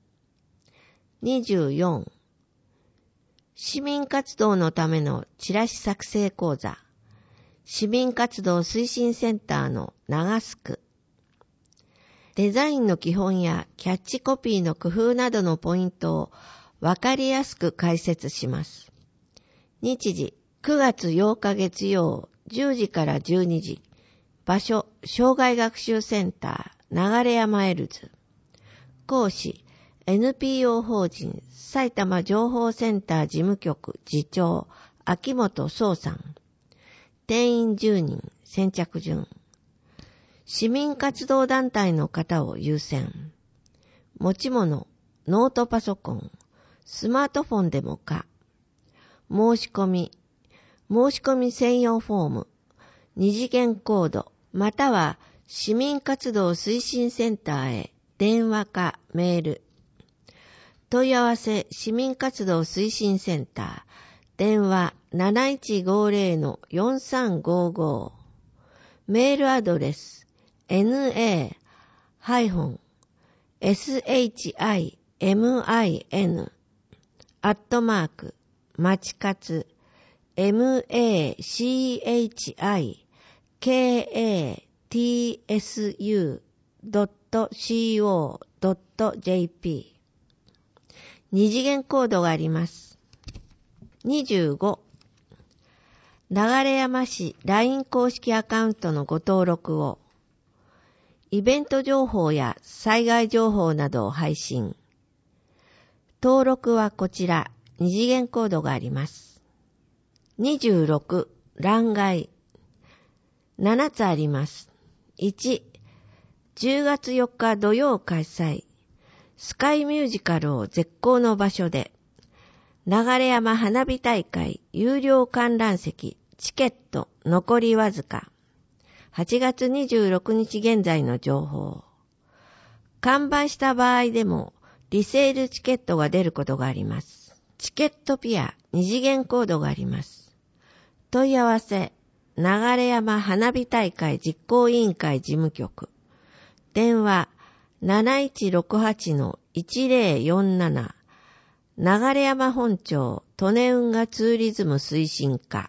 。24、市民活動のためのチラシ作成講座。市民活動推進センターの長須区。デザインの基本やキャッチコピーの工夫などのポイントをわかりやすく解説します。日時、9月8日月曜、10時から12時。場所、障害学習センター、流山エルズ。講師、NPO 法人埼玉情報センター事務局次長、秋元壮さん。定員10人、先着順。市民活動団体の方を優先。持ち物、ノートパソコン、スマートフォンでもか。申し込み専用フォーム、二次元コード、または市民活動推進センターへ電話かメール。問い合わせ市民活動推進センター、電話 7150-4355。メールアドレス na-shimin まちかつ machikatsu.co.jp。 二次元コードがあります。25、流山市 LINE 公式アカウントのご登録を。イベント情報や災害情報などを配信。登録はこちら、二次元コードがあります。26、欄外。7つあります。1、10月4日土曜開催。スカイミュージカルを絶好の場所で。流山花火大会有料観覧席チケット残りわずか。8月26日現在の情報。完売した場合でもリセールチケットが出ることがあります。チケットピア二次元コードがあります。問い合わせ流山花火大会実行委員会事務局。電話 7168-1047。流山本町利根運河ツーリズム推進課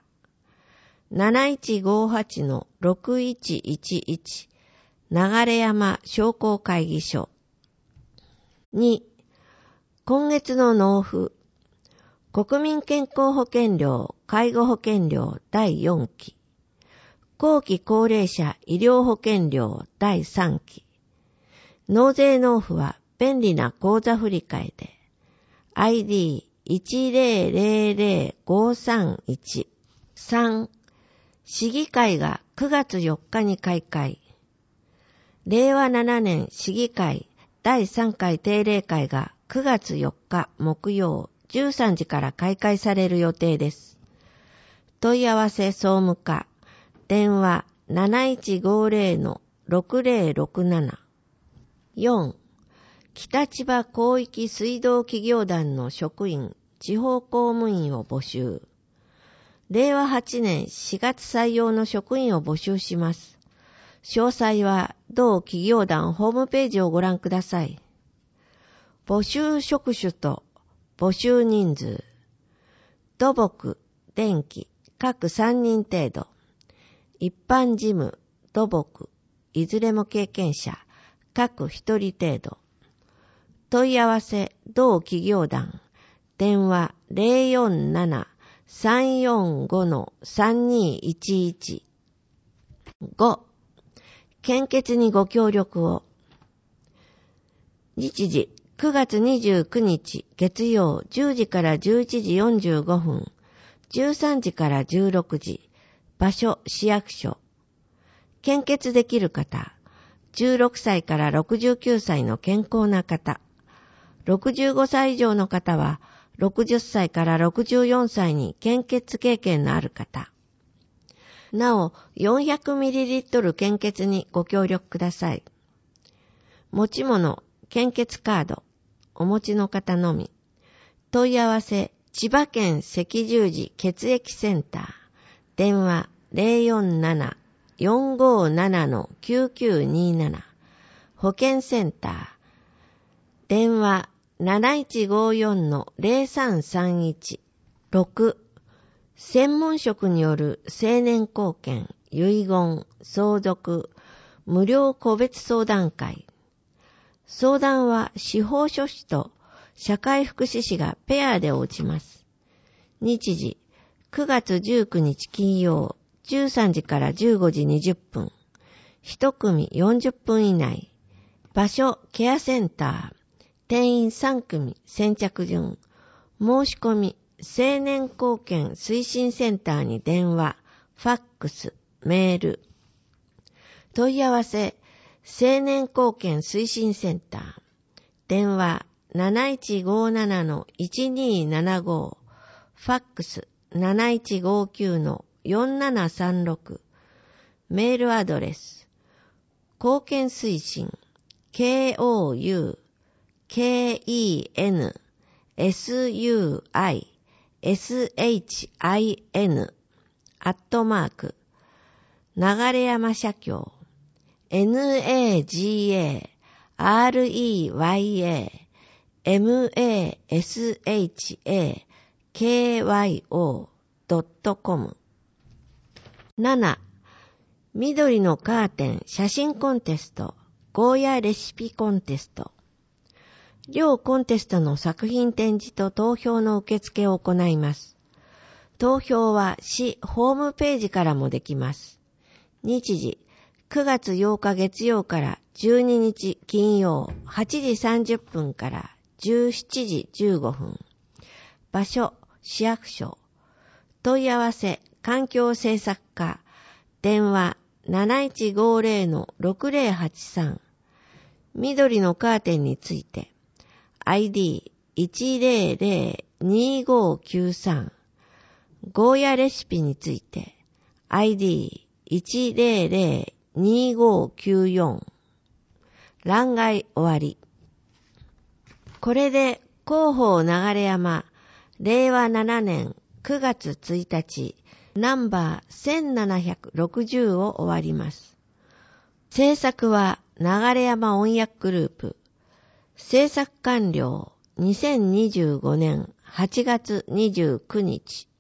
7158-6111 流山商工会議所。2、今月の納付国民健康保険料介護保険料第4期、後期高齢者医療保険料第3期。納税納付は便利な口座振替で。ID1000531。3、市議会が9月4日に開会。令和7年市議会第3回定例会が9月4日木曜13時から開会される予定です。問い合わせ総務課。電話 7150-6067。4、北千葉広域水道企業団の職員、地方公務員を募集。 令和8年4月採用の職員を募集します。詳細は同企業団ホームページをご覧ください。募集職種と募集人数。土木、電気、各3人程度。一般事務、土木、いずれも経験者、各1人程度。問い合わせ、同企業団。電話 047-345-3211。5. 献血にご協力を。日時9月29日月曜10時から11時45分、13時から16時、場所市役所。献血できる方、16歳から69歳の健康な方、65歳以上の方は60歳から64歳に献血経験のある方。なお、400ml 献血にご協力ください。持ち物、献血カード、お持ちの方のみ。問い合わせ、千葉県赤十字血液センター。電話 047-457-9927。保健センター。電話7154-0331。6. 専門職による成年後見、遺言、相続、無料個別相談会。相談は司法書士と社会福祉士がペアで応じます。日時9月19日金曜13時から15時20分。1組40分以内。場所ケアセンター。定員3組先着順。申し込み成年後見推進センターに電話、ファックス、メール。問い合わせ、成年後見推進センター。電話 7157-1275。ファックス 7159-4736。メールアドレス。後見推進 KOUKENSUISHIN 流山社協 NAGAREYAMASHAKYO.com 7. 緑のカーテン写真コンテスト、ゴーヤレシピコンテスト。両コンテストの作品展示と投票の受付を行います。投票は市ホームページからもできます。日時9月8日月曜から12日金曜8時30分から17時15分。場所市役所。問い合わせ環境政策課。電話 7150-6083。緑のカーテンについて ID1002593。ゴーヤレシピについて ID1002594。欄外終わり。これで広報流山令和7年9月1日ナンバー1760を終わります。制作は流山音楽グループ。制作完了2025年8月29日。